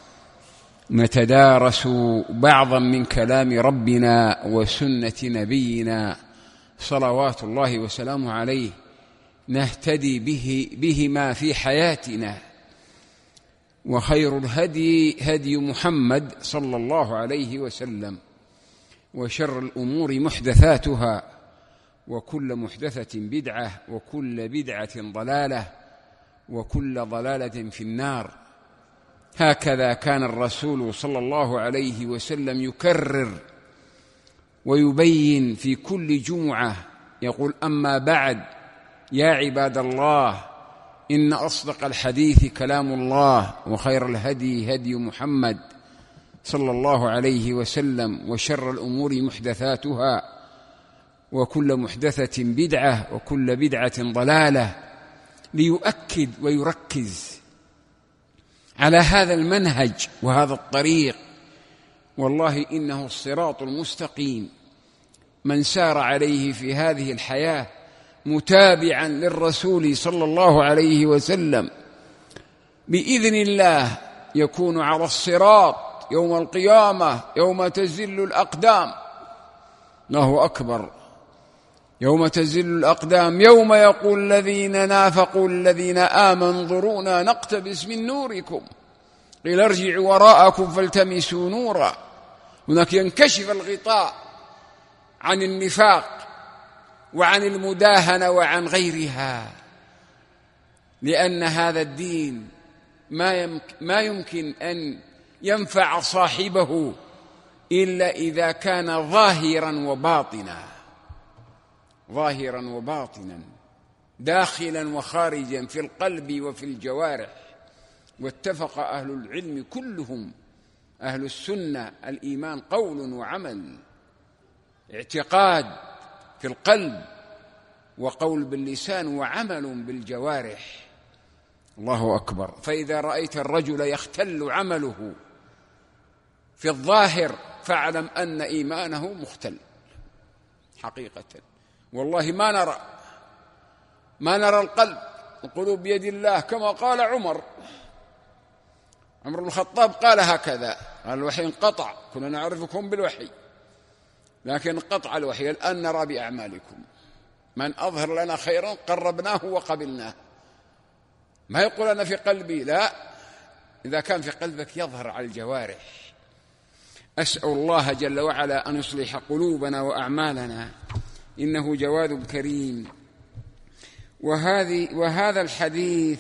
نتدارس بعضا من كلام ربنا وسنة نبينا صلوات الله وسلامه عليه، نهتدي به بهما في حياتنا. وخير الهدي هدي محمد صلى الله عليه وسلم، وشر الأمور محدثاتها، وكل محدثة بدعة، وكل بدعة ضلالة، وكل ضلالة في النار. هكذا كان الرسول صلى الله عليه وسلم يكرر ويبين في كل جمعة، يقول: أما بعد يا عباد الله، إن أصدق الحديث كلام الله، وخير الهدي هدي محمد صلى الله عليه وسلم، وشر الأمور محدثاتها، وكل محدثة بدعة، وكل بدعة ضلالة. ليؤكد ويركز على هذا المنهج وهذا الطريق. والله إنه الصراط المستقيم، من سار عليه في هذه الحياة متابعا للرسول صلى الله عليه وسلم بإذن الله يكون على الصراط يوم القيامة يوم تزل الأقدام. الله أكبر، يوم تزل الأقدام، يوم يقول الذين نافقوا الذين آمنوا انظرونا نقتبس من نوركم قيل ارجعوا وراءكم فالتمسوا نورا. هناك ينكشف الغطاء عن النفاق وعن المداهنة وعن غيرها، لأن هذا الدين ما يمكن أن ينفع صاحبه إلا إذا كان ظاهرا وباطنا، ظاهرا وباطنا، داخلا وخارجا، في القلب وفي الجوارح. واتفق أهل العلم كلهم، أهل السنة، الإيمان قول وعمل، اعتقاد في القلب وقول باللسان وعمل بالجوارح. الله أكبر. فإذا رأيت الرجل يختل عمله في الظاهر فاعلم أن إيمانه مختل حقيقة. والله ما نرى ما نرى القلب، القلوب بيد الله، كما قال عمر عمر بن الخطاب قال هكذا، قال الوحي انقطع، كنا نعرفكم بالوحي لكن انقطع الوحي، الآن نرى بأعمالكم، من أظهر لنا خيرا قربناه وقبلناه. ما يقول أنا في قلبي، لا، إذا كان في قلبك يظهر على الجوارح. أسأل الله جل وعلا أن يصلح قلوبنا وأعمالنا، إنه جواد كريم. وهذه وهذا الحديث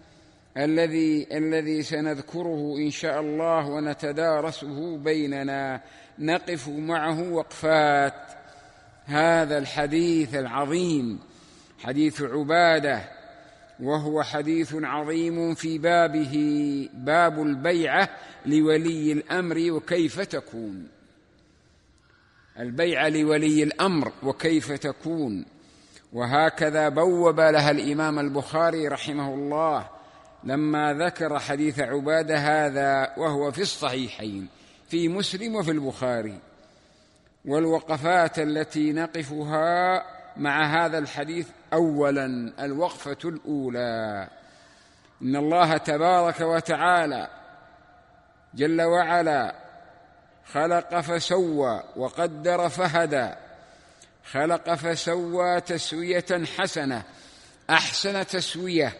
الذي الذي سنذكره إن شاء الله ونتدارسه بيننا، نقف معه وقفات. هذا الحديث العظيم حديث عبادة، وهو حديث عظيم في بابه، باب البيعة لولي الأمر وكيف تكون. البيعة لولي الأمر وكيف تكون، وهكذا بوب لها الإمام البخاري رحمه الله لما ذكر حديث عبادة هذا، وهو في الصحيحين في مسلم وفي البخاري. والوقفات التي نقفها مع هذا الحديث: أولا، الوقفة الأولى، إن الله تبارك وتعالى جل وعلا خلق فسوى وقدر فهدى. خلق فسوى تسوية حسنة، أحسن تسوية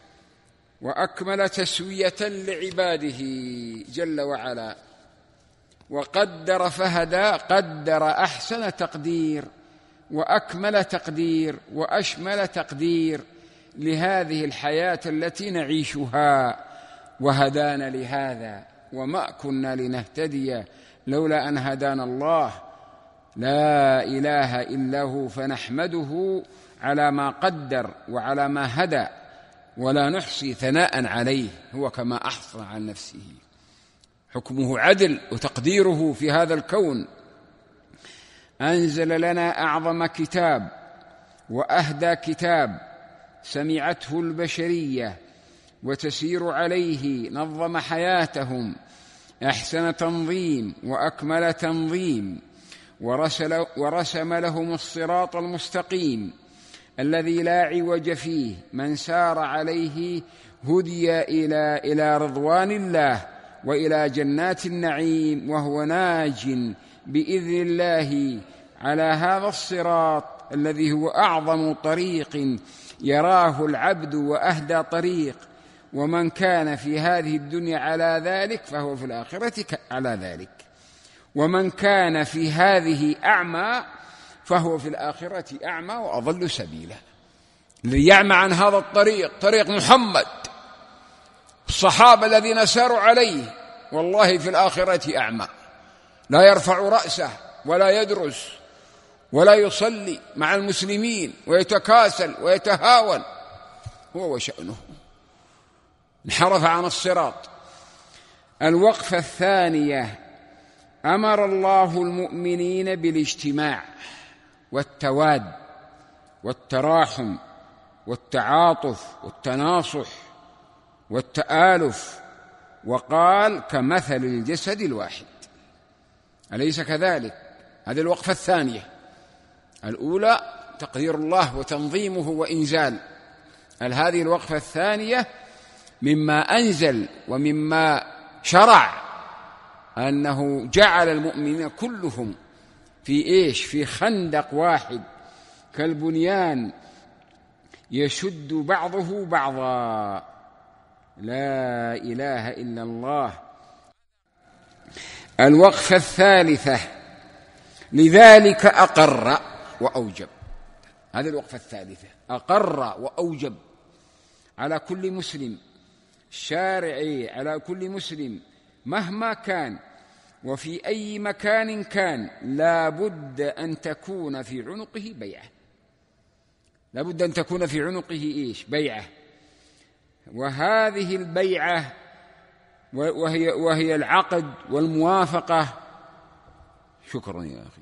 وأكمل تسوية لعباده جل وعلا. وقدر فهدى، قدر أحسن تقدير وأكمل تقدير وأشمل تقدير لهذه الحياة التي نعيشها، وهدانا لهذا، وما كنا لنهتدي لولا أن هدانا الله. لا إله إلا هو، فنحمده على ما قدر وعلى ما هدى، ولا نحصي ثناء عليه، هو كما أحصى عن نفسه. حكمه عدل وتقديره في هذا الكون. أنزل لنا أعظم كتاب وأهدى كتاب سمعته البشرية وتسير عليه، نظم حياتهم أحسن تنظيم وأكمل تنظيم، ورسل ورسم لهم الصراط المستقيم الذي لا عوج فيه، من سار عليه هدي إلى إلى رضوان الله وإلى جنات النعيم، وهو ناج بإذن الله على هذا الصراط الذي هو أعظم طريق يراه العبد وأهدى طريق. ومن كان في هذه الدنيا على ذلك فهو في الآخرة على ذلك، ومن كان في هذه أعمى فهو في الآخرة أعمى وأضل سبيلا. ليعمى عن هذا الطريق، طريق محمد، الصحابة الذين ساروا عليه، والله في الآخرة أعمى، لا يرفع رأسه ولا يدرس ولا يصلي مع المسلمين، ويتكاسل ويتهاون، هو وشأنه، انحرف عن الصراط. الوقفة الثانية: أمر الله المؤمنين بالاجتماع والتواد والتراحم والتعاطف والتناصح والتآلف وقال كمثل الجسد الواحد، أليس كذلك؟ هذه الوقفة الثانية. الأولى تقدير الله وتنظيمه وإنزال، هذه الوقفة الثانية مما أنزل ومما شرع أنه جعل المؤمنين كلهم في إيش؟ في خندق واحد كالبنيان يشد بعضه بعضا، لا إله إلا الله. الوقفة الثالثة لذلك أقر وأوجب، هذه الوقفة الثالثة، أقر وأوجب على كل مسلم، شارعي على كل مسلم مهما كان وفي أي مكان كان، لا بد أن تكون في عنقه بيعة، لا بد أن تكون في عنقه إيش؟ بيعة. وهذه البيعة وهي, وهي العقد والموافقة، شكرا يا أخي،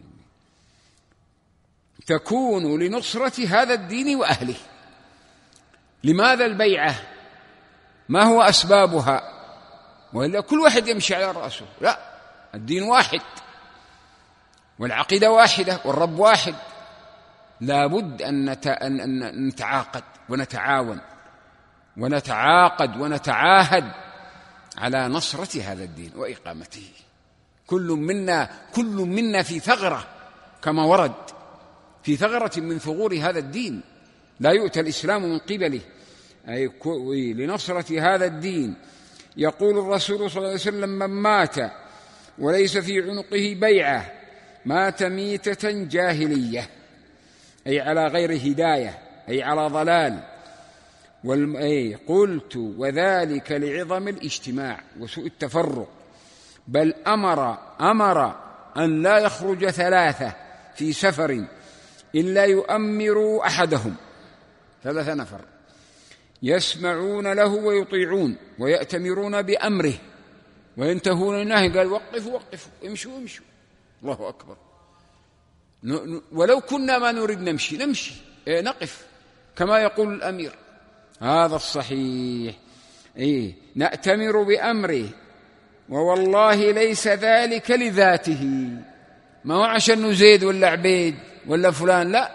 تكون لنصرة هذا الدين وأهله. لماذا البيعة؟ ما هو أسبابها؟ وإلا كل واحد يمشي على رأسه، لا، الدين واحد والعقيدة واحدة والرب واحد، لا بد أن نتعاقد ونتعاون ونتعاقد ونتعاهد على نصرة هذا الدين وإقامته. كل منا كل منا في ثغرة، كما ورد في ثغرة من ثغور هذا الدين لا يؤتى الإسلام من قبله، أي لنصرة هذا الدين. يقول الرسول صلى الله عليه وسلم: من مات وليس في عنقه بيعة مات ميتة جاهلية، أي على غير هداية، أي على ضلال. أي قلت وذلك لعظم الاجتماع وسوء التفرق، بل أمر أمر أن لا يخرج ثلاثة في سفر إلا يؤمروا أحدهم، ثلاثة نفر يسمعون له ويطيعون ويأتمرون بأمره وينتهون النهي. قال: وقفوا وقفوا، امشوا امشوا، الله أكبر. ولو كنا ما نريد نمشي نمشي إيه نقف كما يقول الأمير، هذا الصحيح. إيه نأتمر بأمره، ووالله ليس ذلك لذاته، ما هو عشان زيد ولا عبيد ولا فلان، لا،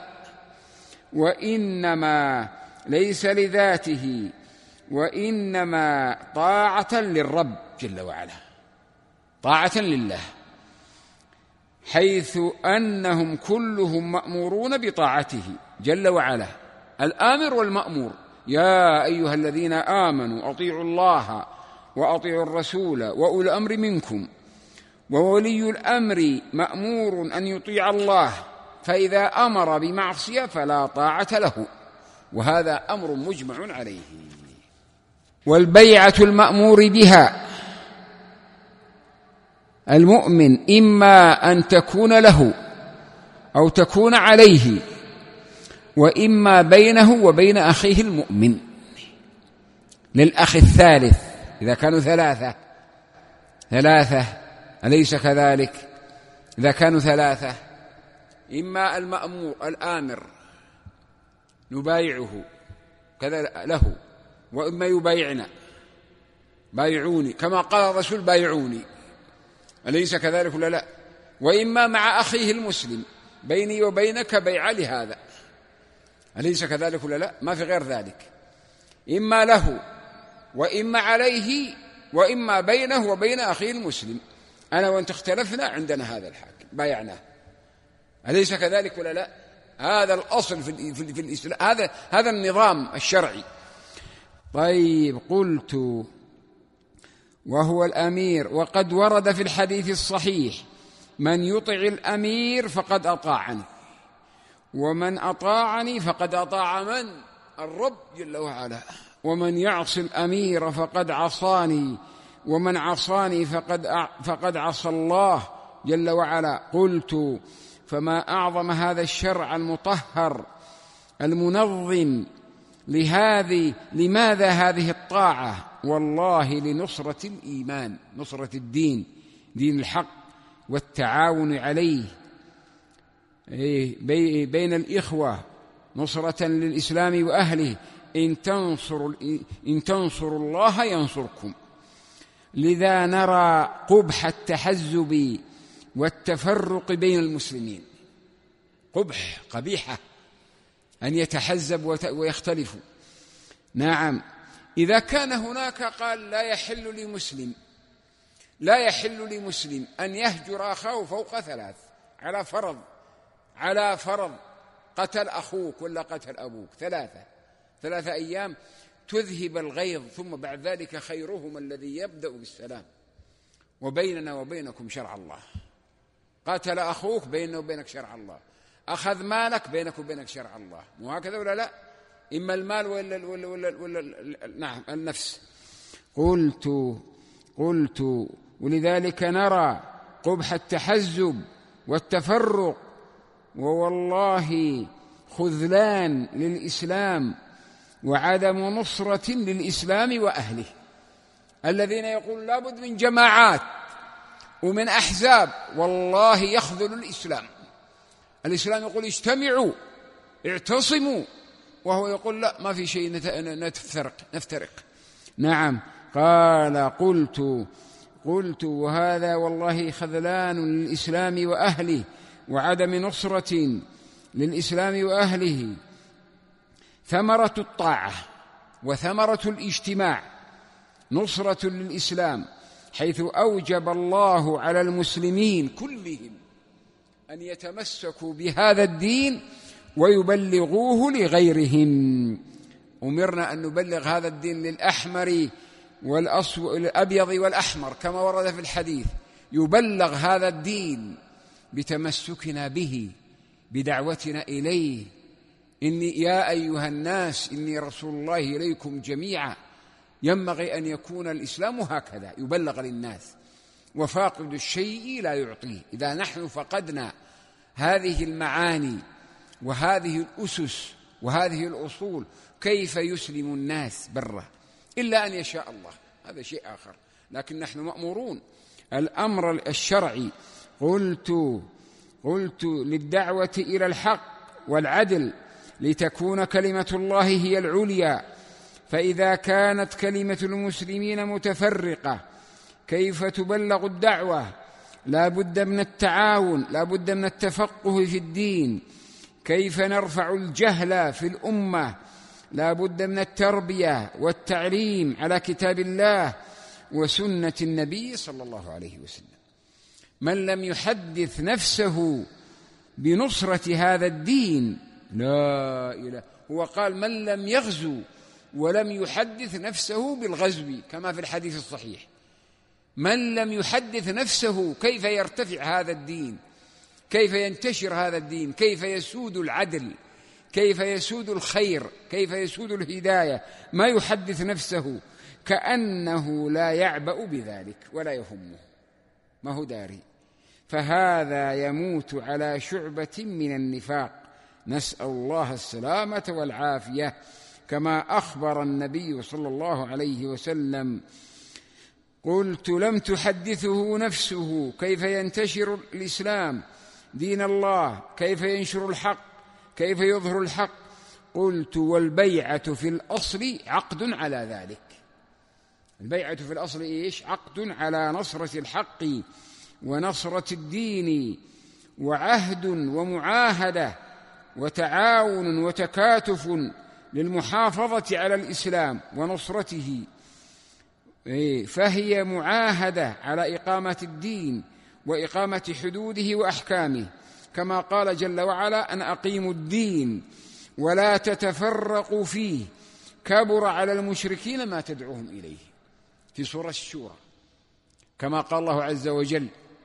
وإنما ليس لذاته، وإنما طاعة للرب جل وعلا، طاعة لله، حيث أنهم كلهم مأمورون بطاعته جل وعلا، الآمر والمأمور. يا أيها الذين آمنوا أطيعوا الله وأطيعوا الرسول وأولي الأمر منكم. وولي الأمر مأمور أن يطيع الله، فإذا أمر بمعصية فلا طاعة له، وهذا أمر مجمع عليه. والبيعة المأمور بها المؤمن إما أن تكون له أو تكون عليه، وإما بينه وبين أخيه المؤمن، للأخ الثالث إذا كانوا ثلاثة ثلاثة أليس كذلك؟ إذا كانوا ثلاثة، إما المأمور الآمر نبايعه كذا له، وإما يبايعنا، بايعوني كما قال الرسول بايعوني، أليس كذلك ولا لا؟ وإما مع أخيه المسلم، بيني وبينك بيع لهذا، أليس كذلك ولا لا؟ ما في غير ذلك، إما له وإما عليه وإما بينه وبين أخيه المسلم. أنا وأنت اختلفنا، عندنا هذا الحاكم بايعناه، أليس كذلك ولا لا؟ هذا الأصل في, في, في الإسلام، هذا هذا النظام الشرعي. طيب، قلت وهو الأمير، وقد ورد في الحديث الصحيح: من يطع الأمير فقد أطاعني، ومن أطاعني فقد أطاع من؟ الرب جل وعلا، ومن يعص الأمير فقد عصاني، ومن عصاني فقد فقد عصى الله جل وعلا. قلت فما أعظم هذا الشرع المطهر المنظم لهذه، لماذا هذه الطاعة؟ والله لنصرة الإيمان، نصرة الدين، دين الحق، والتعاون عليه بين الإخوة، نصرة للإسلام وأهله. إن تنصروا إن تنصروا الله ينصركم لذا نرى قبح التحزب والتفرق بين المسلمين. قبح، قبيحة أن يتحزب ويختلفوا. نعم، إذا كان هناك قال لا يحل لمسلم لا يحل لمسلم أن يهجر أخاه فوق ثلاث، على فرض على فرض قتل أخوك ولا قتل أبوك، ثلاثة ثلاثة أيام تذهب الغيظ، ثم بعد ذلك خيرهم الذي يبدأ بالسلام. وبيننا وبينكم شرع الله. قتل أخوك بيننا وبينك شرع الله، أخذ مالك بينك وبينك شرع الله، مو هكذا ولا لا؟ إما المال ولا, ولا, ولا, ولا نعم النفس. قلت قلت ولذلك نرى قبح التحزب والتفرق، ووالله خذلان للإسلام وعدم نصرة للإسلام وأهله. الذين يقول لابد من جماعات ومن أحزاب، والله يخذل الإسلام. الإسلام يقول اجتمعوا اعتصموا، وهو يقول لا، ما في شيء نفترق نفترق. نعم، قال قلت قلت وهذا والله خذلان للإسلام وأهله وعدم نصرة للإسلام وأهله. ثمرة الطاعة وثمرة الاجتماع نصرة للإسلام، حيث أوجب الله على المسلمين كلهم أن يتمسكوا بهذا الدين ويبلغوه لغيرهم. أمرنا أن نبلغ هذا الدين للأحمر والأبيض والأحمر كما ورد في الحديث، يبلغ هذا الدين بتمسكنا به، بدعوتنا إليه. إني يا أيها الناس إني رسول الله إليكم جميعا. ينبغي أن يكون الإسلام هكذا، يبلغ للناس، وفاقد الشيء لا يعطيه. إذا نحن فقدنا هذه المعاني وهذه الأسس وهذه الأصول كيف يسلم الناس بره؟ إلا أن يشاء الله، هذا شيء آخر. لكن نحن مأمورون الأمر الشرعي. قلت قلت للدعوة إلى الحق والعدل لتكون كلمة الله هي العليا. فإذا كانت كلمة المسلمين متفرقة كيف تبلغ الدعوة؟ لا بد من التعاون، لا بد من التفقه في الدين. كيف نرفع الجهل في الأمة؟ لا بد من التربية والتعليم على كتاب الله وسنة النبي صلى الله عليه وسلم. من لم يحدث نفسه بنصرة هذا الدين لا إله، هو قال من لم يغزو ولم يحدث نفسه بالغزو كما في الحديث الصحيح. من لم يحدث نفسه كيف يرتفع هذا الدين؟ كيف ينتشر هذا الدين؟ كيف يسود العدل؟ كيف يسود الخير؟ كيف يسود الهداية؟ ما يحدث نفسه، كأنه لا يعبأ بذلك ولا يهمه، ما هو داري. فهذا يموت على شعبة من النفاق، نسأل الله السلامة والعافية، كما أخبر النبي صلى الله عليه وسلم. قلت لم تحدثه نفسه كيف ينتشر الإسلام دين الله، كيف ينشر الحق، كيف يظهر الحق. قلت والبيعة في الأصل عقد على ذلك. البيعة في الأصل إيش؟ عقد على نصرة الحق ونصرة الدين، وعهد ومعاهدة وتعاون وتكاتف للمحافظة على الإسلام ونصرته. فهي معاهدة على إقامة الدين وإقامة حدوده وأحكامه، كما قال جل وعلا أن أقيموا الدين ولا تتفرقوا فيه، كبر على المشركين ما تدعوهم إليه، في سورة الشورى. كما قال الله عز وجل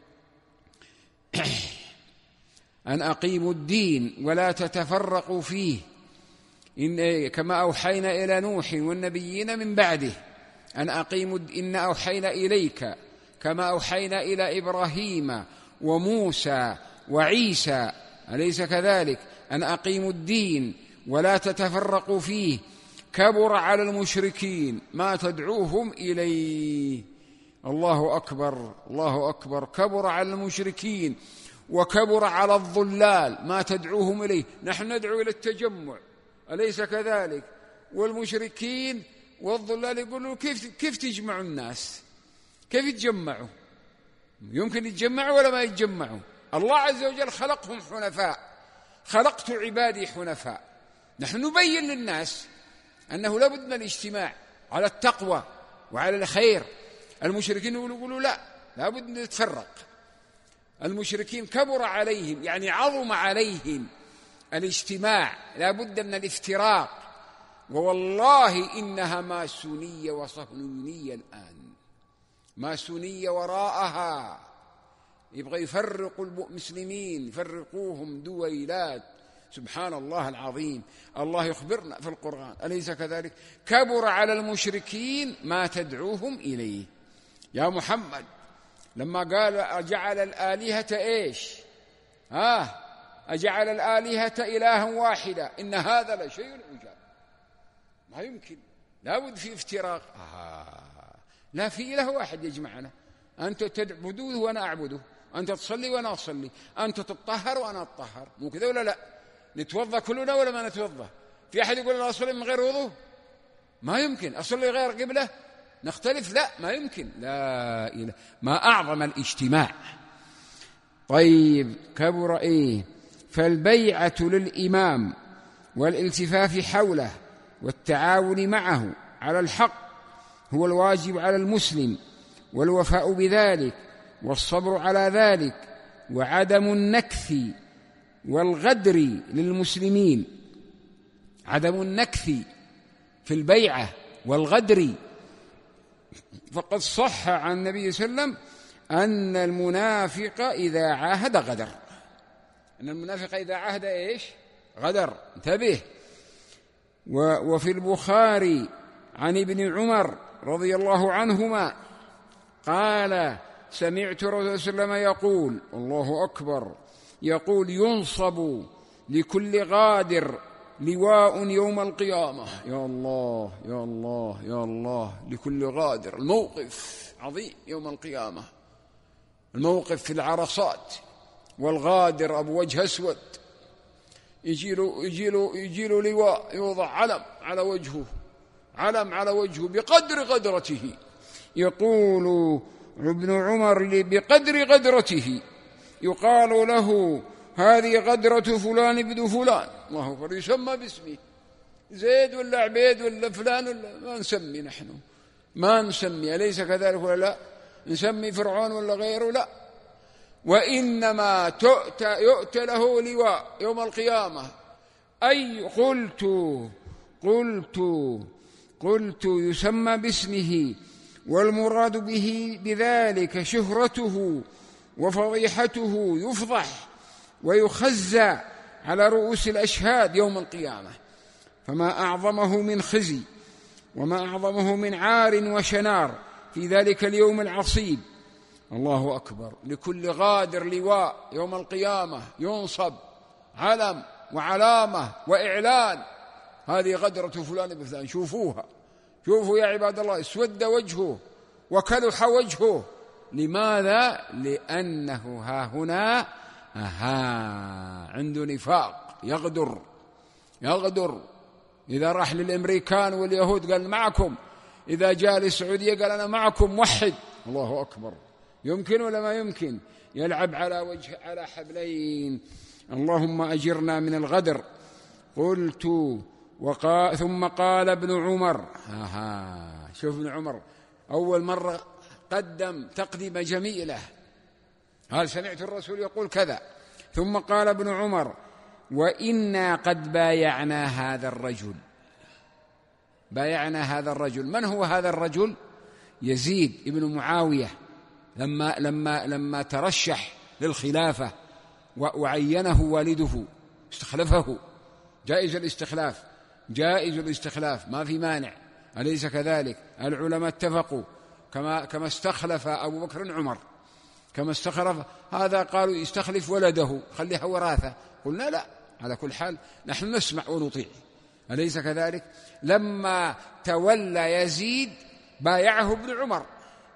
أن أقيموا الدين ولا تتفرقوا فيه، إن كما أوحينا إلى نوح والنبيين من بعده أن أقيموا إن أوحينا إليك كما أوحينا إلى إبراهيم وموسى وعيسى، أليس كذلك؟ أن أقيموا الدين ولا تتفرقوا فيه، كبر على المشركين ما تدعوهم إليه. الله أكبر الله أكبر. كبر على المشركين وكبر على الضلال ما تدعوهم إليه. نحن ندعو إلى التجمع، أليس كذلك؟ والمشركين والضلال يقولوا كيف كيف تجمعوا الناس؟ كيف يتجمعوا؟ يمكن يتجمعوا ولا ما يتجمعوا؟ الله عز وجل خلقهم حنفاء، خلقت عبادي حنفاء. نحن نبين للناس أنه لا بد من الاجتماع على التقوى وعلى الخير. المشركين يقولوا لا، لا بد أن نتفرق. المشركين كبر عليهم، يعني عظم عليهم الاجتماع، لا بد من الافتراق. ووالله إنها ماسونية وصهيونية الآن، ماسونية وراءها، يبغى يفرقوا المسلمين، يفرقوهم دويلات. سبحان الله العظيم، الله يخبرنا في القرآن أليس كذلك؟ كبر على المشركين ما تدعوهم إليه. يا محمد لما قال أجعل الآلهة إيش؟ آه أجعل الآلهة إلها واحدة إن هذا لشيء عجاب. ما يمكن، لا بد في افتراق. آه لا، في إله واحد يجمعنا، أنت تعبدوه وأنا أعبده، أنت تصلي وأنا أصلي، أنت تطهر وأنا أطهر، مو كذا ولا لا؟ نتوضأ كلنا ولا ما نتوضأ؟ في أحد يقول أنا أصلي من غير وضوء؟ ما يمكن. أصلي غير قبلة؟ نختلف؟ لا، ما يمكن. لا إله، ما أعظم الاجتماع. طيب كبر إيه؟ فالبيعة للإمام والالتفاف حوله والتعاون معه على الحق هو الواجب على المسلم، والوفاء بذلك والصبر على ذلك، وعدم النكث والغدر للمسلمين. عدم النكث في البيعة والغدر، فقد صح عن النبي صلى الله عليه وسلم أن المنافق إذا عاهد غدر. أن المنافق إذا عاهد إيش؟ غدر. انتبه. وفي البخاري عن ابن عمر رضي الله عنهما قال سمعت رسول الله صلى الله عليه وسلم يقول، الله أكبر، يقول ينصب لكل غادر لواء يوم القيامة. يا الله يا الله يا الله، لكل غادر. الموقف عظيم يوم القيامة، الموقف في العرصات، والغادر أبو وجه أسود يجي له يجي له يجي له لواء، يوضع علم على وجهه، علم على وجهه بقدر غدرته. يقول ابن عمر بقدر غدرته، يقال له هذه غدرة فلان ابن فلان، الله أكبر، يسمى باسمه، زيد ولا عبيد ولا فلان ولا ما نسمي، نحن ما نسمي، أليس كذلك ولا لا؟ نسمي فرعون ولا غيره؟ لا. وإنما تؤتى يؤتى له لواء يوم القيامة. أي قلت قلت قلت يسمى باسمه، والمراد به بذلك شهرته وفضيحته، يفضح ويخزى على رؤوس الأشهاد يوم القيامة. فما أعظمه من خزي وما أعظمه من عار وشنار في ذلك اليوم العصيب. الله أكبر. لكل غادر لواء يوم القيامة، ينصب علم وعلامة وإعلان، هذه غدرة فلان بفلان. شوفوها، شوفوا يا عباد الله، اسود وجهه وكلح وجهه. لماذا؟ لأنه ها هنا أها عنده نفاق، يغدر يغدر. إذا راح للأمريكان واليهود قال معكم، إذا جاء للسعودية قال أنا معكم موحد. الله أكبر. يمكن ولا ما يمكن؟ يلعب على وجه على حبلين. اللهم أجرنا من الغدر. قلت وقال ثم قال ابن عمر، آها شوف ابن عمر أول مرة قدم تقديم جميلة، قال سمعت الرسول يقول كذا. ثم قال ابن عمر وإنا قد بايعنا هذا الرجل. بايعنا هذا الرجل. من هو هذا الرجل؟ يزيد ابن معاوية، لما لما لما ترشح للخلافة وعينه والده، استخلفه. جائز الاستخلاف، جائز الاستخلاف، ما في مانع، أليس كذلك؟ العلماء اتفقوا كما كما استخلف أبو بكر عمر، كما استخلف هذا قالوا يستخلف ولده خليها وراثة. قلنا لا، على كل حال نحن نسمع ونطيع، أليس كذلك؟ لما تولى يزيد بايعه ابن عمر.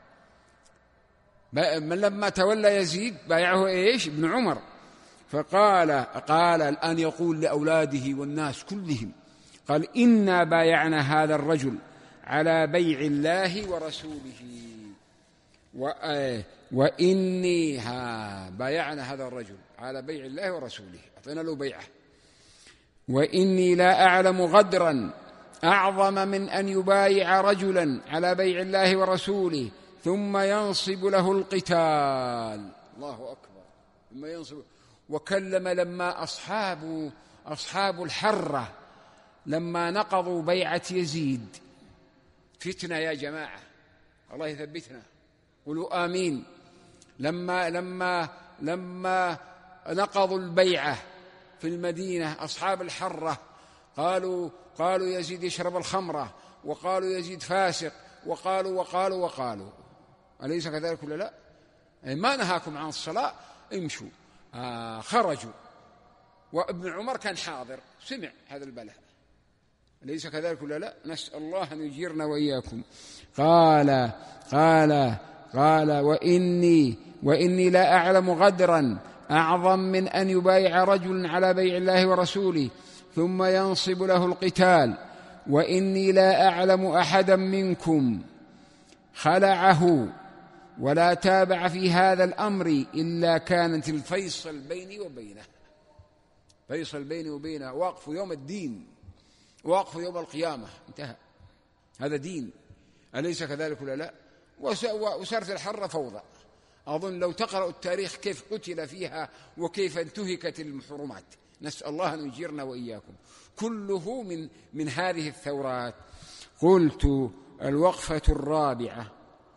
من لما تولى يزيد بايعه إيش؟ ابن عمر. فقال قال الآن يقول لأولاده والناس كلهم، قال إنا بايعنا هذا الرجل على بيع الله ورسوله، وإني ها بايعنا هذا الرجل على بيع الله ورسوله، أعطينا له بيعة. وإني لا أعلم غدرا أعظم من أن يبايع رجلا على بيع الله ورسوله ثم ينصب له القتال. الله أكبر. ثم ينصب. وكلم لما أصحاب أصحاب الحرة لما نقضوا بيعة يزيد، فتنة يا جماعة، الله يثبتنا، قولوا آمين. لما لما لما نقضوا البيعة في المدينة أصحاب الحرة قالوا قالوا يزيد يشرب الخمرة، وقالوا يزيد فاسق، وقالوا وقالوا وقالوا أليس كذلك ولا لا؟ ما نهاكم عن الصلاة امشوا. آه خرجوا، وابن عمر كان حاضر سمع هذا البلاء، أليس كذلك ولا لا؟ نسأل الله أن يجيرنا وإياكم. قال قال قال وإني وإني لا أعلم غدرا أعظم من أن يبايع رجل على بيع الله ورسوله ثم ينصب له القتال، وإني لا أعلم أحدا منكم خلعه ولا تابع في هذا الأمر إلا كانت الفيصل بيني وبينه، فيصل بيني وبينه وقف يوم الدين، وقف يوم القيامة، انتهى. هذا دين، أليس كذلك ولا لا؟ وصارت الحرة فوضى. أظن لو تقرأ التاريخ كيف قتل فيها وكيف انتهكت المحرمات، نسأل الله أن يجيرنا وإياكم، كله من من هذه الثورات. قلت الوقفة الرابعة: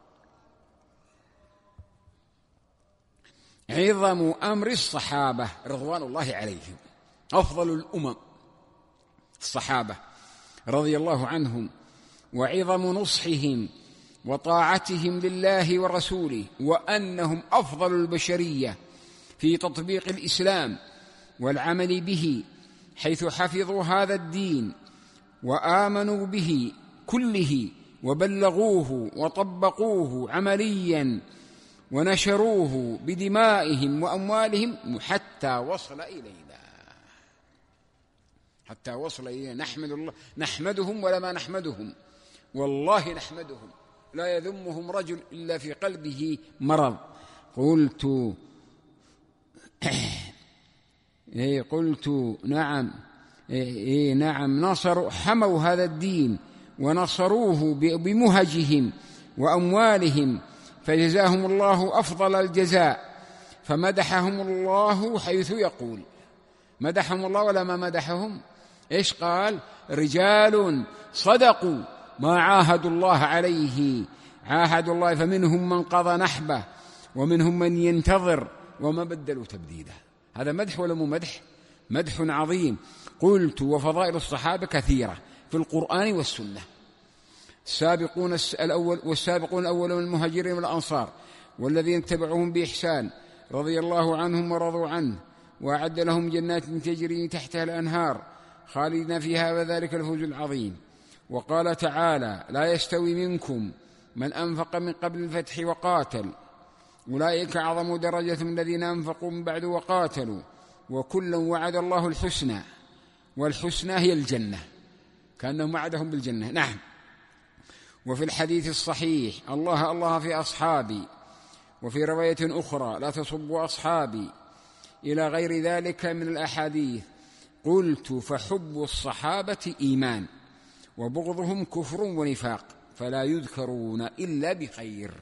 عظم أمر الصحابة رضوان الله عليهم، أفضل الأمم الصحابة رضي الله عنهم، وعظم نصحهم وطاعتهم لله ورسوله، وأنهم أفضل البشرية في تطبيق الإسلام والعمل به، حيث حفظوا هذا الدين وآمنوا به كله وبلغوه وطبقوه عمليا ونشروه بدمائهم وأموالهم حتى وصل إلينا، حتى وصل إلينا. نحمد الله، نحمدهم ولا ما نحمدهم، والله نحمدهم، لا يذمهم رجل إلا في قلبه مرض. قلت إيه قلت نعم إيه نعم نصروا حموا هذا الدين ونصروه بمهجهم وأموالهم، فجزاهم الله أفضل الجزاء. فمدحهم الله حيث يقول، مدحهم الله ولا ما مدحهم؟ إيش قال؟ رجال صدقوا ما عاهدوا الله عليه، عاهدوا الله فمنهم من قضى نحبه ومنهم من ينتظر وما بدلوا تبديلا. هذا مدح ولا مو مدح؟ مدح عظيم. قلت وفضائل الصحابة كثيرة في القرآن والسنة. السابقون الأول والسابقون الأول من المهاجرين والأنصار والذين اتبعوهم بإحسان رضي الله عنهم ورضوا عنه، وأعد لهم جنات تجري تحتها الأنهار خالدين فيها وذلك الفوز العظيم. وقال تعالى: لا يستوي منكم من أنفق من قبل الفتح وقاتل، أولئك أعظم درجة من الذين أنفقوا من بعد وقاتلوا، وكلا وعد الله الحسنى، والحسنى هي الجنة، كأنهم وعدهم بالجنة. نعم. وفي الحديث الصحيح: الله الله في أصحابي، وفي رواية أخرى: لا تصبوا أصحابي، إلى غير ذلك من الأحاديث. قلت فحب الصحابة إيمان، وبغضهم كفر ونفاق، فلا يذكرون إلا بخير.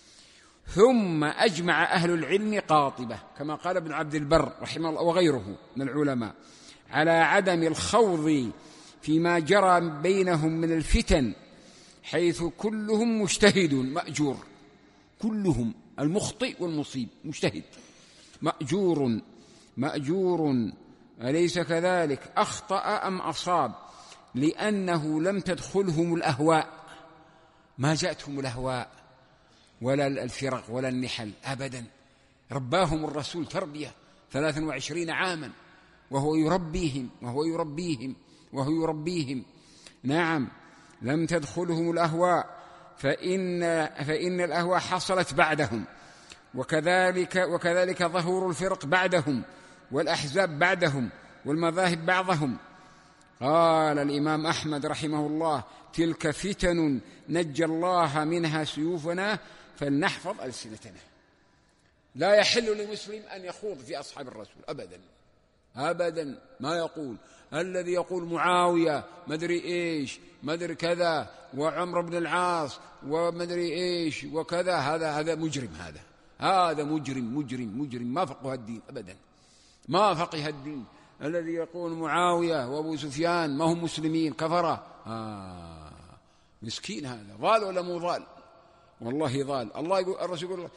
ثم أجمع أهل العلم قاطبة، كما قال ابن عبد البر رحمه الله وغيره من العلماء، على عدم الخوض فيما جرى بينهم من الفتن، حيث كلهم مجتهد مأجور، كلهم المخطئ والمصيب مجتهد مأجور مأجور أليس كذلك؟ أخطأ أم أصاب، لأنه لم تدخلهم الأهواء، ما جاءتهم الأهواء ولا الفرق ولا النحل أبدا. رباهم الرسول تربية ثلاثا وعشرين عاما وهو يربيهم وهو يربيهم وهو يربيهم نعم. لم تدخلهم الأهواء، فإن, فإن الأهواء حصلت بعدهم، وكذلك, وكذلك ظهور الفرق بعدهم، والأحزاب بعدهم، والمذاهب بعضهم. قال الإمام أحمد رحمه الله: تلك فتن نجى الله منها سيوفنا فلنحفظ ألسنتنا. لا يحل لمسلم أن يخوض في أصحاب الرسول أبدا أبدا. ما يقول الذي يقول معاوية مدري إيش مدري كذا وعمر بن العاص ومدري إيش وكذا، هذا هذا مجرم، هذا هذا مجرم مجرم مجرم ما فقه الدين أبدا، ما فقه الدين. الذي يقول معاوية وأبو سفيان ما هم مسلمين كفرة، آه مسكين، هذا ضال ولا مو ضال؟ والله ضال. الله يقول، الرسول يقول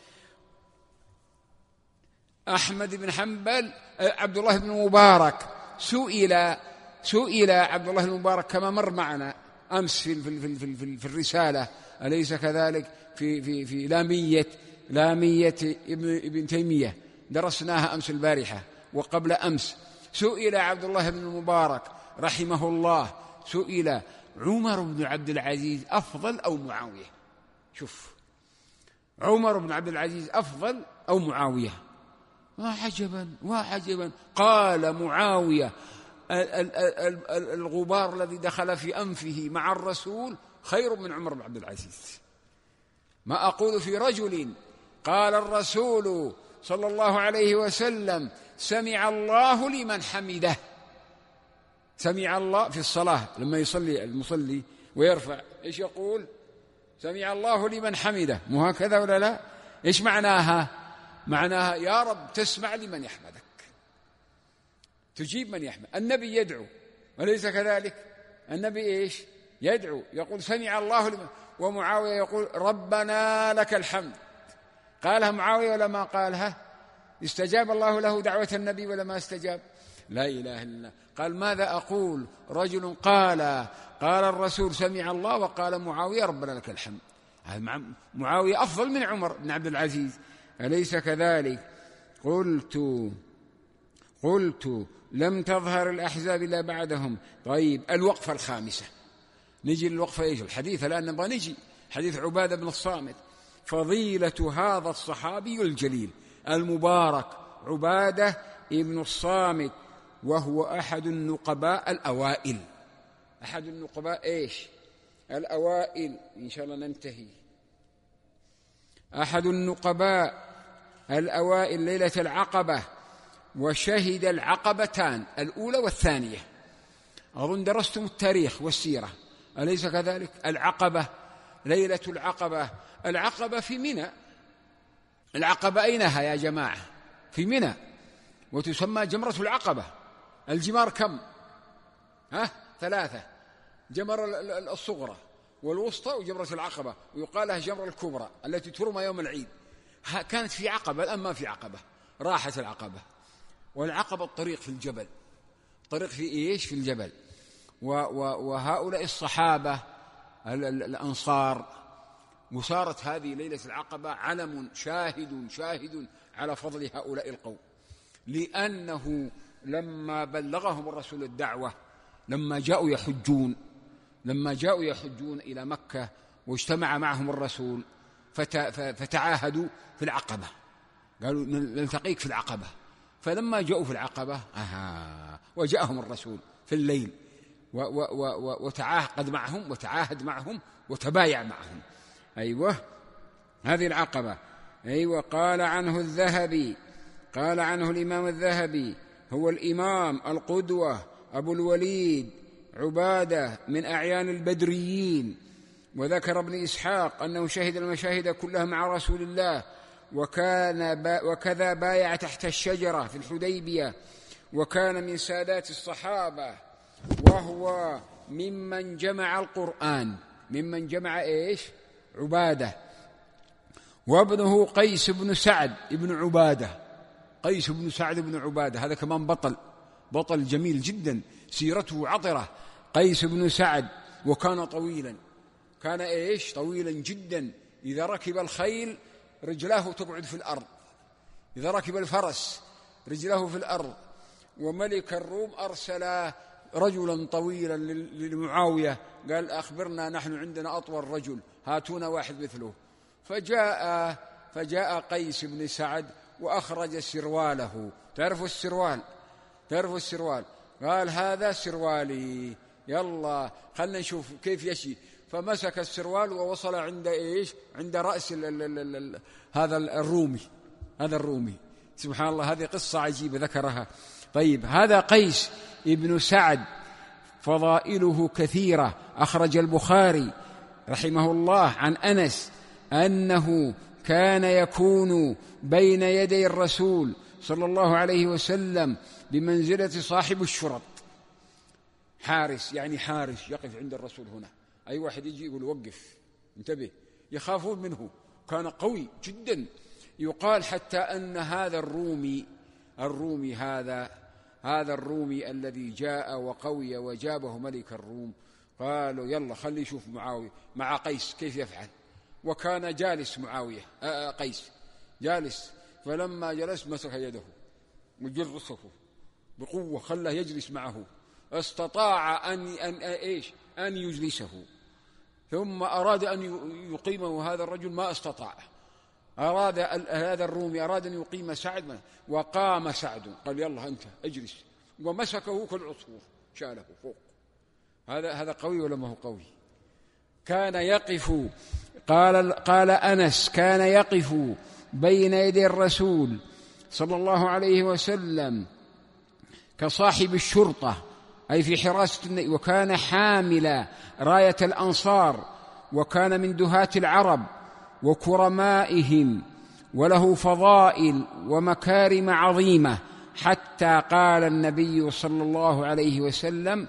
أحمد بن حنبل عبد الله بن مبارك سئل سئل عبد الله بن مبارك كما مر معنا أمس في في في في, في الرسالة، أليس كذلك؟ في في في لامية لامية ابن ابن تيمية درسناها أمس البارحة وقبل أمس. سئل عبد الله بن المبارك رحمه الله، سئل عمر بن عبد العزيز أفضل أو معاوية؟ شوف، عمر بن عبد العزيز أفضل أو معاوية؟ وعجبا وعجبا، قال معاوية الغبار الذي دخل في أنفه مع الرسول خير من عمر بن عبد العزيز. ما أقول في رجل قال الرسول صلى الله عليه وسلم سمع الله لمن حمده، سمع الله في الصلاة لما يصلي المصلي ويرفع إيش يقول؟ سمع الله لمن حمده، مو هكذا ولا لا؟ إيش معناها؟ معناها يا رب تسمع لمن يحمدك، تجيب من يحمد. النبي يدعو وليس كذلك؟ النبي إيش يدعو؟ يقول سمع الله لمن، ومعاوية يقول ربنا لك الحمد. قالها معاوية ولا ما قالها؟ استجاب الله له دعوة النبي ولا ما استجاب؟ لا إله إلا الله. قال ماذا أقول؟ رجل قال قال الرسول سمع الله وقال معاوية ربنا لك الحمد. معاوية أفضل من عمر بن عبد العزيز، أليس كذلك؟ قلت قلت لم تظهر الأحزاب إلا بعدهم. طيب الوقفة الخامسة، نجي للوقفة إيش؟ الحديث الآن نبغى نجي حديث عبادة بن الصامت. فضيلة هذا الصحابي الجليل المبارك عبادة بن الصامت، وهو أحد النقباء الأوائل. أحد النقباء إيش؟ الأوائل، إن شاء الله ننتهي. أحد النقباء الأوائل ليلة العقبة، وشهد العقبتان الأولى والثانية. أظن درستم التاريخ والسيرة، أليس كذلك؟ العقبة، ليلة العقبة، العقبة في منى. العقبة أينها يا جماعة؟ في منى، وتسمى جمرة العقبة. الجمار كم؟ ها؟ ثلاثة، جمر الصغرى والوسطى وجمرة العقبة، ويقال لها جمرة الكبرى التي ترمى يوم العيد. كانت في عقبة، الآن ما في عقبة، راحت العقبة. والعقبة الطريق في الجبل، طريق في إيش؟ في الجبل. وهؤلاء الصحابة الأنصار، وصارت هذه ليلة العقبة علم شاهد شاهد على فضل هؤلاء القوم، لأنه لما بلغهم الرسول الدعوة، لما جاءوا يحجون لما جاءوا يحجون إلى مكة واجتمع معهم الرسول، فتعاهدوا في العقبة، قالوا نلتقيك في العقبة. فلما جاءوا في العقبة أها وجاءهم الرسول في الليل وتعاهد معهم وتعاهد معهم وتبايع معهم. أيوة، هذه العقبة. أيوة. قال عنه الذهبي، قال عنه الإمام الذهبي هو الإمام القدوة أبو الوليد عبادة من أعيان البدريين. وذكر ابن إسحاق أنه شهد المشاهد كلها مع رسول الله، وكان با وكذا بايع تحت الشجرة في الحديبية، وكان من سادات الصحابة، وهو ممن جمع القرآن. ممن جمع إيش؟ عبادة. وابنه قيس بن سعد بن عبادة، قيس بن سعد بن عبادة هذا كمان بطل، بطل جميل جدا، سيرته عطرة. قيس بن سعد، وكان طويلا، كان إيش؟ طويلا جدا. إذا ركب الخيل رجلاه تقعد في الأرض، إذا ركب الفرس رجله في الأرض. وملك الروم أرسل رجلا طويلا لمعاوية، قال أخبرنا، نحن عندنا أطول رجل، هاتونا واحد مثله. فجاء فجاء قيس بن سعد وأخرج سرواله. تعرفوا السروال؟ تعرفوا السروال؟ قال هذا سروالي، يلا خلنا نشوف كيف يشي. فمسك السروال ووصل عند إيش عند رأس ال ال ال ال هذا الرومي هذا الرومي سبحان الله. هذه قصة عجيبة ذكرها. طيب هذا قيس ابن سعد فضائله كثيرة. أخرج البخاري رحمه الله عن أنس أنه كان يكون بين يدي الرسول صلى الله عليه وسلم بمنزلة صاحب الشرط. حارس يعني حارس يقف عند الرسول هنا، أي واحد يجي يقول وقف انتبه، يخافون منه، كان قوي جدا. يقال حتى أن هذا الرومي الرومي هذا هذا الرومي الذي جاء وقوي وجابه ملك الروم، قالوا يلا خلي يشوف معاوية مع قيس كيف يفعل. وكان جالس معاوية آه قيس جالس، فلما جلس مسك يده وجرسه بقوة خلاه يجلس معه، استطاع أن, أن, إيش أن يجلسه. ثم أراد أن يقيمه هذا الرجل ما استطاع، أراد هذا الرومي أراد أن يقيم سعد، وقام سعد قال يلا أنت اجلس، ومسكه كالعصفور شاله فوق. هذا هذا قوي ولا ما هو قوي؟ كان يقف قال قال أنس كان يقف بين يدي الرسول صلى الله عليه وسلم كصاحب الشرطة، أي في حراسة النبي، وكان حامل راية الأنصار، وكان من دهاة العرب وكرمائهم، وله فضائل ومكارم عظيمة، حتى قال النبي صلى الله عليه وسلم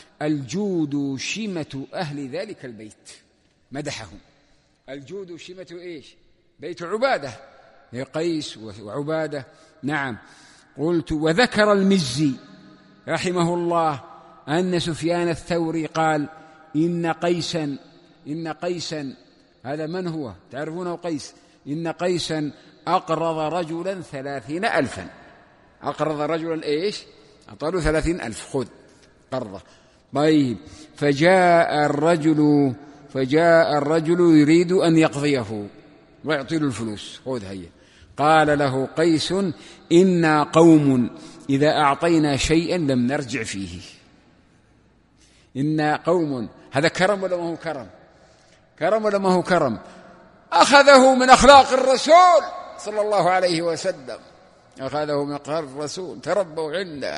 الجود شمة أهل ذلك البيت. مدحهم. الجود شمة إيش؟ بيت عبادة، قيس وعبادة. نعم. قلت وذكر المزي رحمه الله أن سفيان الثوري قال إن قيسا إن قيسا هذا من هو؟ تعرفونه قيس؟ إن قيسا أقرض رجلا ثلاثين ألفا. أقرض رجلا إيش؟ أعطاه ثلاثين ألف، خذ قرضه. طيب فجاء الرجل فجاء الرجل يريد أن يقضيه ويعطي له الفلوس، خذ هيا. قال له قيس إنا قوم إذا أعطينا شيئا لم نرجع فيه. إنا قوم، هذا كرم ولا ما هو كرم؟ كرم ولا ما هو كرم؟ أخذه من أخلاق الرسول صلى الله عليه وسلم، أخذه من أخلاق الرسول، تربوا عنده.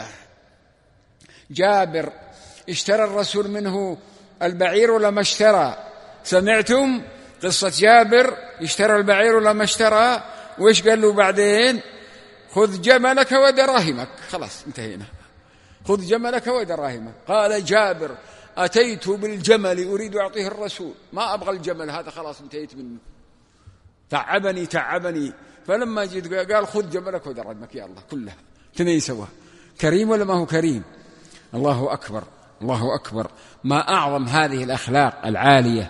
جابر اشترى الرسول منه البعير ولا ما اشترى؟ سمعتم قصة جابر؟ اشترى البعير ولا ما اشترى؟ وإيش قال له بعدين؟ خذ جملك ودراهمك. خلاص انتهينا، خذ جملك ودراهمك. قال جابر أتيت بالجمل أريد أعطيه الرسول، ما أبغى الجمل هذا، خلاص انتهيت منه، تعبني تعبني. فلما جيت قال خذ جملك ودراهمك يا الله كلها اثنين سوا. كريم ولا ما هو كريم؟ الله أكبر الله أكبر. ما أعظم هذه الأخلاق العالية.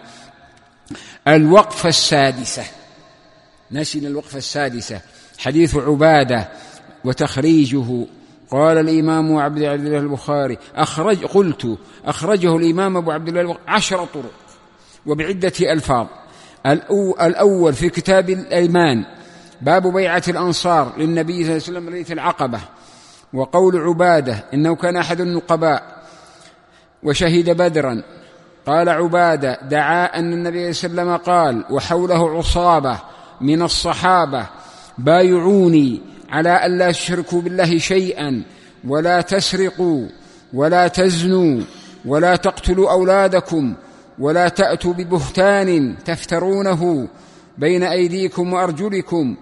الوقفة السادسة، نسينا الوقفة السادسة، حديث عبادة وتخريجه. قال الإمام عبد الله البخاري أخرج قلت أخرجه الإمام أبو عبد الله عشر طرق وبعدة ألفاظ. الأول في كتاب الأيمان باب بيعة الأنصار للنبي صلى الله عليه وسلم ليلة العقبة، وقول عبادة إنه كان أحد النقباء وشهد بدرا. قال عبادة دعا أن النبي صلى الله عليه وسلم قال وحوله عصابة من الصحابة بايعوني على أن لا تشركوا بالله شيئا ولا تسرقوا ولا تزنوا ولا تقتلوا أولادكم ولا تأتوا ببهتان تفترونه بين أيديكم وأرجلكم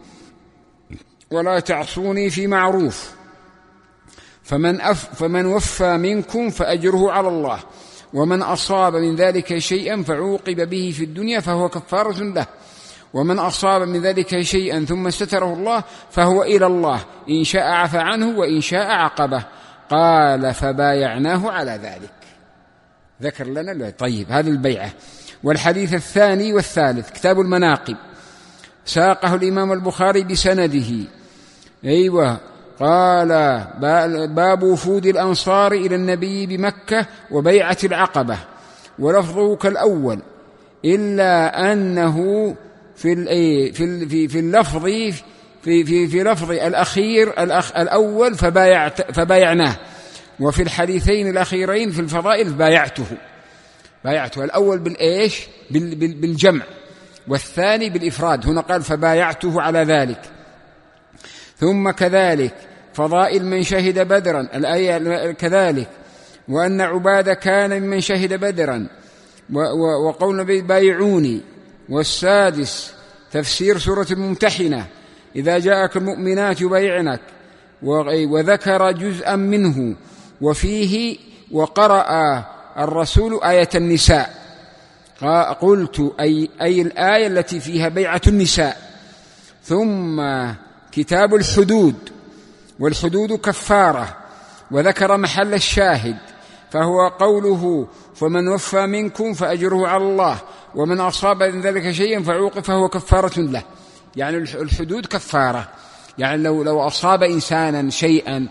ولا تعصوني في معروف، فمن, أف فمن وفى منكم فأجره على الله، ومن أصاب من ذلك شيئا فعوقب به في الدنيا فهو كفارة له، ومن أصاب من ذلك شيئا ثم ستره الله فهو إلى الله، إن شاء عفى عنه وإن شاء عقبه. قال فبايعناه على ذلك. ذكر لنا. طيب هذه البيعة. والحديث الثاني والثالث كتاب المناقب ساقه الإمام البخاري بسنده. أيوة. قال باب وفود الأنصار إلى النبي بمكة وبيعة العقبة، ولفظه كالأول إلا أنه في في في اللفظ في في في لفظ الأخير الأخ الأول فبايعت فبايعناه، وفي الحديثين الأخيرين في الفضائل بايعته. بايعته الأول بالإيش؟ بالجمع، والثاني بالإفراد. هنا قال فبايعته على ذلك. ثم كذلك فضائل من شهد بدرا، الآية كذلك، وأن عبادة كان ممن شهد بدرا، وقول النبي بايعوني. والسادس تفسير سورة الممتحنة إذا جاءك المؤمنات يبايعنك، وذكر جزءا منه، وفيه وقرأ الرسول آية النساء. قلت أي, أي الآية التي فيها بيعة النساء. ثم كتاب الحدود، والحدود كفارة، وذكر محل الشاهد فهو قوله فمن وفى منكم فأجره على الله، ومن أصاب من ذلك شيئا فعوقب فهو كفارة له. يعني الحدود كفارة، يعني لو, لو أصاب إنسانا شيئا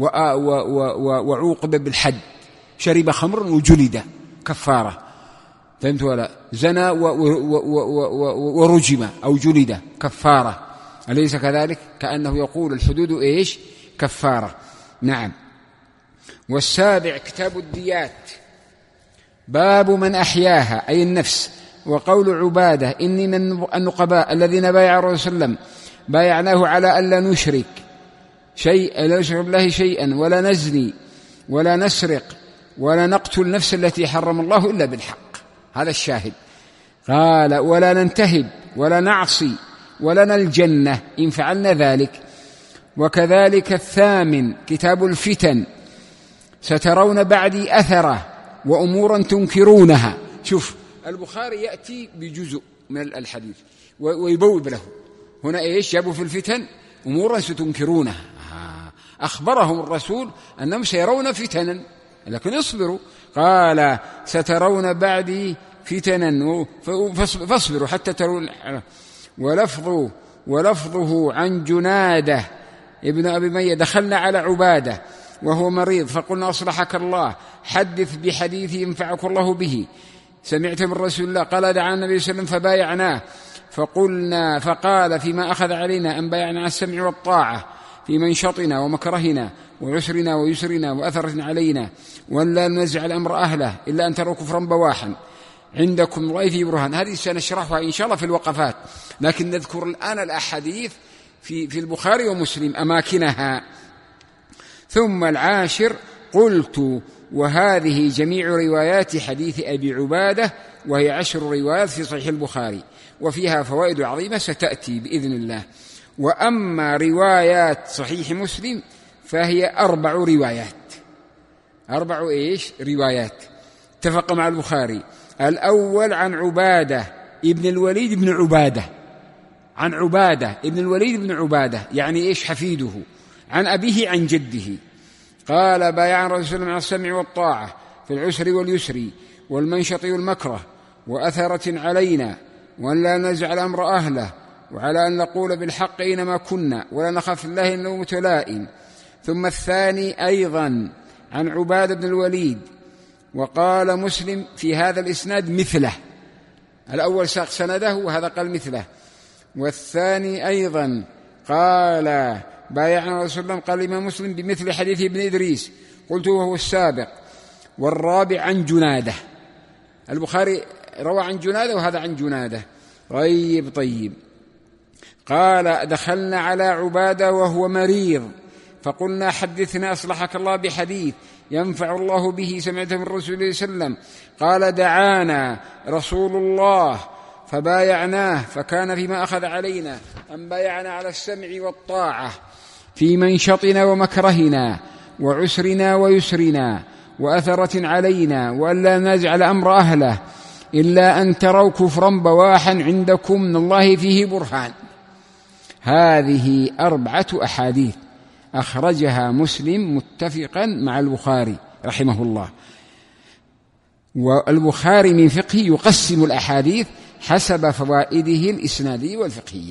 وعوقب بالحد، شرب خمر وجلد، كفارة. فهمت ولا؟ زنى ورجم أو جلد، كفارة. أليس كذلك؟ كأنه يقول الحدود إيش؟ كفارة. نعم. والسابع كتاب الديات، باب من أحياها أي النفس. وقول عبادة إني من النقباء الذين بايع الرسول صلى الله عليه وسلم بايعناه على ألا نشرك شيئا، لا نشرك بالله شيئا، ولا نزني ولا نسرق ولا نقتل نفس التي حرم الله إلا بالحق. هذا الشاهد. قال ولا ننتهب ولا نعصي ولنا الجنة إن فعلنا ذلك. وكذلك الثامن كتاب الفتن، سترون بعدي أثرة وأمورا تنكرونها. شوف البخاري يأتي بجزء من الحديث ويبوب له. هنا إيش جابوا في الفتن؟ أمورا ستنكرونها. أخبرهم الرسول أنهم سيرون فتنا لكن اصبروا. قال سترون بعدي فتنا فاصبروا حتى ترون. ولفظه, ولفظه عن جنادة ابن أبي مية دخلنا على عبادة وهو مريض فقلنا أصلحك الله، حدث بحديث ينفعك الله به، سمعت من رسول الله. قال دعا النبي صلى الله عليه وسلم فبايعناه، فقلنا فقال فيما أخذ علينا أن بايعنا على السمع والطاعة في منشطنا ومكرهنا وعسرنا ويسرنا وأثرنا علينا، وأن لا ننزع الأمر أهله إلا أن تروا كفرا بواحا عندكم رأي في برهان. هذه سنشرحها إن شاء الله في الوقفات، لكن نذكر الآن الأحاديث في, في البخاري ومسلم أماكنها. ثم العاشر قلت وهذه جميع روايات حديث أبي عبادة، وهي عشر روايات في صحيح البخاري، وفيها فوائد عظيمة ستأتي بإذن الله. وأما روايات صحيح مسلم فهي أربع روايات. أربع إيش؟ روايات اتفق مع البخاري. الأول عن عبادة ابن الوليد بن عبادة، عن عبادة ابن الوليد بن عبادة يعني إيش؟ حفيده، عن أبيه عن جده. قال بايع الرسول مع السمع والطاعة في العسر واليسر والمنشط والمكره وأثرة علينا، وأن لا نزع الأمر أهله، وعلى أن نقول بالحق إنما كنا، ولا نخاف الله إنه متلائم. ثم الثاني أيضا عن عبادة بن الوليد، وقال مسلم في هذا الإسناد مثله. الأول ساق سنده وهذا قال مثله. والثاني أيضا قال بايعنا رسول الله، قال الإمام مسلم بمثل حديث ابن إدريس، قلت وهو السابق. والرابع عن جنادة، البخاري روى عن جنادة وهذا عن جنادة. طيب طيب. قال دخلنا على عبادة وهو مريض فقلنا حدثنا أصلحك الله بحديث ينفع الله به سمعته من رسول الله صلى الله عليه وسلم. قال دعانا رسول الله فبايعناه، فكان فيما أخذ علينا أن بايعنا على السمع والطاعة في منشطنا ومكرهنا وعسرنا ويسرنا وأثرة علينا، وأن لا نجعل أمر أهله إلا أن تروا كفرا بواحا عندكم من الله فيه برهان. هذه أربعة أحاديث أخرجها مسلم متفقا مع البخاري رحمه الله. والبخاري من فقهه يقسم الأحاديث حسب فوائده الإسنادية والفقهية.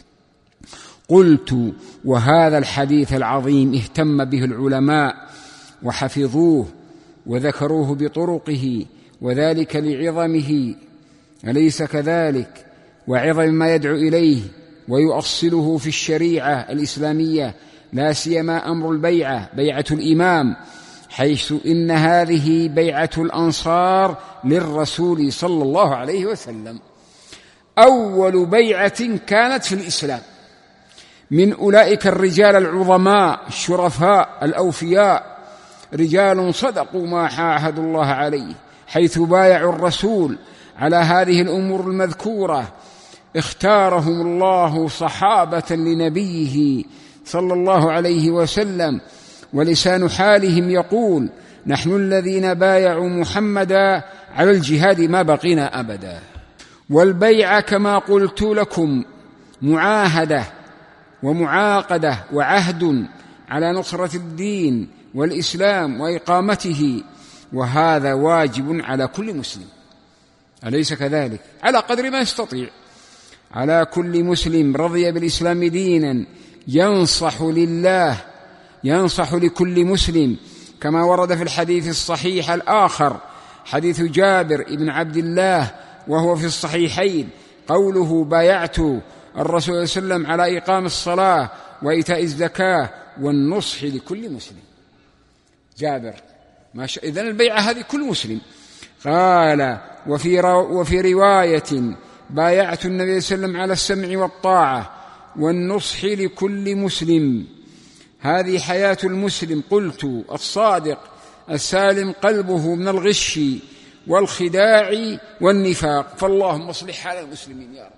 قلت وهذا الحديث العظيم اهتم به العلماء وحفظوه وذكروه بطرقه، وذلك لعظمه أليس كذلك؟ وعظم ما يدعو إليه ويؤصله في الشريعة الإسلامية، لا سيما أمر البيعة، بيعة الإمام، حيث إن هذه بيعة الأنصار للرسول صلى الله عليه وسلم، أول بيعة كانت في الإسلام من أولئك الرجال العظماء الشرفاء الأوفياء، رجال صدقوا ما عاهدوا الله عليه، حيث بايعوا الرسول على هذه الأمور المذكورة. اختارهم الله صحابة لنبيه صلى الله عليه وسلم، ولسان حالهم يقول: نحن الذين بايعوا محمدا على الجهاد ما بقينا أبدا. والبيعة كما قلت لكم معاهدة ومعاقدة وعهد على نصرة الدين والإسلام وإقامته، وهذا واجب على كل مسلم، أليس كذلك؟ على قدر ما يستطيع، على كل مسلم رضي بالإسلام دينا ينصح لله، ينصح لكل مسلم، كما ورد في الحديث الصحيح الآخر حديث جابر بن عبد الله وهو في الصحيحين، قوله: بايعت الرسول صلى الله عليه وسلم على إقام الصلاة وإيتاء الزكاة والنصح لكل مسلم. جابر ما شاء إذن البيعة هذه كل مسلم. قال: وفي, رو وفي رواية: بايعت النبي صلى الله عليه وسلم على السمع والطاعة والنصح لكل مسلم. هذه حياة المسلم، قلت الصادق السالم قلبه من الغش والخداع والنفاق، فاللهم اصلح حال المسلمين يا رب.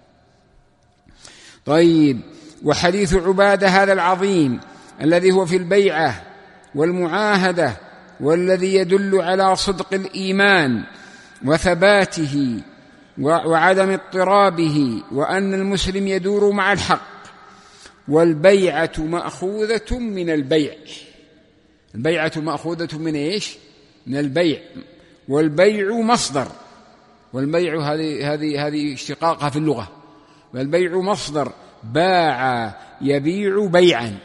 طيب، وحديث عبادة هذا العظيم الذي هو في البيعة والمعاهدة، والذي يدل على صدق الإيمان وثباته وعدم اضطرابه، وأن المسلم يدور مع الحق. والبيعة مأخوذة من البيع، البيعة مأخوذة من إيش؟ من البيع، والبيع مصدر، والبيع هذه هذه هذه اشتقاقها في اللغة، والبيع مصدر باع يبيع بيعا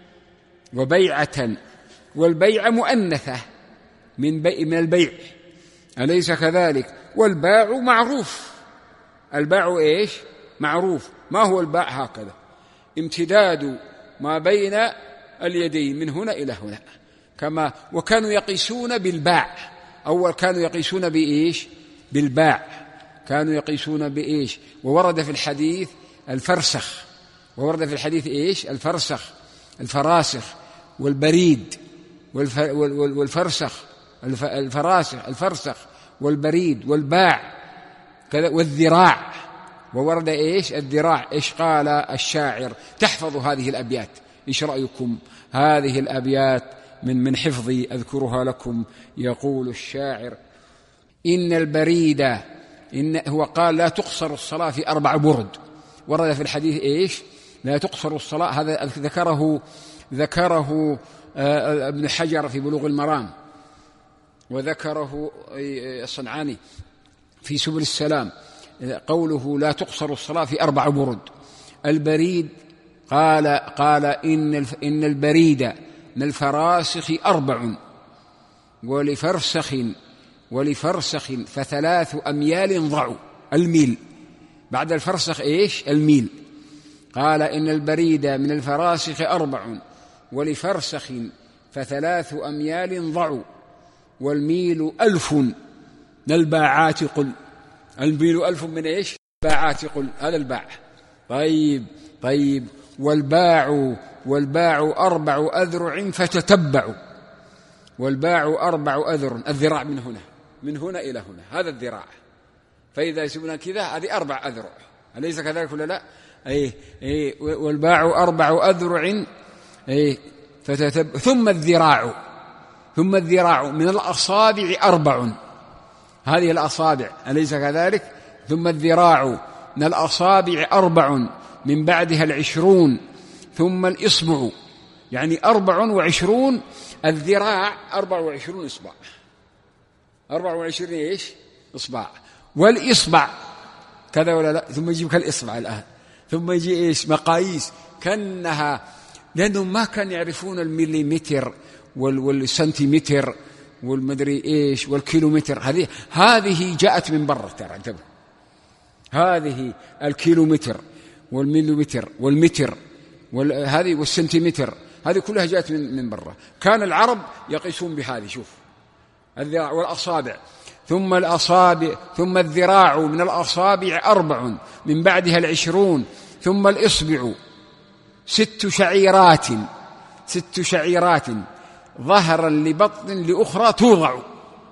وبيعة، والبيع مؤنثة من بيع من البيع، أليس كذلك؟ والباع معروف، الباع إيش؟ معروف. ما هو الباع؟ هكذا امتداد ما بين اليدين من هنا إلى هنا، كما وكانوا يقيسون بالباع، أول كانوا يقيسون بإيش؟ بالباع، كانوا يقيسون بإيش؟ وورد في الحديث الفرسخ، وورد في الحديث إيش؟ الفرسخ، الفراسخ والبريد والفرسخ، الفراسخ الفرسخ والبريد والباع والذراع، وورد إيش؟ الذراع. إيش قال الشاعر؟ تحفظ هذه الأبيات، إيش رأيكم؟ هذه الأبيات من من حفظي أذكرها لكم. يقول الشاعر: إن البريد، إن هو قال لا تقصر الصلاة في أربع برد، ورد في الحديث إيش؟ لا تقصر الصلاة، هذا ذكره ذكره ابن حجر في بلوغ المرام، وذكره الصنعاني في سبل السلام، قوله لا تقصر الصلاة في أربع برد. البريد قال قال إن إن البريد من الفراسخ أربع، ولفرسخ ولفرسخ فثلاث أميال ضعوا، الميل بعد الفرسخ إيش؟ الميل. قال إن البريد من الفراسخ أربع، ولفرسخ فثلاث أميال ضعوا، والميل ألف من الباعات قل، الميل ألف من إيش؟ باعات قل، هذا الباع. طيب طيب والباع والباع أربع أذرع فتتبعوا، والباع أربع أذرع، الذراع من هنا من هنا إلى هنا، هذا الذراع، فإذا يسمونها كذا هذه أربع أذرع، أليس كذلك ولا لا؟ أي أي والباع أربع أذرع أي فتتبع، ثم الذراع ثم الذراع من الأصابع أربع، هذه الأصابع، أليس كذلك؟ ثم الذراع من الأصابع أربع، من بعدها العشرون، ثم الإصبع، يعني أربع وعشرون، الذراع أربع وعشرون إصبع، أربع وعشرين إيش؟ إصبع. والإصبع كذا ولا لا؟ ثم يجيب كالإصبع الآن، ثم يجي إيش؟ مقاييس كأنها، لأنهم ما كانوا يعرفون المليمتر والسنتيمتر والمدري إيش والكيلومتر، هذه هذه جاءت من برا، ترى انتبه، هذه الكيلومتر والميليمتر والمتر هذه والسنتيمتر، هذه كلها جاءت من من برا. كان العرب يقيسون بهذه، شوف الذراع والأصابع، ثم الأصابع، ثم الذراع من الأصابع أربع، من بعدها العشرون، ثم الإصبع ست شعيرات، ست شعيرات ظهرا لبطن لأخرى توضع،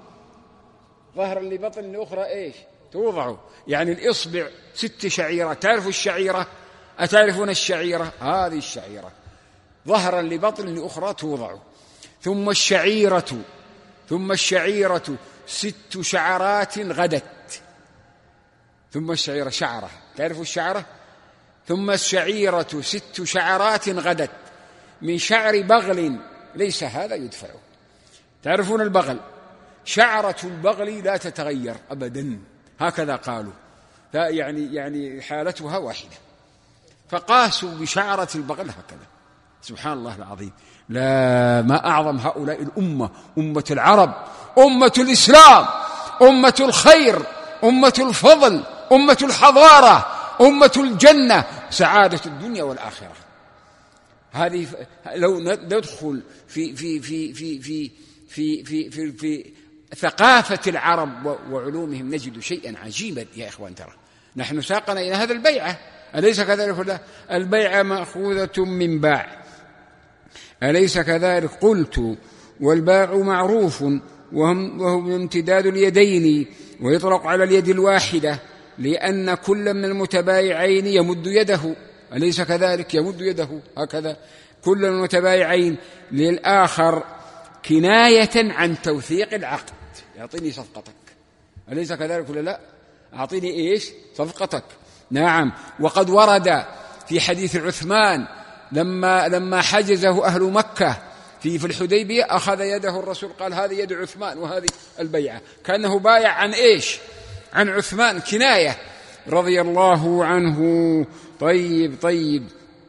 ظهرا لبطن لأخرى إيش توضع، يعني الإصبع ست شعيرات. تعرفوا الشعيرة؟ أتعرفون الشعيرة؟ هذه الشعيرة ظهرا لبطن لأخرى توضع. ثم الشعيرة، ثم الشعيرة ست شعرات غدت، ثم الشعيرة شعرة، تعرفوا الشعرة؟ ثم الشعيرة ست شعرات غدت من شعر بغل ليس هذا يدفع. تعرفون البغل؟ شعرة البغل لا تتغير أبدا، هكذا قالوا، يعني يعني حالتها واحدة، فقاسوا بشعرة البغل هكذا. سبحان الله العظيم، لا ما أعظم هؤلاء الأمة، أمة العرب، أمة الإسلام، أمة الخير، أمة الفضل، أمة الحضارة، أمة الجنة، سعادة الدنيا والآخرة. هذه لو ندخل في في في في في في في في, في ثقافة العرب وعلومهم نجد شيئا عجيبا يا إخوان. ترى نحن ساقنا إلى هذا البيعة، أليس كذلك؟ البيعة مأخوذة من باع، أليس كذلك؟ قلت والباع معروف وهو امتداد اليدين، ويطلق على اليد الواحدة لأن كل من المتبايعين يمد يده، أليس كذلك؟ يمد يده هكذا كل المتبايعين للآخر، كناية عن توثيق العقد. يعطيني صفقتك، أليس كذلك ولا لا؟ أعطيني إيش؟ صفقتك. نعم. وقد ورد في حديث عثمان لما لما حجزه أهل مكة في في الحديبية، أخذ يده الرسول قال هذه يد عثمان وهذه البيعة، كأنه بايع عن إيش؟ عن عثمان، كناية رضي الله عنه. طيب طيب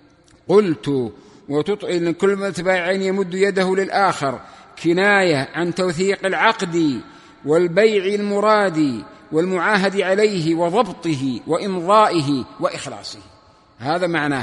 قلت وتطئل كل ما تبايعين يمد يده للآخر، كناية عن توثيق العقد والبيع المراد والمعاهد عليه وضبطه وإمضائه وإخلاصه، هذا معناه.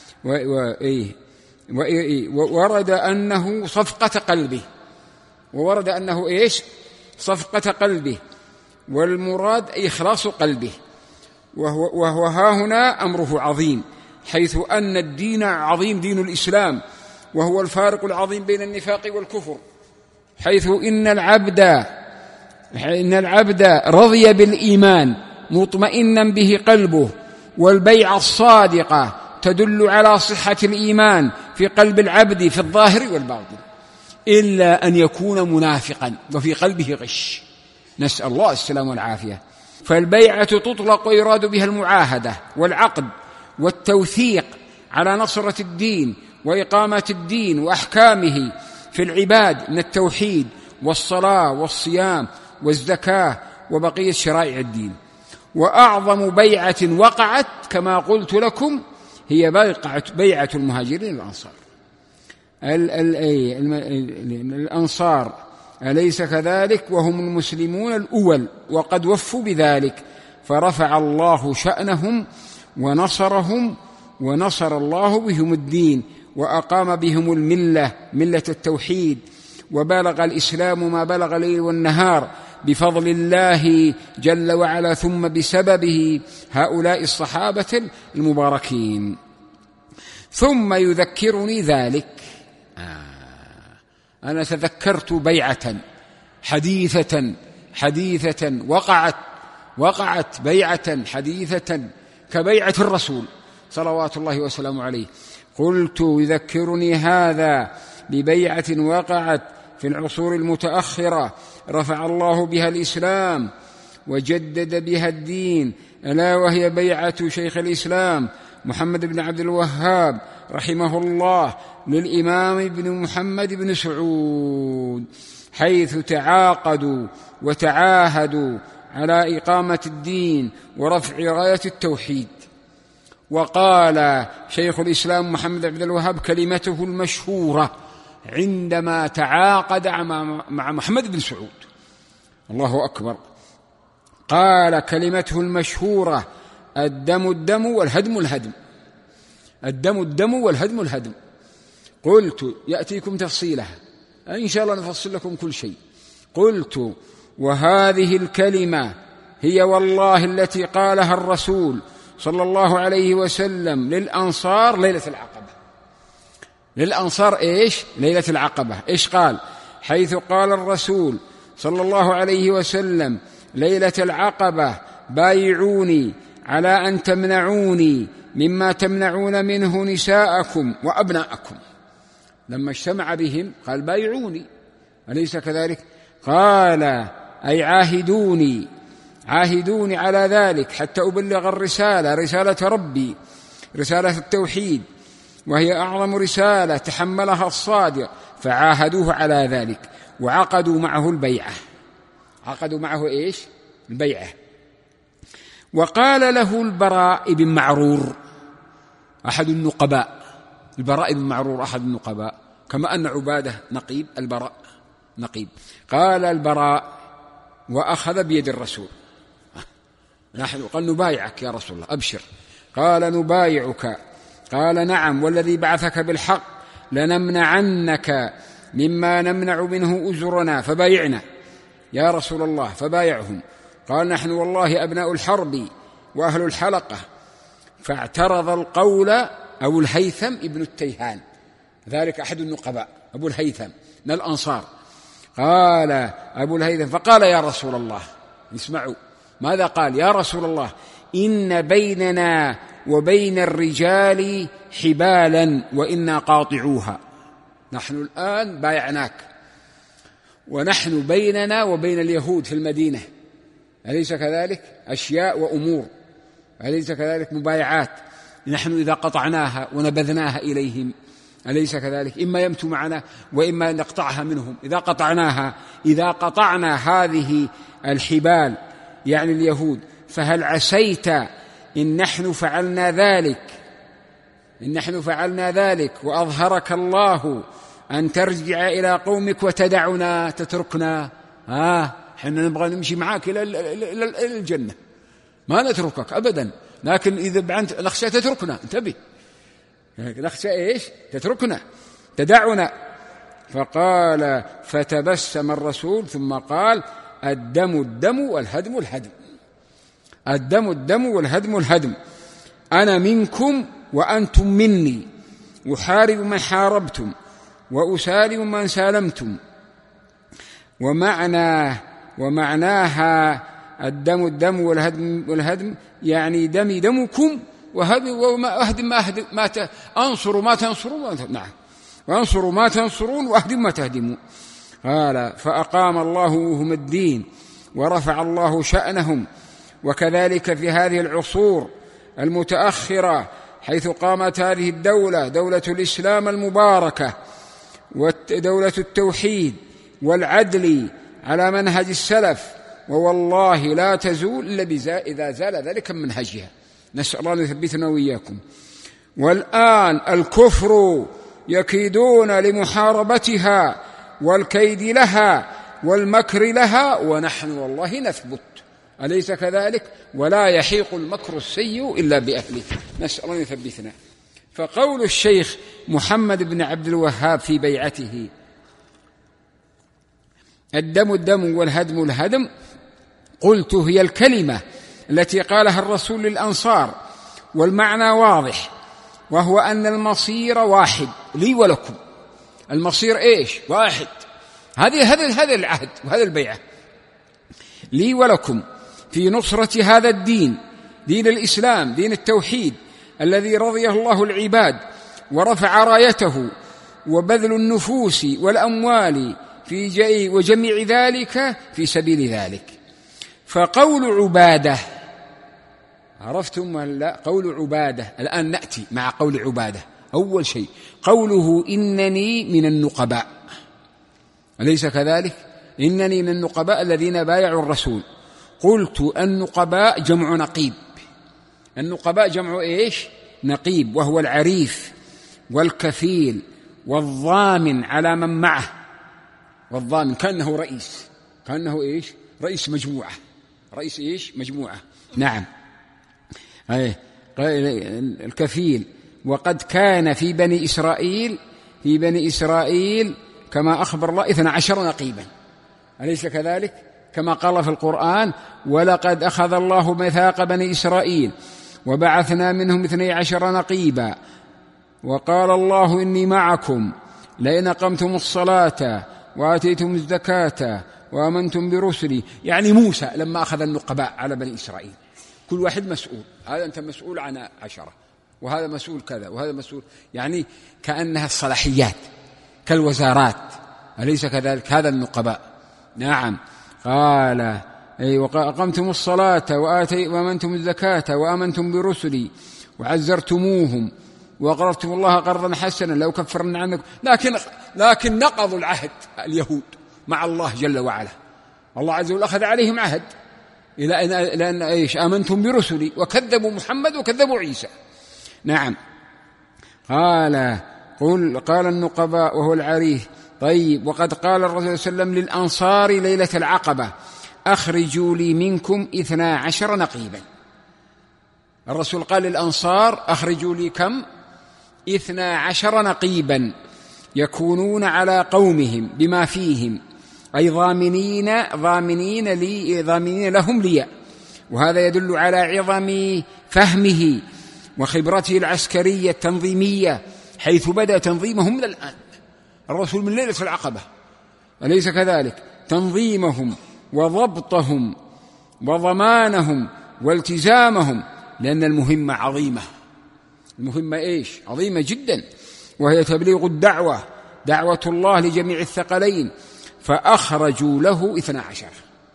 وورد أنه صفقة قلبه، وورد أنه إيش؟ صفقة قلبه، والمراد إخلاص قلبه. وهو, وهو ها هنا أمره عظيم، حيث أن الدين عظيم، دين الإسلام، وهو الفارق العظيم بين النفاق والكفر، حيث إن العبد إن العبد رضي بالإيمان مطمئنا به قلبه، والبيعة الصادقة تدل على صحة الإيمان في قلب العبد في الظاهر والباطن، إلا أن يكون منافقا وفي قلبه غش، نسأل الله السلامة والعافية. فالبيعة تطلق ويراد بها المعاهدة والعقد والتوثيق على نصرة الدين وإقامة الدين وأحكامه في العباد من التوحيد والصلاة والصيام والزكاة وبقية شرائع الدين. وأعظم بيعة وقعت كما قلت لكم هي بيعة المهاجرين الأنصار. الأنصار أليس كذلك؟ وهم المسلمون الأول، وقد وفوا بذلك، فرفع الله شأنهم ونصرهم، ونصر الله بهم الدين، وأقام بهم الملة، ملة التوحيد، وبلغ الإسلام ما بلغ الليل والنهار بفضل الله جل وعلا، ثم بسببه هؤلاء الصحابة المباركين. ثم يذكرني ذلك، آه أنا تذكرت بيعة حديثة حديثة وقعت وقعت بيعة حديثة كبيعة الرسول صلوات الله وسلامه عليه. قلت يذكرني هذا ببيعة وقعت في العصور المتأخرة رفع الله بها الإسلام وجدد بها الدين، ألا وهي بيعة شيخ الإسلام محمد بن عبد الوهاب رحمه الله للإمام ابن محمد بن سعود، حيث تعاقدوا وتعاهدوا على إقامة الدين ورفع راية التوحيد. وقال شيخ الإسلام محمد بن عبد الوهاب كلمته المشهورة عندما تعاقد مع محمد بن سعود، الله أكبر، قال كلمته المشهورة: الدم الدم والهدم الهدم، الدم الدم والهدم الهدم. قلت يأتيكم تفصيلها إن شاء الله نفصل لكم كل شيء. قلت وهذه الكلمة هي والله التي قالها الرسول صلى الله عليه وسلم للأنصار ليلة العقبة. للأنصار إيش؟ ليلة العقبة. إيش قال؟ حيث قال الرسول صلى الله عليه وسلم ليلة العقبة بايعوني على أن تمنعوني مما تمنعون منه نساءكم وأبناءكم. لما اجتمع بهم قال بايعوني، أليس كذلك؟ قال أي عاهدوني عاهدوني على ذلك حتى أبلغ الرسالة، رسالة ربي، رسالة التوحيد، وهي أعظم رسالة تحملها الصادق. فعاهدوه على ذلك وعقدوا معه البيعة. عقدوا معه إيش؟ البيعة. وقال له البراء بن معرور أحد النقباء، البراء بن معرور أحد النقباء، كما أن عبادة نقيب، البراء نقيب. قال البراء وأخذ بيد الرسول، نحن قال نبايعك يا رسول الله أبشر. قال نبايعك. قال نعم والذي بعثك بالحق لنمنعنك مما نمنع منه أزرنا فبايعنا يا رسول الله. فبايعهم. قال نحن والله أبناء الحرب وأهل الحلقة. فاعترض القول أبو الهيثم ابن التيهان، ذلك أحد النقباء، أبو الهيثم من الأنصار. قال أبو الهيثم فقال يا رسول الله، اسمعوا ماذا قال؟ يا رسول الله إن بيننا وبين الرجال حبالا وإنا قاطعوها. نحن الآن بايعناك ونحن بيننا وبين اليهود في المدينة، أليس كذلك؟ أشياء وأمور، أليس كذلك؟ مبايعات نحن إذا قطعناها ونبذناها إليهم، أليس كذلك؟ إما يمتوا معنا وإما نقطعها منهم. إذا قطعناها إذا قطعنا هذه الحبال يعني اليهود فهل عسيت إن نحن فعلنا ذلك إن نحن فعلنا ذلك وأظهرك الله أن ترجع إلى قومك وتدعنا تتركنا؟ آه حنا نبغى نمشي معاك إلى إلى الجنة، ما نتركك أبدا، لكن إذا بعنت نخشى تتركنا. انتبه، نخشى إيش؟ تتركنا تدعنا. فقال فتبسم الرسول ثم قال الدم الدم والهدم الهدم. الدم الدم والهدم الهدم. أنا منكم وأنتم مني، أحارب من حاربتم وأسالم من سالمتم. ومعنى ومعناها الدم الدم والهدم والهدم يعني دمي دمكم وأهدم ما أهدم ما ت... أنصروا ما تنصرون. نعم، وأنصروا ما تنصرون وأهدم ما تهدمون. قال فأقام الله لهم الدين ورفع الله شأنهم. وكذلك في هذه العصور المتأخرة حيث قامت هذه الدولة، دولة الإسلام المباركة ودولة التوحيد والعدل على منهج السلف، ووالله لا تزول إلا إذا زال ذلك من منهجها. نسأل الله أن يثبتنا وإياكم. والآن الكفر يكيدون لمحاربتها والكيد لها والمكر لها، ونحن والله نثبت، أليس كذلك؟ ولا يحيق المكر السيء إلا بأهله. نسأل الله أن يثبتنا. فقول الشيخ محمد بن عبد الوهاب في بيعته الدم الدم والهدم الهدم، قلت هي الكلمة التي قالها الرسول للأنصار، والمعنى واضح، وهو أن المصير واحد لي ولكم. المصير إيش؟ واحد. هذه هذا هذا العهد وهذا البيعة لي ولكم في نصرة هذا الدين، دين الإسلام، دين التوحيد الذي رضيه الله العباد ورفع رايته، وبذل النفوس والأموال في جي وجميع ذلك في سبيل ذلك. فقول عبادة، عرفتم ولا؟ قول عبادة الآن نأتي مع قول عبادة. أول شيء قوله إنني من النقباء، أليس كذلك؟ إنني من النقباء الذين بايعوا الرسول. قلت النقباء جمع نقيب. النقباء جمع إيش؟ نقيب، وهو العريف والكفيل والضامن على من معه. والضامن كأنه رئيس، كأنه إيش؟ رئيس مجموعة، رئيس إيش؟ مجموعة. نعم، الكفيل. وقد كان في بني إسرائيل في بني إسرائيل كما أخبر الله اثنا عشر نقيبا، أليس كذلك؟ كما قال في القرآن: ولقد أخذ الله ميثاق بني إسرائيل وبعثنا منهم اثني عشر نقيبا وقال الله إني معكم لئن أقمتم الصلاة وآتيتم الزكاة وآمنتم برسلي. يعني موسى لما أخذ النقباء على بني إسرائيل كل واحد مسؤول، هذا أنت مسؤول عن عشرة وهذا مسؤول كذا وهذا مسؤول، يعني كأنها الصلاحيات كالوزارات، أليس كذلك؟ هذا النقباء. نعم. قال: أي وأقمتم الصلاة وآمنتم الزكاة وآمنتم برسلي وعزرتموهم وأقرضتم الله قرضا حسنا لو كفرن عنكم. لكن لكن نقضوا العهد اليهود مع الله جل وعلا، الله عز وجل أخذ عليهم عهد إلى أن, إلى أن إيش؟ آمنتم برسلي، وكذبوا محمد وكذبوا عيسى. نعم. قال قل قال النقباء وهو العريه: طيب، وقد قال الرسول صلى الله عليه وسلم للأنصار ليلة العقبة: أخرجوا لي منكم اثنا عشر نقيبا. الرسول قال للأنصار: أخرجوا لي كم؟ اثنا عشر نقيبا يكونون على قومهم بما فيهم، أي ضامنين ضامنين لي ضامنين لهم لي. وهذا يدل على عظم فهمه وخبرته العسكرية التنظيمية، حيث بدأ تنظيمهم من الآن، الرسول من ليلة العقبة، أليس كذلك؟ تنظيمهم وضبطهم وضمانهم والتزامهم، لأن المهمة عظيمة. المهمة إيش؟ عظيمة جدا، وهي تبليغ الدعوة، دعوة الله لجميع الثقلين. فأخرجوا له اثنا عشر،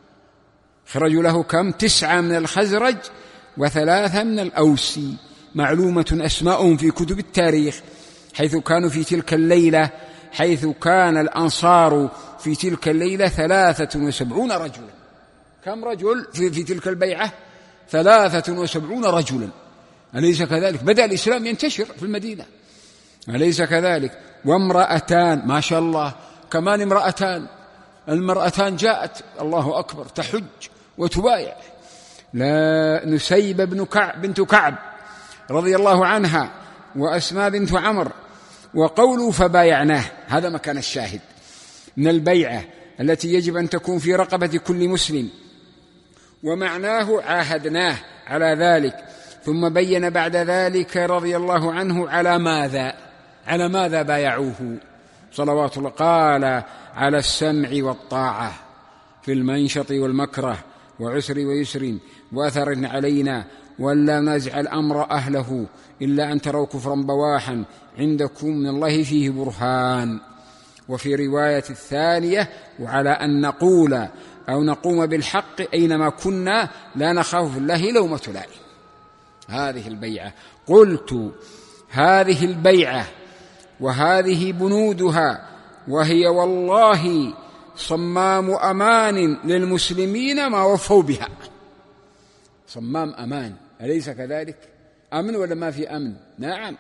خرجوا له كم؟ تسعة من الخزرج وثلاثة من الأوسي، معلومة أسماءهم في كتب التاريخ، حيث كانوا في تلك الليلة، حيث كان الأنصار في تلك الليلة ثلاثة وسبعون رجلا. كم رجل في, في تلك البيعة؟ ثلاثة وسبعون رجلا، أليس كذلك؟ بدأ الإسلام ينتشر في المدينة، أليس كذلك؟ وامرأتان، ما شاء الله، كمان امرأتان، المرأتان جاءت، الله أكبر، تحج وتبايع. لا نسيب بن كعب بنت كعب رضي الله عنها، وأسماء بنت عمرو. وقولوا فبايعناه، هذا مكان الشاهد من البيعة التي يجب أن تكون في رقبة كل مسلم، ومعناه عاهدناه على ذلك. ثم بين بعد ذلك رضي الله عنه على ماذا على ماذا بايعوه صلوات الله. قال: على السمع والطاعة في المنشط والمكره وعسر ويسر وأثر علينا، ولا نزع الأمر أهله إلا أن تروا كفرا بواحا عندكم من الله فيه برهان. وفي رواية الثانية: وعلى أن نقول أو نقوم بالحق أينما كنا لا نخاف في الله لومة لائم. هذه البيعة، قلت هذه البيعة وهذه بنودها، وهي والله صمام أمان للمسلمين ما وفوا بها. صمام أمان، أليس كذلك؟ أمن ولا ما في أمن؟ نعم.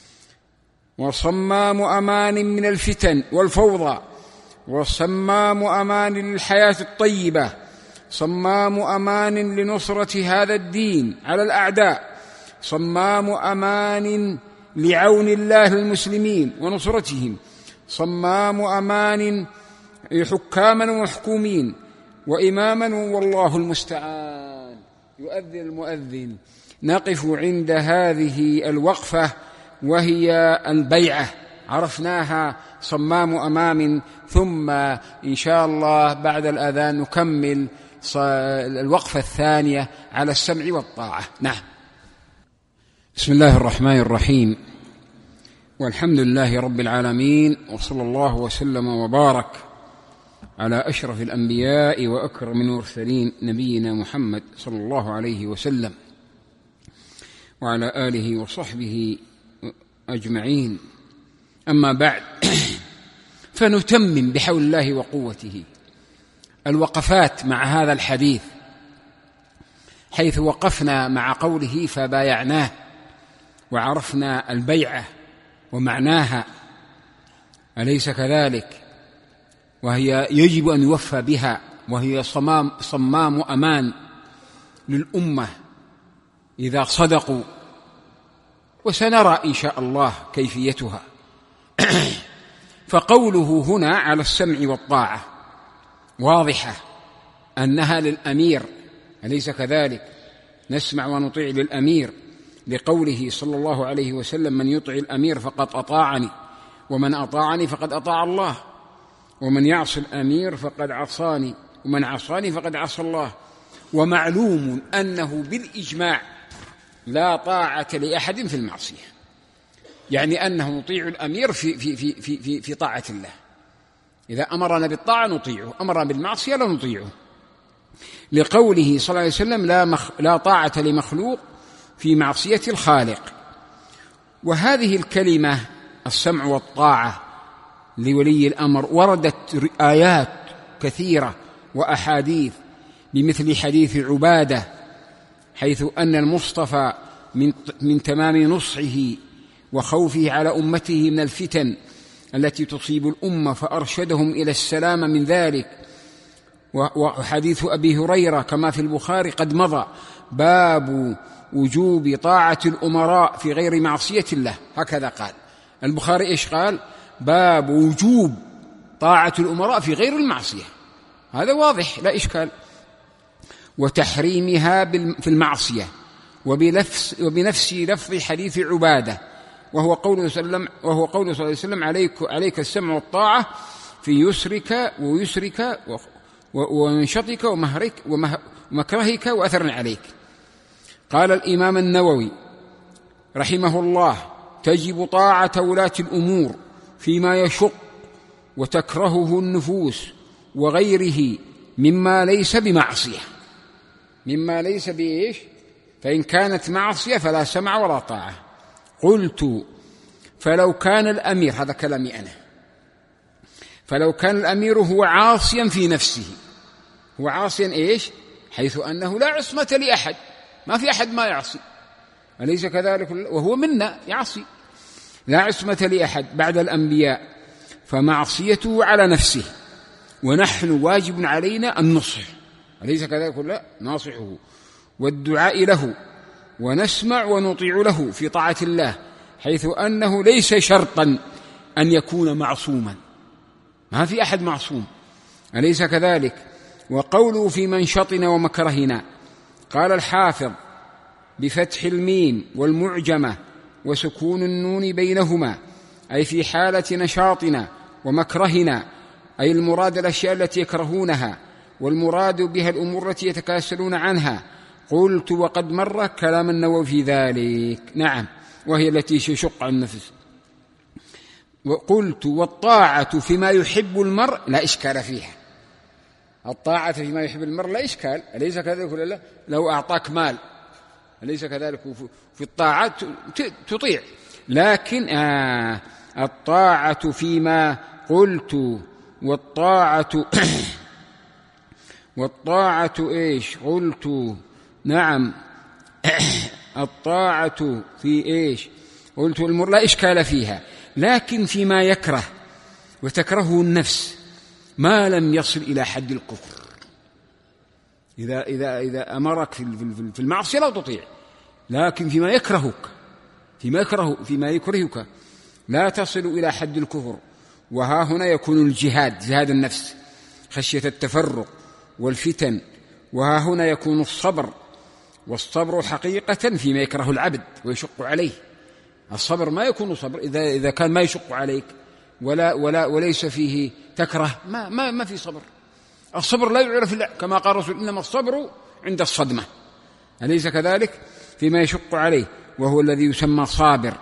وصمام أمان من الفتن والفوضى، وصمام أمان للحياة الطيبة، صمام أمان لنصرة هذا الدين على الأعداء، صمام أمان لعون الله المسلمين ونصرتهم، صمام أمان حكاما ومحكومين وإماما، والله المستعان. يؤذن المؤذن. نقف عند هذه الوقفة وهي البيعة، عرفناها صمام أمام، ثم إن شاء الله بعد الأذان نكمل الوقفة الثانية على السمع والطاعة. نعم. بسم الله الرحمن الرحيم، والحمد لله رب العالمين، وصلى الله وسلم وبارك على أشرف الأنبياء وأكرم المرسلين نبينا محمد صلى الله عليه وسلم، وعلى آله وصحبه أجمعين. أما بعد، فنتمم بحول الله وقوته الوقفات مع هذا الحديث، حيث وقفنا مع قوله فبايعناه، وعرفنا البيعة ومعناها، أليس كذلك؟ وهي يجب أن يوفى بها، وهي صمام, صمام أمان للأمة إذا صدقوا، وسنرى إن شاء الله كيفيتها. فقوله هنا على السمع والطاعة واضحة أنها للأمير، أليس كذلك؟ نسمع ونطيع للأمير، لقوله صلى الله عليه وسلم: من يطع الأمير فقد أطاعني، ومن أطاعني فقد أطاع الله، ومن يعص الأمير فقد عصاني، ومن عصاني فقد عصى الله. ومعلوم أنه بالإجماع لا طاعة لأحد في المعصية، يعني أنه نطيع الأمير في, في, في, في, في, في طاعة الله. إذا أمرنا بالطاعة نطيعه، أمرنا بالمعصية لا نطيعه، لقوله صلى الله عليه وسلم: لا, مخ لا طاعة لمخلوق في معصية الخالق. وهذه الكلمة السمع والطاعة لولي الأمر وردت آيات كثيرة وأحاديث، بمثل حديث عبادة، حيث أن المصطفى من, من تمام نصحه وخوفه على أمته من الفتن التي تصيب الأمة فأرشدهم إلى السلام من ذلك. وحديث أبي هريرة كما في البخاري قد مضى: باب وجوب طاعة الأمراء في غير معصية الله، هكذا قال البخاري. إيش قال؟ باب وجوب طاعة الأمراء في غير المعصية، هذا واضح لا إشكال. وتحريمها في المعصية، وبنفس, وبنفس لفظ حديث عبادة، وهو قوله صلى الله عليه وسلم, وهو قوله صلى الله عليه وسلم: عليك, عليك السمع والطاعة في يسرك ويسرك ومنشطك ومهرك ومكرهك وأثر عليك. قال الإمام النووي رحمه الله: تجب طاعة ولاة الأمور فيما يشق وتكرهه النفوس وغيره مما ليس بمعصية، مما ليس بإيش؟ فإن كانت معصية فلا سمع ولا طاعة. قلت: فلو كان الأمير، هذا كلامي أنا، فلو كان الأمير هو عاصيا في نفسه، هو عاصيا إيش؟ حيث أنه لا عصمة لأحد، ما في أحد ما يعصي، أليس كذلك؟ وهو منا يعصي، لا عصمة لأحد بعد الأنبياء، فمعصيته على نفسه، ونحن واجب علينا النصح، أليس كذلك؟ لا، ناصحه والدعاء له، ونسمع ونطيع له في طاعة الله، حيث أنه ليس شرطا أن يكون معصوما، ما في أحد معصوم، أليس كذلك؟ وقوله في منشطنا ومكرهنا، قال الحافظ بفتح الميم والمعجمة وسكون النون بينهما، أي في حالة نشاطنا ومكرهنا، أي المراد الأشياء التي يكرهونها، والمراد بها الأمور التي يتكاسلون عنها. قلت: وقد مر كلام النووي في ذلك. نعم، وهي التي تشق عن النفس. وقلت: والطاعة فيما يحب المرء لا إشكال فيها، الطاعة فيما يحب المرء لا إشكال، أليس كذلك ولا لا؟ لو أعطاك مال، أليس كذلك؟ في الطاعة تطيع، لكن آه الطاعة فيما قلت، والطاعة والطاعة إيش قلت؟ نعم، الطاعة في إيش قلت؟ المر لا إشكال فيها، لكن فيما يكره وتكرهه النفس ما لم يصل إلى حد الكفر. إذا, إذا, إذا أمرك في المعصية لا تطيع، لكن فيما يكرهك فيما يكره فيما يكرهك لا تصل إلى حد الكفر. وها هنا يكون الجهاد، جهاد النفس، خشية التفرق والفتن. وها هنا يكون الصبر، والصبر حقيقة فيما يكره العبد ويشق عليه. الصبر ما يكون صبر إذا, إذا كان ما يشق عليك ولا, ولا وليس فيه تكره، ما, ما, ما في صبر. الصبر لا يعرف إلا كما قال الرسول: إنما الصبر عند الصدمة، أليس كذلك؟ فيما يشق عليه، وهو الذي يسمى صابر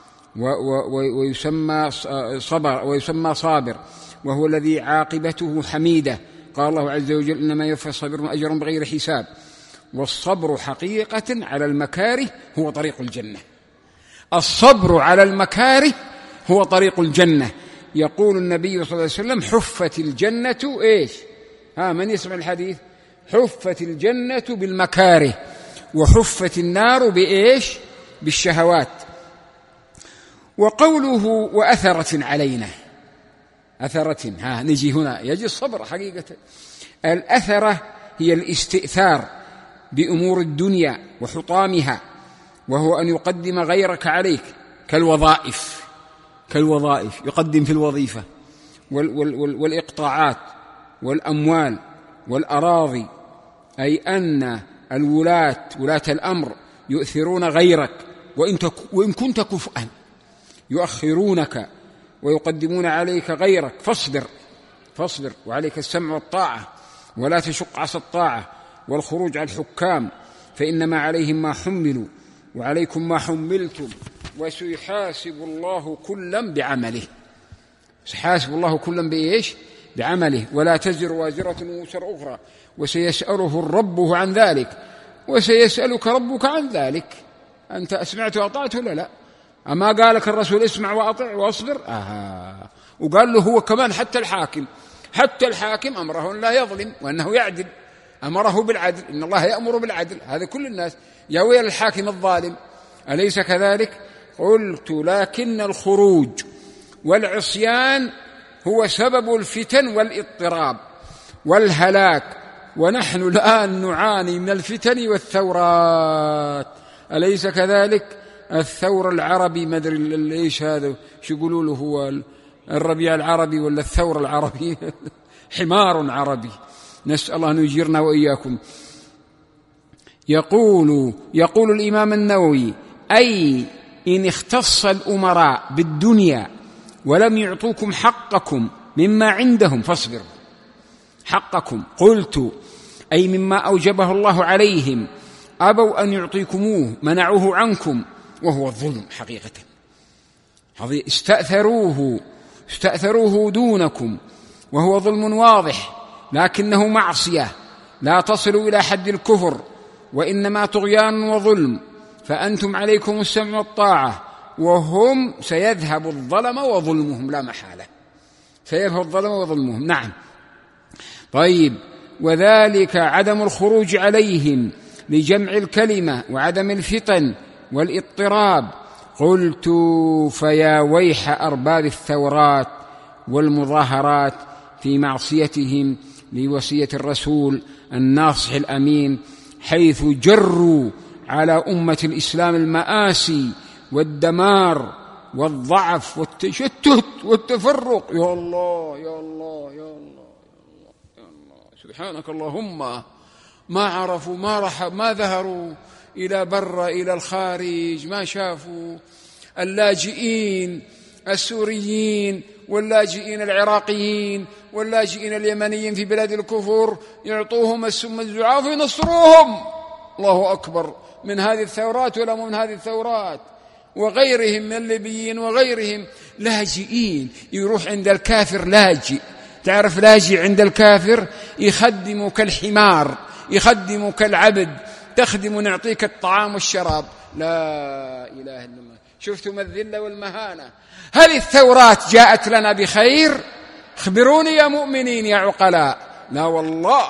ويسمى صبر ويسمى صابر، وهو الذي عاقبته حميدة. قال الله عز وجل: إنما يوفى الصابرون أجرهم بغير حساب. والصبر حقيقة على المكاره هو طريق الجنة، الصبر على المكاره هو طريق الجنة. يقول النبي صلى الله عليه وسلم: حفت الجنة إيش؟ ها، من يسمع الحديث؟ حفت الجنة بالمكاره، وحفت النار بإيش؟ بالشهوات. وقوله: وأثرة علينا، أثرة، ها نجي هنا يجي الصبر حقيقة. الأثرة هي الاستئثار بأمور الدنيا وحطامها، وهو أن يقدم غيرك عليك، كالوظائف كالوظائف يقدم في الوظيفة والإقطاعات والأموال والأراضي، أي أن الولاة ولاة الأمر يؤثرون غيرك وإن كنت كفءا، يؤخرونك ويقدمون عليك غيرك، فاصبر فاصبر وعليك السمع والطاعة، ولا تشق عصا الطاعة والخروج على الحكام، فإنما عليهم ما حملوا وعليكم ما حملتم، وسيحاسب الله كلا بعمله. سيحاسب الله كلا بإيش؟ بعمله، ولا تزر وازرة وزر أخرى، وسيسأله الرب عن ذلك، وسيسألك ربك عن ذلك، أنت أسمعت وأطعت ولا لا؟ أما قالك الرسول اسمع وأطع واصبر؟ آه. وقال له هو كمان حتى الحاكم حتى الحاكم أمره أن لا يظلم وأنه يعدل، أمره بالعدل، إن الله يأمر بالعدل، هذا كل الناس، يا ويل الحاكم الظالم، أليس كذلك؟ قلت لكن الخروج والعصيان هو سبب الفتن والاضطراب والهلاك، ونحن الآن نعاني من الفتن والثورات، أليس كذلك؟ الثور العربي، ما أدري إيش هذا، شو يقولوا له، هو الربيع العربي ولا الثور العربي؟ حمار عربي، نسأل الله أن يجيرنا وإياكم. يقول يقول الإمام النووي: أي إن اختص الأمراء بالدنيا ولم يعطوكم حقكم مما عندهم فاصبروا. حقكم قلت أي مما أوجبه الله عليهم، أبوا أن يعطيكموه، منعوه عنكم، وهو الظلم حقيقة. استأثروه استأثروه دونكم، وهو ظلم واضح، لكنه معصية لا تصل إلى حد الكفر، وإنما طغيان وظلم، فأنتم عليكم السمع والطاعة، وهم سيذهب الظلم وظلمهم لا محالة، سيذهب الظلم وظلمهم. نعم. طيب، وذلك عدم الخروج عليهم لجمع الكلمة وعدم الفتن والاضطراب. قلت: فيا ويح أرباب الثورات والمظاهرات في معصيتهم لوصية الرسول الناصح الأمين، حيث جروا على أمة الإسلام المآسي والدمار والضعف والتشتت والتفرق. يا الله يا الله يا الله يا الله، سبحانك اللهم، ما عرفوا، ما رحب، ما ذهروا إلى بر، إلى الخارج، ما شافوا اللاجئين السوريين واللاجئين العراقيين واللاجئين اليمنيين في بلاد الكفر، يعطوهم السم الزعاف وينصروهم. الله أكبر، من هذه الثورات ولا من هذه الثورات، وغيرهم من الليبيين وغيرهم لاجئين، يروح عند الكافر لاجئ، تعرف لاجئ عند الكافر يخدم كالحمار، يخدم كالعبد، تخدم نعطيك الطعام والشراب. لا إله إلا الله. شفتم الذلة والمهانة؟ هل الثورات جاءت لنا بخير؟ خبروني يا مؤمنين يا عقلاء. لا والله،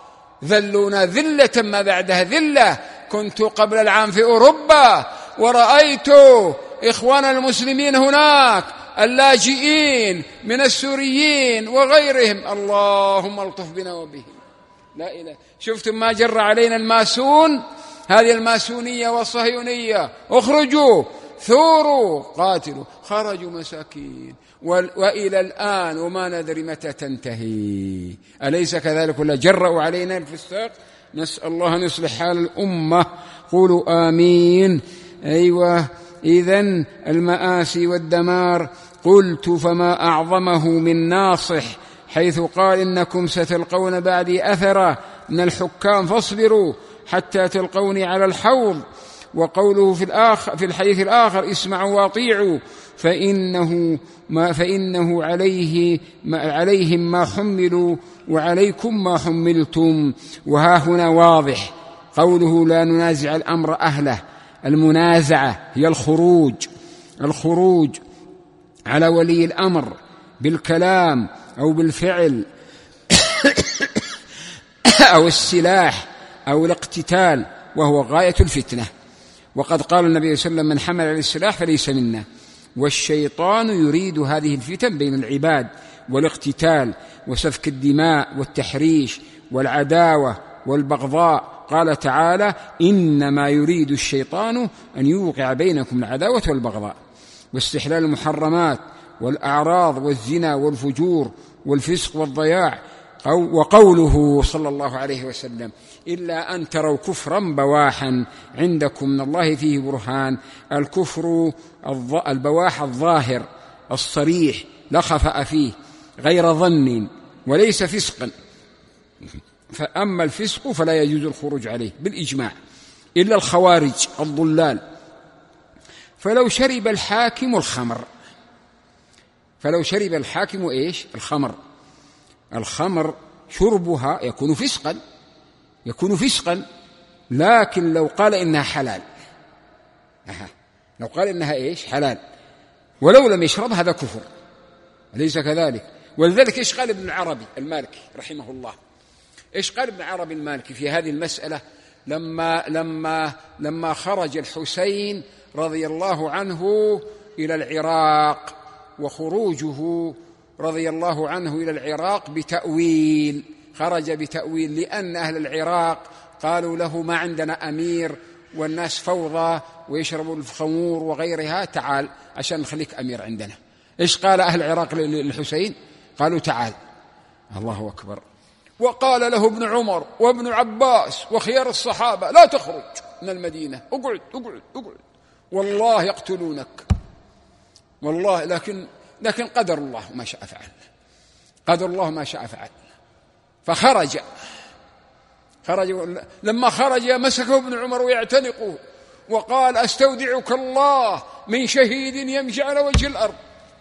ذلونا ذلة ما بعدها ذلة. كنت قبل العام في أوروبا ورأيت إخوان المسلمين هناك اللاجئين من السوريين وغيرهم، اللهم الطف بنا وبهم. لا إله. شفتم ما جر علينا الماسون، هذه الماسونية والصهيونية، اخرجوا ثوروا قاتلوا، خرجوا مساكين، وإلى الآن وما ندري متى تنتهي. أليس كذلك؟ ولا جرأوا علينا الفساق؟ نسأل الله أن يصلح حال الأمة. قولوا آمين. أيوة، إذن المآسي والدمار. قلت: فما أعظمه من ناصح، حيث قال: إنكم ستلقون بعدي أثرا من الحكام فاصبروا حتى تلقوني على الحوض. وقوله في الآخر في الحديث الآخر: اسمعوا واطيعوا، فإنه ما فإنه عليه ما عليهم ما حملوا وعليكم ما حملتم. وها هنا واضح قوله: لا ننازع الأمر أهله. المنازعة هي الخروج الخروج على ولي الأمر بالكلام أو بالفعل أو السلاح أو الاقتتال، وهو غاية الفتنة. وقد قال النبي صلى الله عليه وسلم: من حمل على السلاح فليس منا. والشيطان يريد هذه الفتن بين العباد والاقتتال وسفك الدماء والتحريش والعداوة والبغضاء. قال تعالى: إنما يريد الشيطان أن يوقع بينكم العداوة والبغضاء. واستحلال المحرمات والأعراض والزنا والفجور والفسق والضياع. وقوله صلى الله عليه وسلم: إلا أن تروا كفرا بواحا عندكم من الله فيه برهان. الكفر البواح الظاهر الصريح لا خفاء فيه غير ظن وليس فسقا، فأما الفسق فلا يجوز الخروج عليه بالإجماع إلا الخوارج الضلال. فلو شرب الحاكم الخمر فلو شرب الحاكم إيش؟ الخمر الخمر شربها يكون فسقا يكون فسقا لكن لو قال إنها حلال أها. لو قال إنها إيش؟ حلال، ولو لم يشرب هذا كفر، أليس كذلك؟ ولذلك إيش قال ابن العربي المالكي رحمه الله؟ إيش قال ابن العربي المالكي في هذه المسألة لما لما لما خرج الحسين رضي الله عنه إلى العراق، وخروجه رضي الله عنه إلى العراق بتأويل، خرج بتأويل لأن أهل العراق قالوا له: ما عندنا أمير والناس فوضى ويشربوا الخمور وغيرها، تعال عشان نخليك أمير عندنا. إيش قال أهل العراق للحسين؟ قالوا: تعال. الله أكبر. وقال له ابن عمر وابن عباس وخيار الصحابة: لا تخرج من المدينة، اقعد اقعد اقعد، والله يقتلونك والله. لكن لكن قدر الله ما شاء فعل، قدر الله ما شاء فعل. فخرج خرج لما خرج مسكه ابن عمر ويعتنقه وقال: أستودعك الله من شهيد يمشي على وجه الأرض.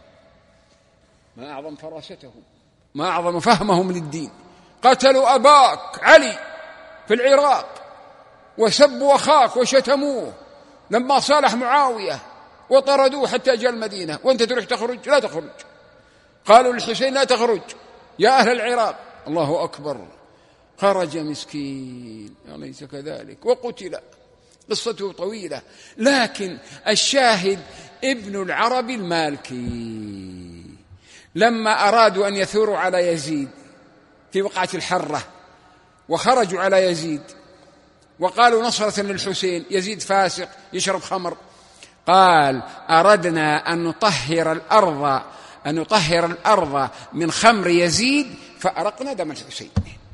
ما أعظم فراستهم، ما أعظم فهمهم للدين. قتلوا أباك علي في العراق، وسبوا أخاك وشتموه لما صالح معاوية وطردوه حتى جاء المدينة، وأنت تروح تخرج؟ لا تخرج. قالوا للحسين: لا تخرج يا أهل العراق. الله أكبر. خرج مسكين، أليس كذلك؟ وقتل. قصته طويلة، لكن الشاهد ابن العربي المالكي لما أرادوا أن يثوروا على يزيد في وقعة الحرة وخرجوا على يزيد وقالوا نصرة للحسين، يزيد فاسق يشرب خمر، قال: أردنا أن نطهر الأرض أن نطهر الأرض من خمر يزيد فأرقنا دم الحسين.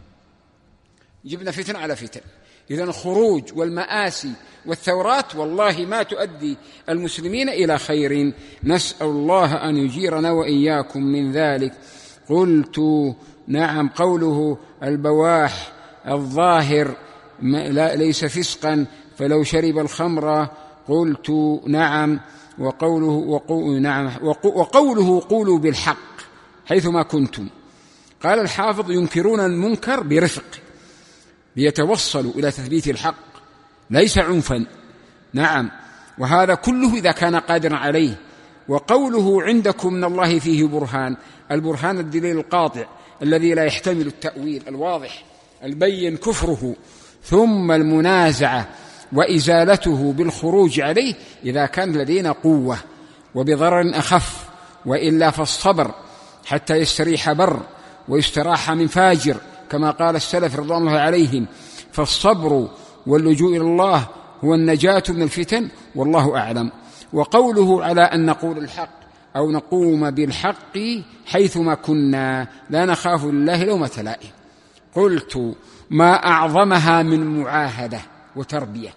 جبنا فتن على فتن. إذن الخروج والمآسي والثورات والله ما تؤدي المسلمين إلى خير. نسأل الله أن يجيرنا وإياكم من ذلك. قلت: نعم. قوله البواح الظاهر ليس فسقا فلو شرب الخمر، قلت: نعم. وقوله وقو نعم وقوله قولوا بالحق حيثما كنتم. قال الحافظ: ينكرون المنكر برفق، ليتوصلوا إلى تثبيت الحق ليس عنفا. نعم. وهذا كله إذا كان قادرا عليه. وقوله: عندكم من الله فيه برهان، البرهان الدليل القاطع الذي لا يحتمل التأويل، الواضح البين كفره، ثم المنازعة وإزالته بالخروج عليه إذا كان لدينا قوة وبضرر أخف، وإلا فالصبر حتى يستريح بر ويستراح من فاجر كما قال السلف رضوان الله عليهم. فالصبر واللجوء إلى الله هو النجاة من الفتن، والله أعلم. وقوله: على أن نقول الحق أو نقوم بالحق حيثما كنا لا نخاف لله لومة لائم. قلت: ما أعظمها من معاهدة وتربية،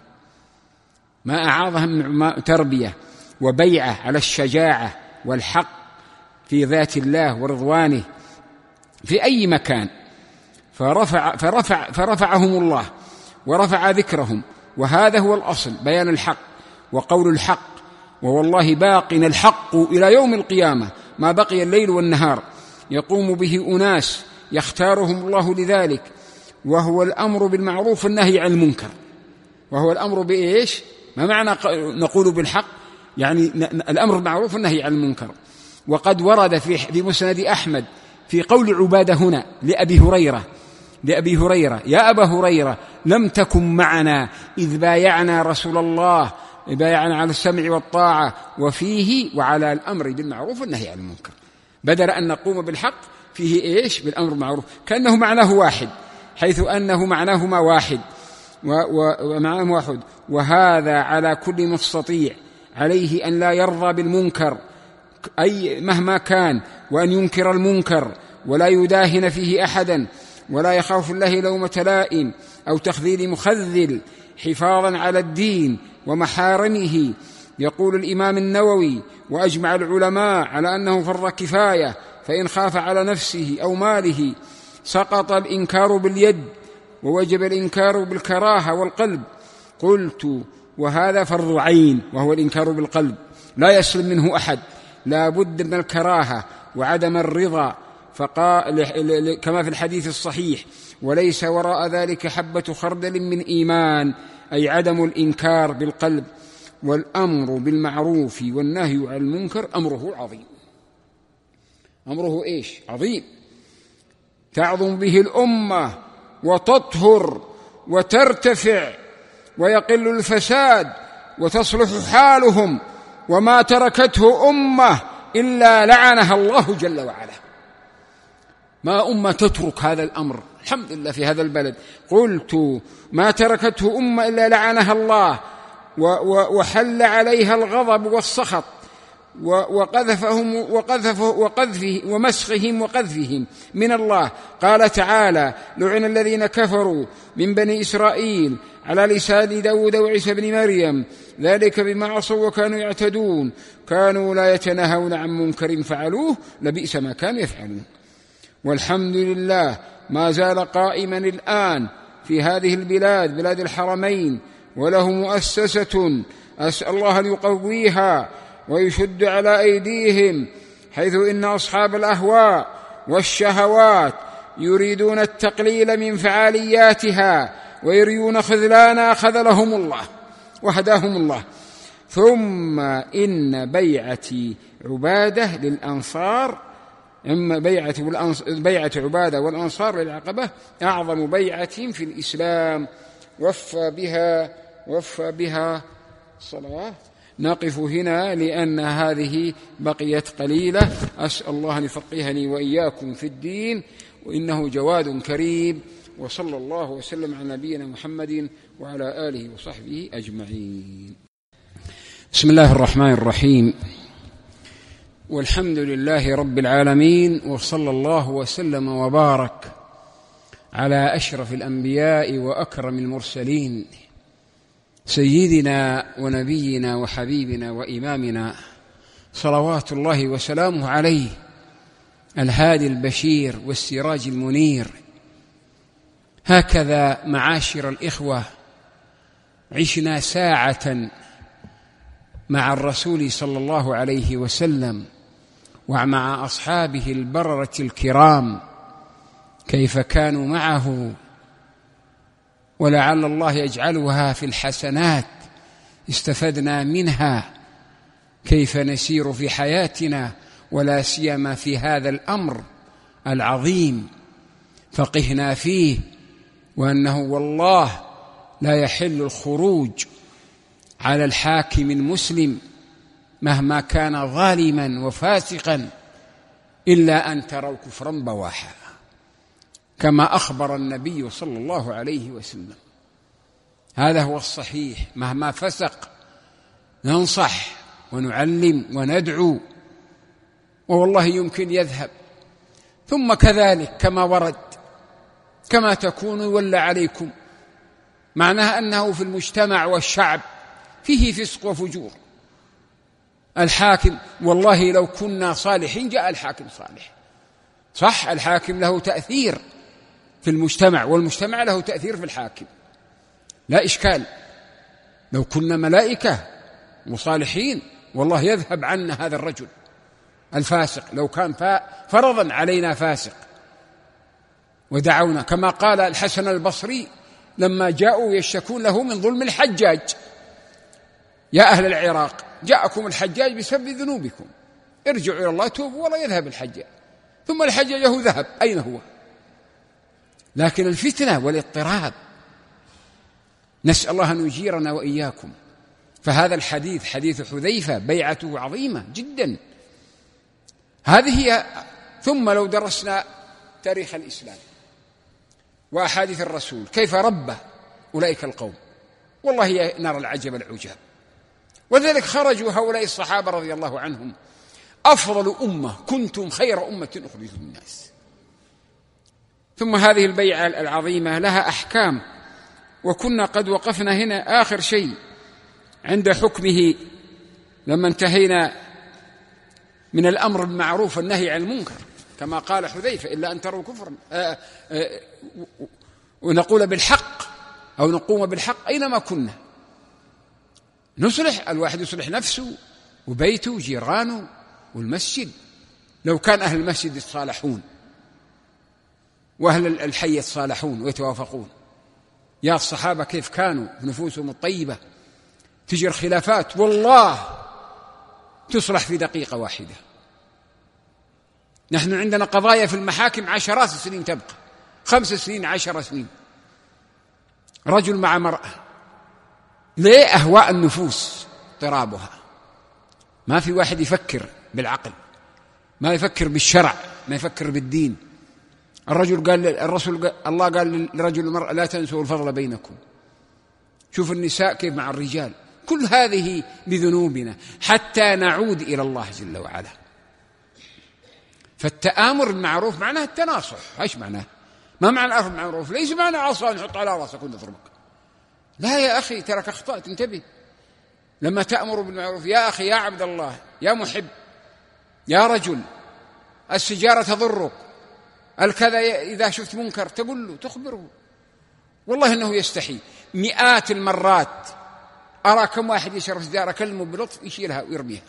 ما أعظمها من تربية وبيعة على الشجاعة والحق في ذات الله ورضوانه في أي مكان. فرفع فرفع فرفعهم الله ورفع ذكرهم، وهذا هو الأصل، بيان الحق وقول الحق. ووالله باق الحق إلى يوم القيامة، ما بقي الليل والنهار يقوم به أناس يختارهم الله لذلك، وهو الأمر بالمعروف والنهي عن المنكر. وهو الأمر بإيش؟ ما معنى نقول بالحق؟ يعني الأمر بالمعروف والنهي عن المنكر. وقد ورد في مسند أحمد في قول عبادة هنا لأبي هريرة لأبي هريرة: يا أبا هريرة، لم تكن معنا إذ بايعنا رسول الله، بايعنا على السمع والطاعة وفيه وعلى الأمر بالمعروف والنهي عن المنكر. بدل أن نقوم بالحق فيه إيش؟ بالأمر بالمعروف، كأنه معناه واحد، حيث أنه معناهما واحد ومعناه واحد. وهذا على كل مستطيع عليه أن لا يرضى بالمنكر أي مهما كان، وأن ينكر المنكر ولا يداهن فيه أحدا، ولا يخاف الله لومة لائم أو تخذيل مخذل، حفاظا على الدين ومحارمه. يقول الإمام النووي: وأجمع العلماء على أنه فرض كفاية، فإن خاف على نفسه أو ماله سقط الإنكار باليد، ووجب الإنكار بالكراهة والقلب. قلت: وهذا فرض عين، وهو الإنكار بالقلب، لا يسلم منه أحد، لا بد من الكراهة وعدم الرضا، فقال كما في الحديث الصحيح: وليس وراء ذلك حبة خردل من إيمان، أي عدم الإنكار بالقلب. والأمر بالمعروف والنهي عن المنكر أمره عظيم. أمره إيش؟ عظيم، تعظم به الأمة وتطهر وترتفع ويقل الفساد وتصلح حالهم، وما تركته أمة إلا لعنها الله جل وعلا. ما أمة تترك هذا الأمر، الحمد لله في هذا البلد. قلت: ما تركته أمة إلا لعنها الله، وحل عليها الغضب والسخط، وقذفهم وقذفه وقذفه ومسخهم وقذفهم من الله. قال تعالى: لعن الذين كفروا من بني إسرائيل على لسان داود وعيسى بن مريم، ذلك بما عصوا وكانوا يعتدون، كانوا لا يتناهون عن منكر فعلوه، لبئس ما كانوا يفعلون. والحمد لله ما زال قائما الآن في هذه البلاد، بلاد الحرمين، وله مؤسسة أسأل الله أن يقويها ويشد على أيديهم، حيث إن أصحاب الأهواء والشهوات يريدون التقليل من فعالياتها ويريون خذلانا، خذلهم الله وهداهم الله. ثم إن بيعة عبادة للأنصار أما بيعة, بيعة عبادة والأنصار للعقبة أعظم بيعة في الإسلام، وفى بها وفى بها صلوات. نقف هنا لأن هذه بقيت قليلة. أسأل الله أن يفقهني وإياكم في الدين، وإنه جواد كريم. وصلى الله وسلم على نبينا محمد وعلى آله وصحبه أجمعين. بسم الله الرحمن الرحيم، والحمد لله رب العالمين، وصلى الله وسلم وبارك على أشرف الأنبياء وأكرم المرسلين، سيدنا ونبينا وحبيبنا وإمامنا صلوات الله وسلامه عليه، الهادي البشير والسراج المنير. هكذا معاشر الإخوة عشنا ساعة مع الرسول صلى الله عليه وسلم ومع أصحابه البررة الكرام، كيف كانوا معه، ولعل الله يجعلها في الحسنات استفدنا منها، كيف نسير في حياتنا، ولا سيما في هذا الأمر العظيم فقهنا فيه، وأنه والله لا يحل الخروج على الحاكم المسلم مهما كان ظالما وفاسقا إلا أن تروا كفرا بواحا، كما أخبر النبي صلى الله عليه وسلم. هذا هو الصحيح، مهما فسق ننصح ونعلم وندعو، والله يمكن يذهب. ثم كذلك كما ورد كما تكون يولى عليكم، معناه أنه في المجتمع والشعب فيه فسق وفجور. الحاكم والله لو كنا صالحين جاء الحاكم صالح، صح، الحاكم له تأثير في المجتمع والمجتمع له تأثير في الحاكم، لا إشكال. لو كنا ملائكة وصالحين والله يذهب عنا هذا الرجل الفاسق، لو كان فرضا علينا فاسق ودعونا، كما قال الحسن البصري لما جاءوا يشتكون له من ظلم الحجاج: يا أهل العراق جاءكم الحجاج بسبب ذنوبكم، ارجعوا إلى الله توبوا ولا يذهب الحجاج. ثم الحجاج هو ذهب، أين هو؟ لكن الفتنة والاضطراب، نسأل الله أن يجيرنا وإياكم. فهذا الحديث حديث حذيفة بيعته عظيمة جدا، هذه هي. ثم لو درسنا تاريخ الإسلام وأحاديث الرسول كيف ربى أولئك القوم، والله نرى العجب العجاب. وذلك خرجوا هؤلاء الصحابة رضي الله عنهم أفضل أمة، كنتم خير أمة أخرجت للناس. ثم هذه البيعة العظيمة لها أحكام، وكنا قد وقفنا هنا آخر شيء عند حكمه لما انتهينا من الأمر بالمعروف والنهي عن المنكر، كما قال حذيفة: إلا أن تروا كفرا آآ آآ ونقول بالحق أو نقوم بالحق أينما كنا. نصلح، الواحد يصلح نفسه وبيته وجيرانه والمسجد. لو كان أهل المسجد يتصالحون وأهل الحي يتصالحون ويتوافقون، يا الصحابة كيف كانوا نفوسهم الطيبة، تجي الخلافات والله تصلح في دقيقة واحدة. نحن عندنا قضايا في المحاكم عشرات السنين تبقى، خمس سنين عشر سنين، رجل مع مرأة. ليه؟ أهواء النفوس اضطرابها. ما في واحد يفكر بالعقل، ما يفكر بالشرع، ما يفكر بالدين. الرجل قال الرسول قال الله قال للرجل والمرأة: لا تنسوا الفضل بينكم. شوف النساء كيف مع الرجال. كل هذه بذنوبنا حتى نعود إلى الله جل وعلا. فالتآمر بالمعروف معناه التناصح. ايش معناه؟ ما معنى الأمر بالمعروف؟ ليس معنى عصا نحط على راسك ونضربك. لا يا أخي، ترك أخطأت، انتبه. لما تأمر بالمعروف يا أخي، يا عبد الله، يا محب، يا رجل، السجارة تضرك، الكذا، إذا شفت منكر تقول له، تخبره. والله إنه يستحي. مئات المرات أرى كم واحد يشرب سجارة كلمه بلطف يشيلها ويرميها.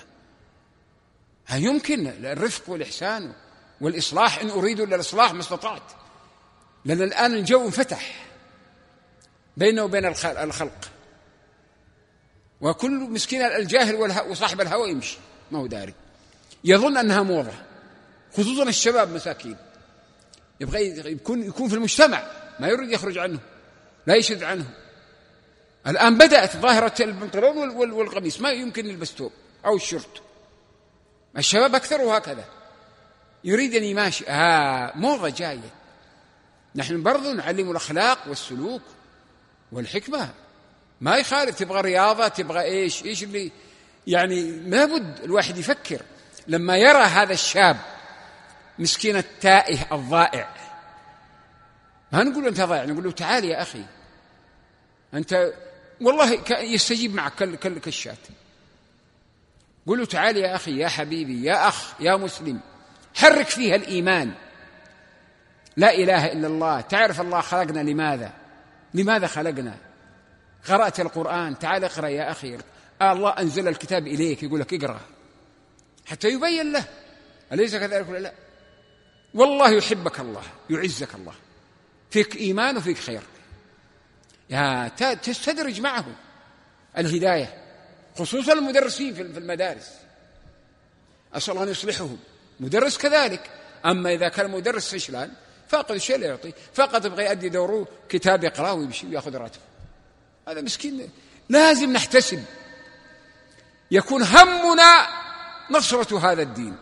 يمكن الرفق والإحسان والإصلاح، إن أريد إلا الإصلاح ما استطعت، لأن الآن الجو انفتح بينه وبين الخلق، وكل مسكين الجاهل وصاحب الهوى يمشي ما هو داري، يظن أنها موضة. خصوصا الشباب مساكين يبغى يكون يكون في المجتمع، ما يريد يخرج عنه، لا يشد عنه. الآن بدأت ظاهرة البنطلون والقميص، ما يمكن يلبس ثوب أو الشورت. الشباب أكثره هكذا، يريد أن يماشي. آه موضة جاية. نحن برضو نعلم الأخلاق والسلوك والحكمة، ما يخالف. تبغى رياضة، تبغى إيش إيش اللي يعني لابد الواحد يفكر. لما يرى هذا الشاب مسكين التائه الضائع، ما نقول أنت ضائع، نقول له تعال يا أخي أنت، والله يستجيب معك كالشاة. قل له تعال يا أخي، يا حبيبي، يا أخ، يا مسلم، حرك فيها الإيمان. لا إله إلا الله. تعرف الله خلقنا لماذا؟ لماذا خلقنا؟ قرأت القرآن، تعال اقرأ يا أخي. آه الله أنزل الكتاب إليك يقول لك اقرأ حتى يبين له، أليس كذلك ولا لا؟ والله يحبك الله، يعزك الله، فيك إيمان وفيك خير. يا تستدرج معه الهداية، خصوصا المدرسين في المدارس، أسأل الله أن يصلحهم. مدرس كذلك. أما إذا كان مدرس فشلان فاقد الشيء لا يعطي، فقط يبغى يؤدي دوره، كتاب يقرأه ويمشي ويأخذ راتب. هذا مسكين. لازم نحتسب، يكون همنا نصرة هذا الدين،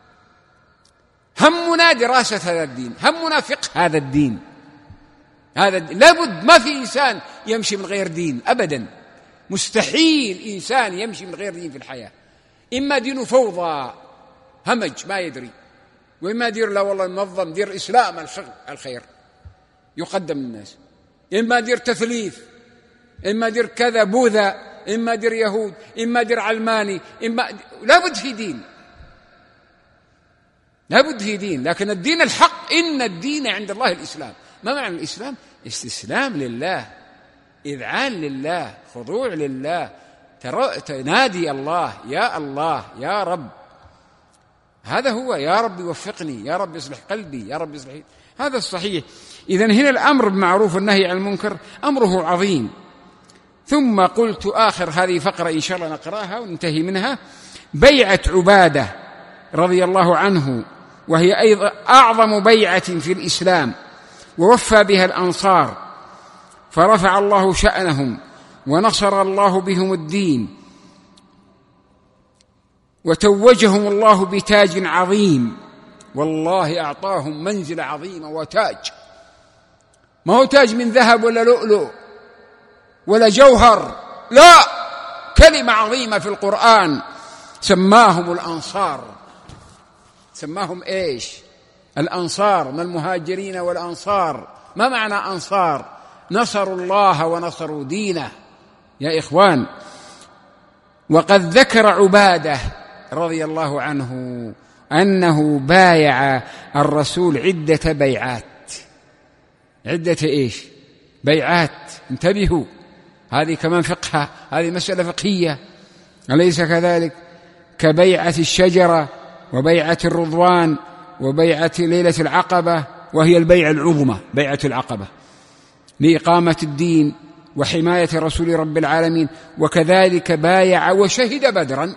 همنا دراسة هذا الدين، همنا فقه هذا الدين. هذا لابد، ما في إنسان يمشي من غير دين أبدا، مستحيل إنسان يمشي من غير دين في الحياة. إما دينه فوضى همج ما يدري، وإما دير لا والله منظم، دير إسلام الخير يقدم للناس، إما دير تثليث، إما دير كذا بوذا، إما دير يهود، إما دير علماني، إما لابد في دين، لابد في دين. لكن الدين الحق، إن الدين عند الله الإسلام. ما معنى الإسلام؟ استسلام لله، إذعان لله، خضوع لله، تنادي الله، يا الله يا رب. هذا هو، يا رب يوفقني، يا رب يصلح قلبي، يا رب يصلح. هذا الصحيح. إذن هنا الأمر بالمعروف والنهي عن المنكر أمره عظيم. ثم قلت آخر هذه فقرة إن شاء الله نقرأها وننتهي منها، بيعة عبادة رضي الله عنه، وهي أيضا أعظم بيعة في الإسلام، ووفى بها الأنصار، فرفع الله شأنهم ونصر الله بهم الدين، وتوجهم الله بتاج عظيم. والله أعطاهم منزلة عظيمة وتاج، ما هو تاج من ذهب ولا لؤلؤ ولا جوهر، لا، كلمة عظيمة في القرآن، سماهم الأنصار سماهم إيش؟ الأنصار، من المهاجرين والأنصار. ما معنى أنصار؟ نصروا الله ونصروا دينه يا إخوان. وقد ذكر عبادة رضي الله عنه أنه بايع الرسول عدة بيعات. عدة إيش؟ بيعات. انتبهوا، هذه كمان فقه، هذه مسألة فقهية، أليس كذلك؟ كبيعة الشجرة وبيعة الرضوان وبيعة ليلة العقبة، وهي البيعة العظمى بيعة العقبة لإقامة الدين وحماية رسول رب العالمين. وكذلك بايع وشهد بدرا،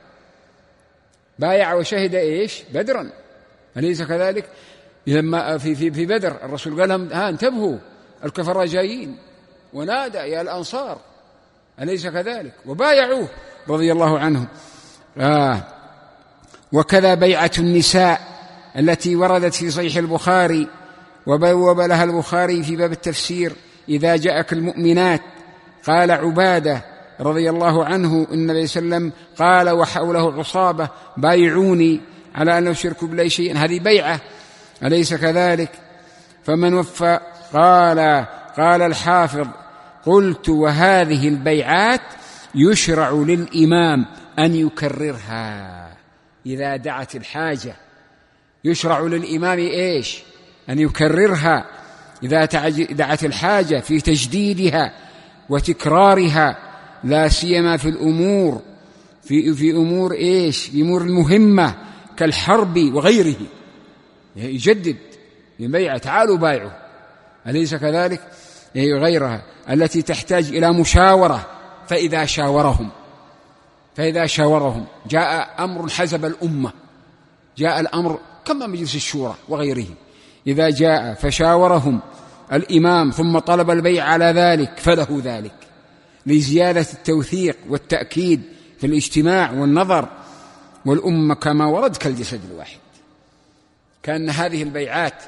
بايع وشهد إيش؟ بدرا، أليس كذلك؟ لما في في في بدر الرسول قال لهم ها انتبهوا الكفار جايين، ونادى يا الأنصار، أليس كذلك؟ وبايعوه رضي الله عنهم. آه. وكذا بيعة النساء التي وردت في صحيح البخاري وبوب لها البخاري في باب التفسير: إذا جاءك المؤمنات. قال عبادة رضي الله عنه إن النبي صلى الله عليه وسلم قال وحوله عصابة: بايعوني على أن لا أشرك بالله شيئا. هذه بيعة، أليس كذلك؟ فمن وفى. قال قال الحافظ: قلت وهذه البيعات يشرع للإمام أن يكررها إذا دعت الحاجة. يشرع للإمام إيش؟ أن يكررها إذا دعت الحاجة في تجديدها وتكرارها، لا سيما في الأمور في في أمور إيش؟ في أمور المهمة كالحرب وغيره. يجدد يبيع: تعالوا بايعوا، أليس كذلك؟ غيرها التي تحتاج إلى مشاورة. فإذا شاورهم فإذا شاورهم جاء أمر حزب الأمة، جاء الأمر كما مجلس الشورى وغيره، إذا جاء فشاورهم الإمام ثم طلب البيع على ذلك فله ذلك، لزيادة التوثيق والتأكيد في الاجتماع والنظر، والأمة كما ورد كالجسد الواحد. كأن هذه البيعات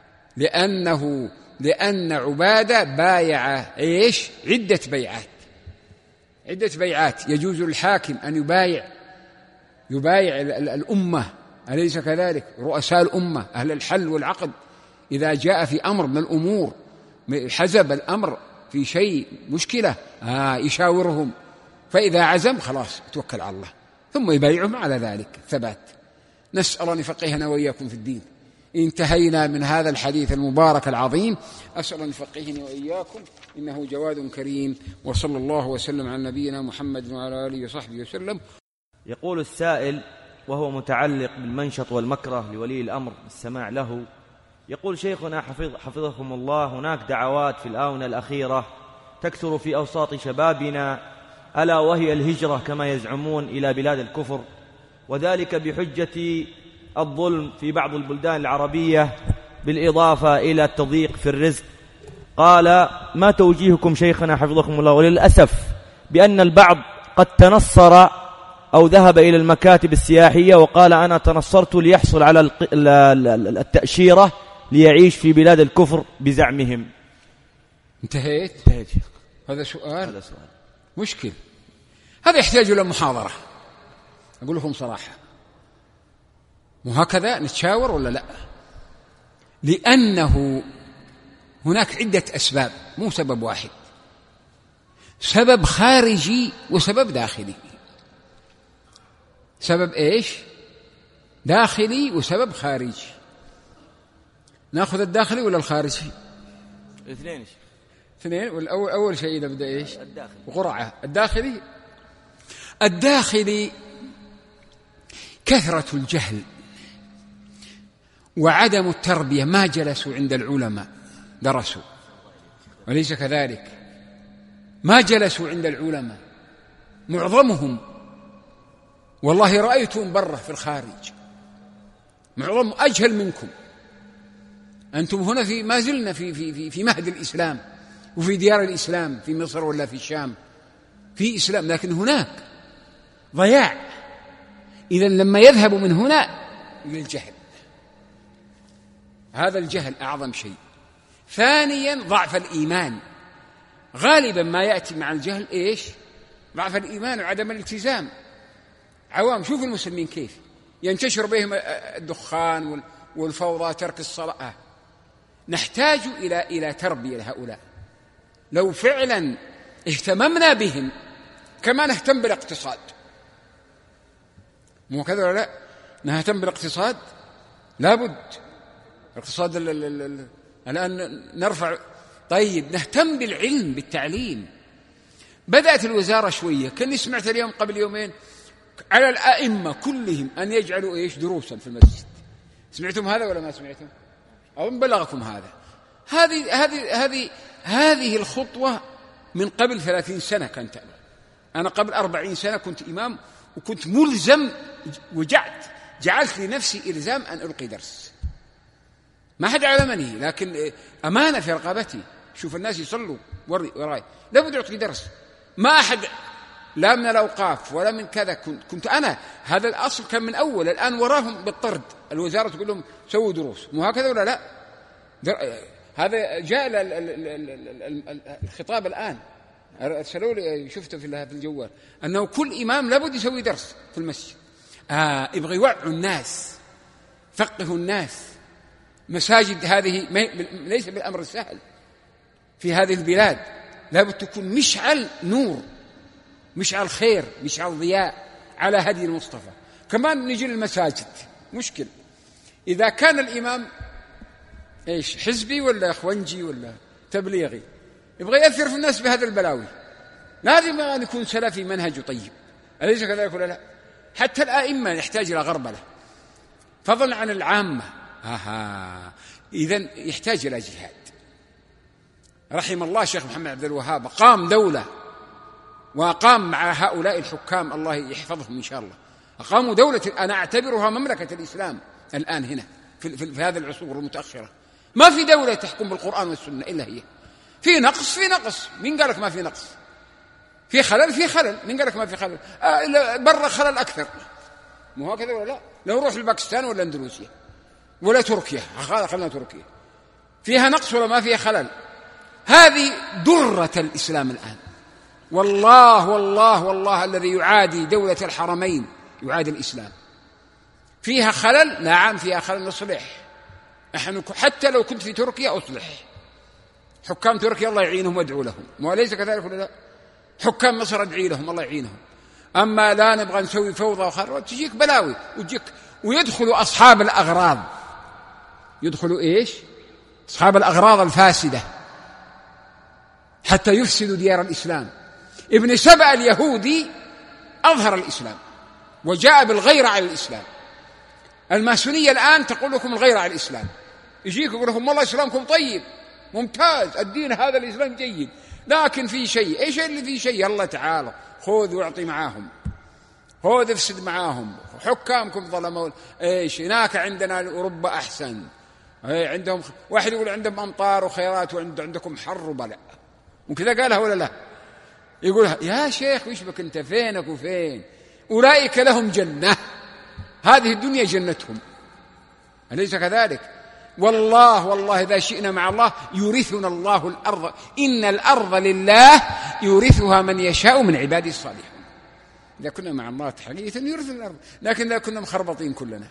لأنه لأن عبادة بايع إيش؟ عدة بيعات، عدة بيعات. يجوز للحاكم أن يبايع يبايع الأمة، أليس كذلك؟ رؤساء الأمة أهل الحل والعقد، إذا جاء في أمر من الأمور حزب الأمر في شيء مشكلة آه يشاورهم، فإذا عزم خلاص توكل على الله، ثم يبايعهم على ذلك ثبات. نسأل أن يفقهنا وإياكم في الدين. انتهينا من هذا الحديث المبارك العظيم، أسأل أن يفقهني وإياكم، إنه جواد كريم. وصلى الله وسلم على نبينا محمد وعلى آله وصحبه وسلم. يقول السائل وهو متعلق بالمنشط والمكره لولي الأمر السماع له، يقول: شيخنا حفظ حفظكم الله، هناك دعوات في الآونة الأخيرة تكثر في أوساط شبابنا، ألا وهي الهجرة كما يزعمون إلى بلاد الكفر، وذلك بحجة الظلم في بعض البلدان العربية بالإضافة إلى التضييق في الرزق. قال: ما توجيهكم شيخنا حفظكم الله؟ وللأسف بأن البعض قد تنصر أو ذهب إلى المكاتب السياحية وقال: أنا تنصرت ليحصل على التأشيرة ليعيش في بلاد الكفر بزعمهم. انتهيت؟ انتهيت. هذا سؤال؟ هذا سؤال مشكل، هذا يحتاج إلى محاضرة، أقول لكم صراحة. وهكذا نتشاور ولا لا؟ لأنه هناك عدة أسباب، مو سبب واحد، سبب خارجي وسبب داخلي. سبب إيش؟ داخلي وسبب خارجي. نأخذ الداخلي ولا الخارجي؟ الاثنين. اثنين. والأول أول شيء نبدأ إيش؟ الداخلي. وقرعة. الداخلي الداخلي كثرة الجهل وعدم التربية، ما جلسوا عند العلماء درسوا، وليس كذلك؟ ما جلسوا عند العلماء معظمهم، والله رأيتهم برا في الخارج، معظم أجهل منكم. أنتم هنا في ما زلنا في في في, في مهد الإسلام وفي ديار الإسلام في مصر ولا في الشام في إسلام، لكن هناك ضياع. إذا لما يذهبوا من هنا للجهل، هذا الجهل أعظم شيء. ثانيا ضعف الإيمان، غالبا ما يأتي مع الجهل إيش؟ ضعف الإيمان وعدم الالتزام. عوام، شوف المسلمين كيف ينتشر بهم الدخان والفوضى، ترك الصلاة. نحتاج إلى إلى تربية لهؤلاء. لو فعلا اهتممنا بهم كما نهتم بالاقتصاد، مو كذا ولا لا؟ نهتم بالاقتصاد لابد، الاقتصاد الآن نرفع. طيب نهتم بالعلم بالتعليم. بدأت الوزارة شوية، كني سمعت اليوم قبل يومين على الأئمة كلهم أن يجعلوا إيش دروسا في المسجد. سمعتم هذا ولا ما سمعتم؟ أو بلغكم هذا؟ هذه هذه هذه هذه الخطوة من قبل ثلاثين سنة كانت. أنا قبل أربعين سنة كنت إمام وكنت ملزم، وجعت جعلت لنفسي إلزام أن ألقي درس. ما حد علمني، لكن أمانة في رقبتي. شوف الناس يصلوا وراي، لابد أعطي درس. ما أحد لا من الأوقاف ولا من كذا، كنت, كنت أنا. هذا الأصل كان من أول، الآن وراهم بالطرد. الوزارة تقول لهم سووا دروس، مو هكذا ولا لا؟ هذا جاء الخطاب الآن، أرسلوا لي، شفته في الجوال، أنه كل إمام لابد يسوي درس في المسجد. آه يبغى يوعوا الناس، فقهوا الناس. مساجد هذه ليس بالأمر السهل في هذه البلاد، لابد تكون مشعل نور، مشعل خير، مشعل ضياء على هدي المصطفى. كمان نجي للمساجد، مشكل إذا كان الإمام إيش حزبي ولا إخوانجي ولا تبليغي، يبغى يأثر في الناس بهذا البلاوي. لازم أن يكون سلفي منهج طيب، أليس كذلك ولا لا؟ حتى الآئمة يحتاج إلى غربلة، فضلا عن العامة. آها، إذن يحتاج إلى جهاد. رحم الله الشيخ محمد عبد الوهاب، قام دولة وقام مع هؤلاء الحكام، الله يحفظهم إن شاء الله، أقاموا دولة أنا أعتبرها مملكة الإسلام الآن هنا في, في, في هذه العصور المتأخرة. ما في دولة تحكم بالقرآن والسنة إلا هي. في نقص في نقص، مين قالك ما في نقص؟ في خلل في خلل، مين قالك ما في خلل؟ آه برا خلل أكثر، مو هكذا ولا لا؟ لو نروح لباكستان ولا اندونيسيا ولا تركيا، خلنا تركيا، فيها نقص ولا ما فيها خلل؟ هذه درة الإسلام الآن. والله والله والله الذي يعادي دولة الحرمين يعادي الإسلام. فيها خلل، نعم فيها خلل، نصلح. نحن حتى لو كنت في تركيا أصلح. حكام تركيا الله يعينهم وادعوا لهم، وليس كذلك ولا لا؟ حكام مصر ادعي لهم الله يعينهم. أما لا نبغى نسوي فوضى وخرب، تجيك بلاوي وتجيك. ويدخلوا أصحاب الأغراض، يدخلوا إيش؟ أصحاب الأغراض الفاسدة حتى يفسدوا ديار الإسلام. ابن سبأ اليهودي أظهر الإسلام وجاء بالغيرة على الإسلام. الماسونية الآن تقول لكم الغيرة على الإسلام، يجيكم يقول لكم والله إسلامكم طيب ممتاز، الدين هذا الإسلام جيد، لكن في شيء. إيش اللي في شيء؟ الله تعالى خذ واعطي معاهم، خذ افسد معاهم. حكامكم ظلموا. إيش هناك عندنا أوروبا أحسن، أي عندهم واحد يقول عندهم أمطار وخيرات وعندكم حر وبلاء، وكذا قالها ولا لا؟ يقولها يا شيخ وش بك أنت، فينك وفين؟ أولئك لهم جنة، هذه الدنيا جنتهم، أليس كذلك؟ والله والله إذا شئنا مع الله يورثنا الله الأرض، إن الأرض لله يورثها من يشاء من عباده الصالحين. إذا كنا مع الله حقيقة يورث الأرض، لكن إذا كنا مخربطين كلنا.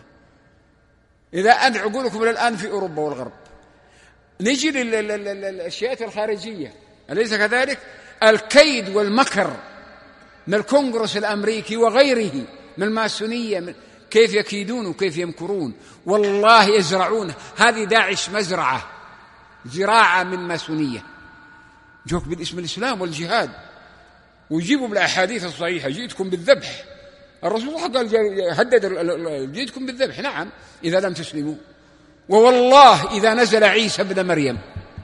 إذا أدعو أقولكم الآن في أوروبا والغرب، نجي للأشياء الخارجية، أليس كذلك؟ الكيد والمكر من الكونغرس الأمريكي وغيره من الماسونية، من كيف يكيدون وكيف يمكرون. والله يزرعون. هذه داعش مزرعة، زراعة من ماسونية، جوك بالاسم الإسلام والجهاد، ويجيبوا بالأحاديث الصحيحة جئتكم بالذبح. الرسول قال هدد جئتكم بالذبح، نعم إذا لم تسلموا. ووالله إذا نزل عيسى ابن مريم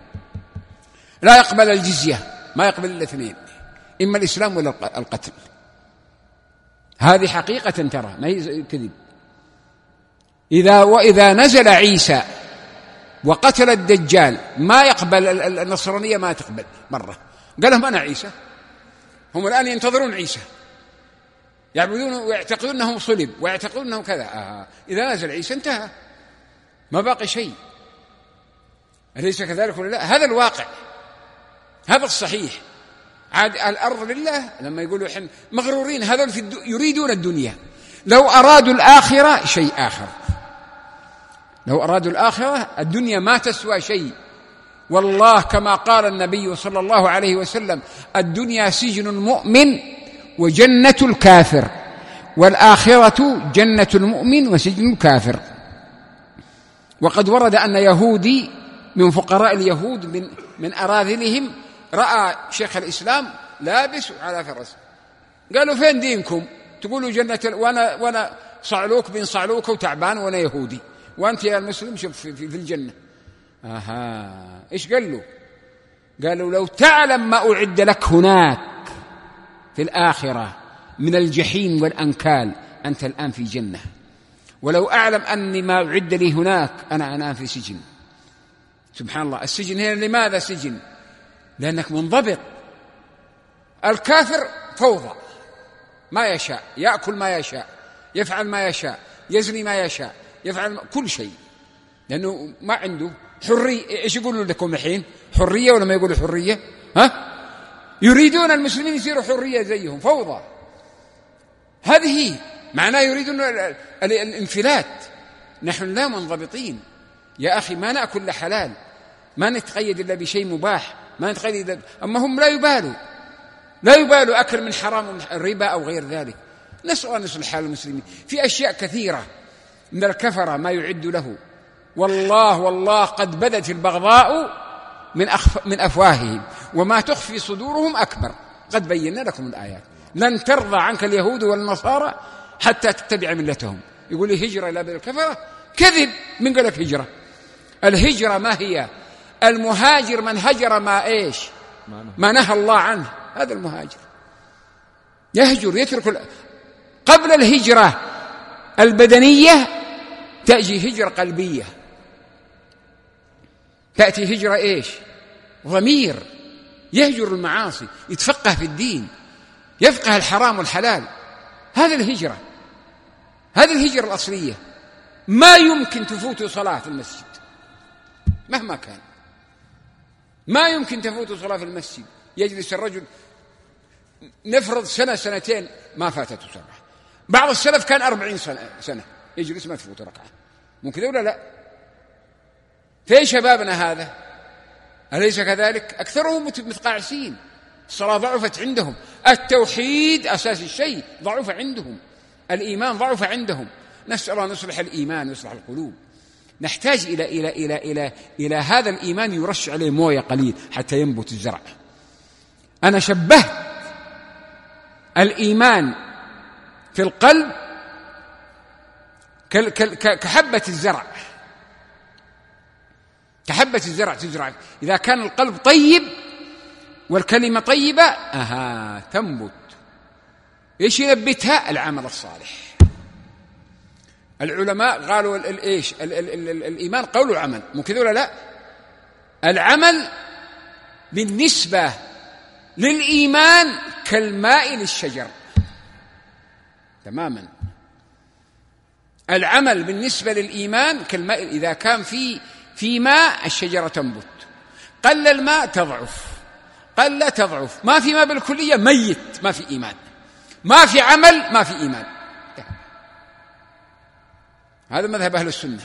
لا يقبل الجزية، ما يقبل الاثنين، إما الإسلام ولا القتل. هذه حقيقة ترى، ما هي كذب. إذا وإذا نزل عيسى وقتل الدجال ما يقبل النصرانية، ما تقبل مرة. قال لهم أنا عيسى، هم الآن ينتظرون عيسى، يعبدون ويعتقدون أنه صلب ويعتقدون أنه كذا. آه. إذا نزل عيسى انتهى، ما باقي شيء، أليس كذلك ولا لا؟ هذا الواقع، هذا الصحيح. عاد الأرض لله، لما يقولوا إحنا مغرورين، هذول في الدو... يريدون الدنيا، لو أرادوا الآخرة شيء آخر، لو أرادوا الآخرة الدنيا ما تسوى شيء. والله كما قال النبي صلى الله عليه وسلم: الدنيا سجن المؤمن وجنة الكافر، والآخرة جنة المؤمن وسجن الكافر. وقد ورد أن يهودي من فقراء اليهود من, من أراذلهم رأى شيخ الإسلام لابس على فرس، قالوا: فين دينكم؟ تقولوا جنة ال... وأنا, وأنا صعلوك بن صعلوك وتعبان وأنا يهودي، وأنت يا المسلم شوف في, في, في الجنة. آها، إيش قال له؟ قالوا: لو تعلم ما أعد لك هناك في الآخرة من الجحيم والأنكال أنت الآن في جنة، ولو أعلم أني ما أعد لي هناك أنا أنا في سجن. سبحان الله. السجن هنا لماذا سجن؟ لأنك منضبط. الكافر فوضى، ما يشاء، يأكل ما يشاء، يفعل ما يشاء، يزني ما يشاء، يفعل كل شيء، لأنه ما عنده حرية. إيش يقولوا لكم الحين؟ حرية ولا ما يقولوا حرية؟ ها؟ يريدون المسلمين يصيروا حرية زيهم، فوضى. هذه معناه يريدون الانفلات. نحن لا منضبطين يا أخي، ما نأكل إلا حلال، ما نتقيد إلا بشيء مباح، ما نتقيد إلا... أما هم لا يبالوا، لا يبالوا أكل من حرام الربا أو غير ذلك. نسأل الله نصلح حال المسلمين. في أشياء كثيرة من الكفرة ما يعد له. والله والله قد بدت البغضاء من, أخف من أفواههم وما تخفي صدورهم أكبر. قد بينا لكم الآيات. لن ترضى عنك اليهود والنصارى حتى تتبع ملتهم. يقول لي هجرة إلى بلاد الكفرة؟ كذب. من قال لك هجرة؟ الهجرة ما هي؟ المهاجر من هجر ما إيش؟ ما نهى الله عنه، هذا المهاجر. يهجر، يترك. قبل الهجرة البدنية تأتي هجرة قلبية، تأتي هجرة إيش؟ ضمير، يهجر المعاصي، يتفقه في الدين، يفقه الحرام والحلال. هذا الهجرة، هذه الهجرة الأصلية. ما يمكن تفوت صلاة في المسجد مهما كان، ما يمكن تفوت صلاة في المسجد. يجلس الرجل نفرض سنة سنتين ما فاتته صلاة، بعض السلف كان أربعين سنة, سنة يجلس ما تفوت ركعة، ممكن ولا لا؟ فين شبابنا هذا؟ أليس كذلك؟ أكثرهم متقاعسين، الصلاة ضعفت عندهم، التوحيد أساس الشيء ضعف عندهم، الإيمان ضعف عندهم. نسأل الله نصلح الإيمان ويصلح القلوب. نحتاج إلى إلى إلى إلى إلى هذا الإيمان يرش عليه موية قليل حتى ينبت الزرع. أنا شبهت الإيمان في القلب كحبة الزرع، كحبة الزرع تزرع. إذا كان القلب طيب والكلمة طيبة أها تنبت. إيش ينبتها؟ العمل الصالح. العلماء قالوا الإيش ال ال ال ال الإيمان قول وعمل، مو كذا ولا لا؟ العمل بالنسبة للإيمان كالماء للشجر تماما. العمل بالنسبة للإيمان كالماء، إذا كان في في ماء الشجرة تنبت، قل الماء تضعف، قل لا تضعف. ما في ماء بالكلية ميت، ما في إيمان، ما في عمل ما في إيمان. هذا مذهب أهل السنة.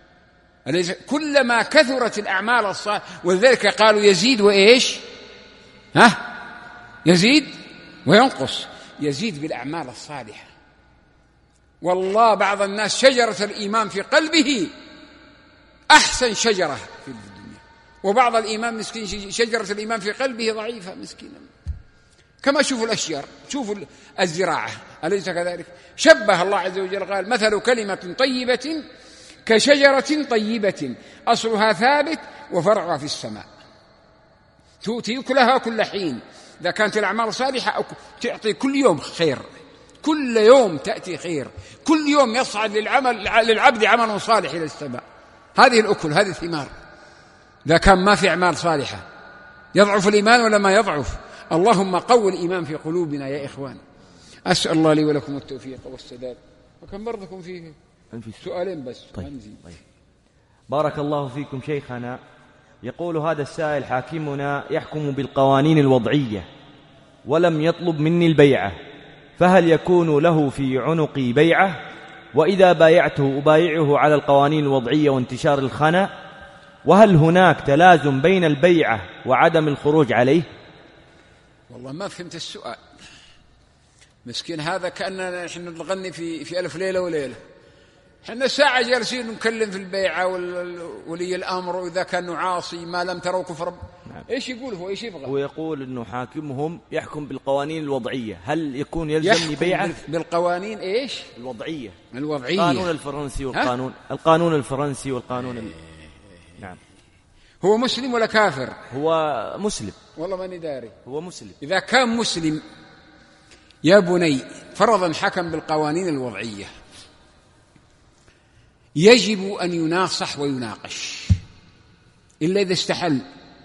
كلما كثرت الأعمال الصالحة، ولذلك قالوا يزيد وإيش؟ ها؟ يزيد وينقص. يزيد بالأعمال الصالحة. والله بعض الناس شجرة الإيمان في قلبه أحسن شجرة في الدنيا، وبعض الإيمان مسكين شجرة الإيمان في قلبه ضعيفة مسكينة. كما شوفوا الأشجار، شوفوا الزراعة، أليس كذلك؟ شبه الله عز وجل قال مثل كلمة طيبة كشجرة طيبة أصلها ثابت وفرعها في السماء تؤتي أكلها كل حين. إذا كانت الأعمال صالحة تعطي كل يوم خير، كل يوم تأتي خير، كل يوم يصعد للعمل للعبد عمل صالح إلى السماء. هذه الأكل، هذه الثمار. إذا كان ما في أعمال صالحة يضعف الإيمان ولا ما يضعف؟ اللهم قو الإيمان في قلوبنا يا إخوان. أسأل الله لي ولكم التوفيق والسداد. وكم برضكم فيه سؤالين بس. طيب. طيب. بارك الله فيكم شيخنا. يقول هذا السائل: حاكمنا يحكم بالقوانين الوضعية ولم يطلب مني البيعة، فهل يكون له في عنقي بيعة؟ وإذا بايعته أبايعه على القوانين الوضعية وانتشار الخنا؟ وهل هناك تلازم بين البيعة وعدم الخروج عليه؟ والله ما فهمت السؤال. مسكين هذا كأننا نحن نغني في في ألف ليلة وليلة. احنا ساعة جالسين نكلم في البيعة ولي الأمر، وإذا كان عاصي ما لم تروا كفر. نعم. إيش يقول هو؟ إيش يبغى؟ هو يقول إنه حاكمهم يحكم بالقوانين الوضعية. هل يكون يلزمني بيعة بالقوانين إيش الوضعية؟ الوضعية، القانون الفرنسي والقانون ها؟ القانون الفرنسي والقانون ال... نعم. هو مسلم ولا كافر؟ هو مسلم. والله ماني داري. هو مسلم. إذا كان مسلم يا بني فرضا حكم بالقوانين الوضعية، يجب أن يناصح ويناقش، إلا إذا استحل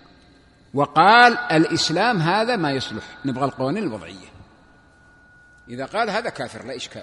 وقال الإسلام هذا ما يصلح، نبغى القوانين الوضعية. إذا قال هذا كافر لا إشكال.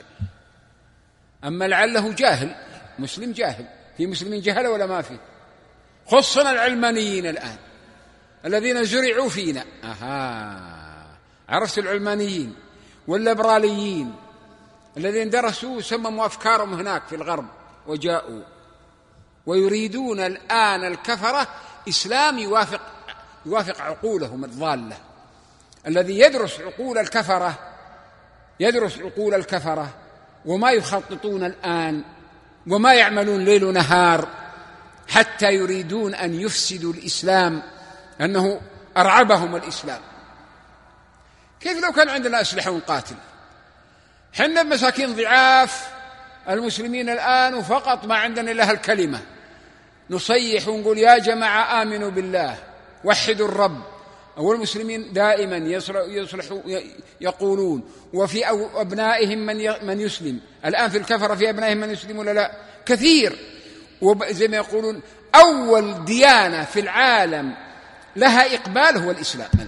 أما لعله جاهل، مسلم جاهل، في مسلمين جهل ولا ما في؟ خصنا العلمانيين الآن الذين زرعوا فينا. أها، عرفت العلمانيين والليبراليين الذين درسوا وسمموا أفكارهم هناك في الغرب وجاءوا ويريدون الآن الكفرة إسلام يوافق يوافق عقولهم الضالة. الذي يدرس عقول الكفرة يدرس عقول الكفرة وما يخططون الآن وما يعملون ليل ونهار حتى يريدون أن يفسدوا الإسلام، أنه أرعبهم الإسلام. كيف لو كان عندنا أسلحة ونقاتل؟ حنا مساكين ضعاف المسلمين الآن، وفقط ما عندنا إلا الكلمة، نصيح ونقول يا جماعة آمنوا بالله وحدوا الرب. والمسلمين دائما يصلحوا يقولون، وفي أبنائهم من من يسلم. الآن في الكفرة في أبنائهم من يسلم ولا لا؟ كثير. وزي ما يقولون أول ديانة في العالم لها إقبال هو الإسلام الآن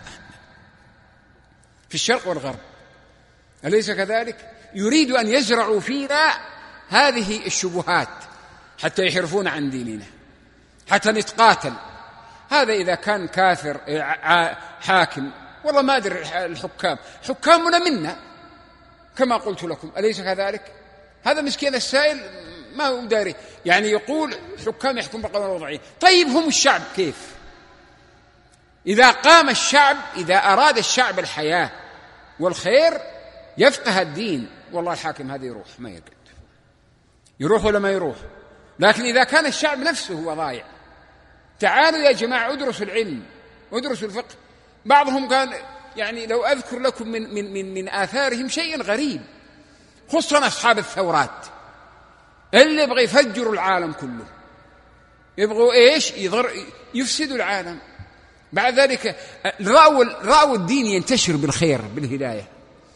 في الشرق والغرب، أليس كذلك؟ يريد أن يزرعوا فينا هذه الشبهات حتى يحرفون عن ديننا، حتى نتقاتل. هذا إذا كان كافر حاكم. والله ما أدري الحكام، حكامنا منا كما قلت لكم، أليس كذلك؟ هذا مسكين السائل ما هو داري، يعني يقول حكام يحكم بالقوانين الوضعية. طيب هم الشعب كيف؟ إذا قام الشعب، إذا أراد الشعب الحياة والخير يفقه الدين، والله الحاكم هذا يروح ما يقعد، يروح ولا ما يروح. لكن إذا كان الشعب نفسه هو ضايع، تعالوا يا جماعة ادرسوا العلم وادرسوا الفقه. بعضهم قال، يعني لو أذكر لكم من, من, من, من آثارهم شيء غريب، خصوصا أصحاب الثورات اللي يبغى يفجروا العالم كله، يبغوا إيش؟ يضر يفسدوا العالم. بعد ذلك رأوا, رأوا الدين ينتشر بالخير بالهداية،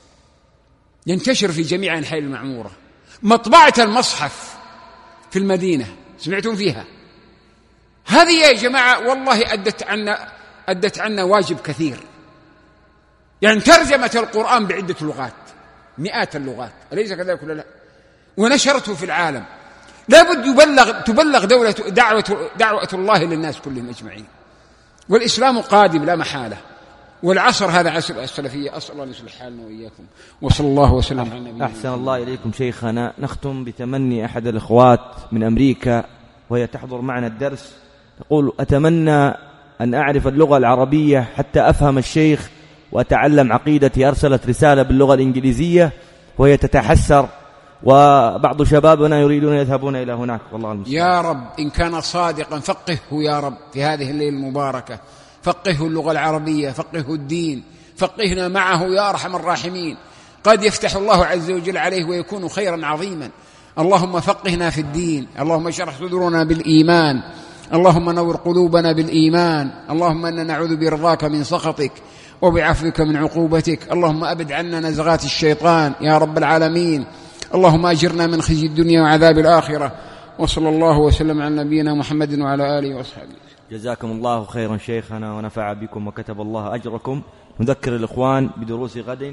ينتشر في جميع أنحاء المعمورة. مطبعة المصحف في المدينة سمعتم فيها؟ هذه يا جماعة والله أدت عنا أدت عنا واجب كثير. يعني ترجمة القرآن بعدة لغات، مئات اللغات، أليس كذلك ولا لا؟ ونشرته في العالم. لابد يبلغ تبلغ دولة دعوة دعوة الله للناس كلهم أجمعين. والإسلام قادم لا محالة، والعصر هذا عصر السلفية. أسأل الله أن يصلح حالنا وإياكم، وصلى الله وسلم على نبينا. أحسن الله إليكم شيخنا. نختم بتمني أحد الإخوات من أمريكا وهي تحضر معنا الدرس، تقول: أتمنى أن أعرف اللغة العربية حتى أفهم الشيخ وأتعلم عقيدتي. أرسلت رسالة باللغة الإنجليزية وهي تتحسر، وبعض شبابنا يريدون يذهبون إلى هناك. والله المستعان. يا رب إن كان صادقا فقهه يا رب في هذه الليلة المباركة، فقهه اللغة العربية، فقهه الدين، فقهنا معه يا أرحم الراحمين. قد يفتح الله عز وجل عليه ويكون خيرا عظيما. اللهم فقهنا في الدين، اللهم اشرح صدورنا بالإيمان، اللهم نور قلوبنا بالإيمان، اللهم إنا نعوذ برضاك من سخطك وبعفوك من عقوبتك. اللهم أبد عنا نزغات الشيطان يا رب العالمين. اللهم أجرنا من خزي الدنيا وعذاب الآخرة. وصلى الله وسلم على نبينا محمد وعلى آله وأصحابه. جزاكم الله خيرا شيخنا ونفع بكم وكتب الله أجركم. نذكر الإخوان بدروس غد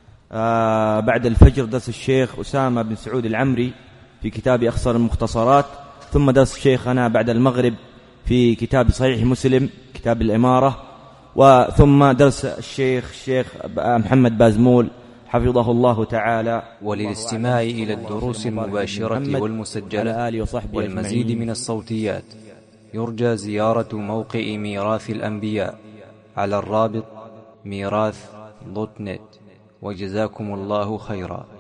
آه بعد الفجر درس الشيخ أسامة بن سعود العمري في كتاب أخصر المختصرات، ثم درس شيخنا بعد المغرب في كتاب صحيح مسلم كتاب الإمارة، وثم درس الشيخ الشيخ محمد بازمول حفظه الله تعالى. وللاستماع إلى الدروس المباشرة والمسجلة والمزيد من الصوتيات يرجى زيارة موقع ميراث الأنبياء على الرابط ميراث دوت نت. وجزاكم الله خيرا.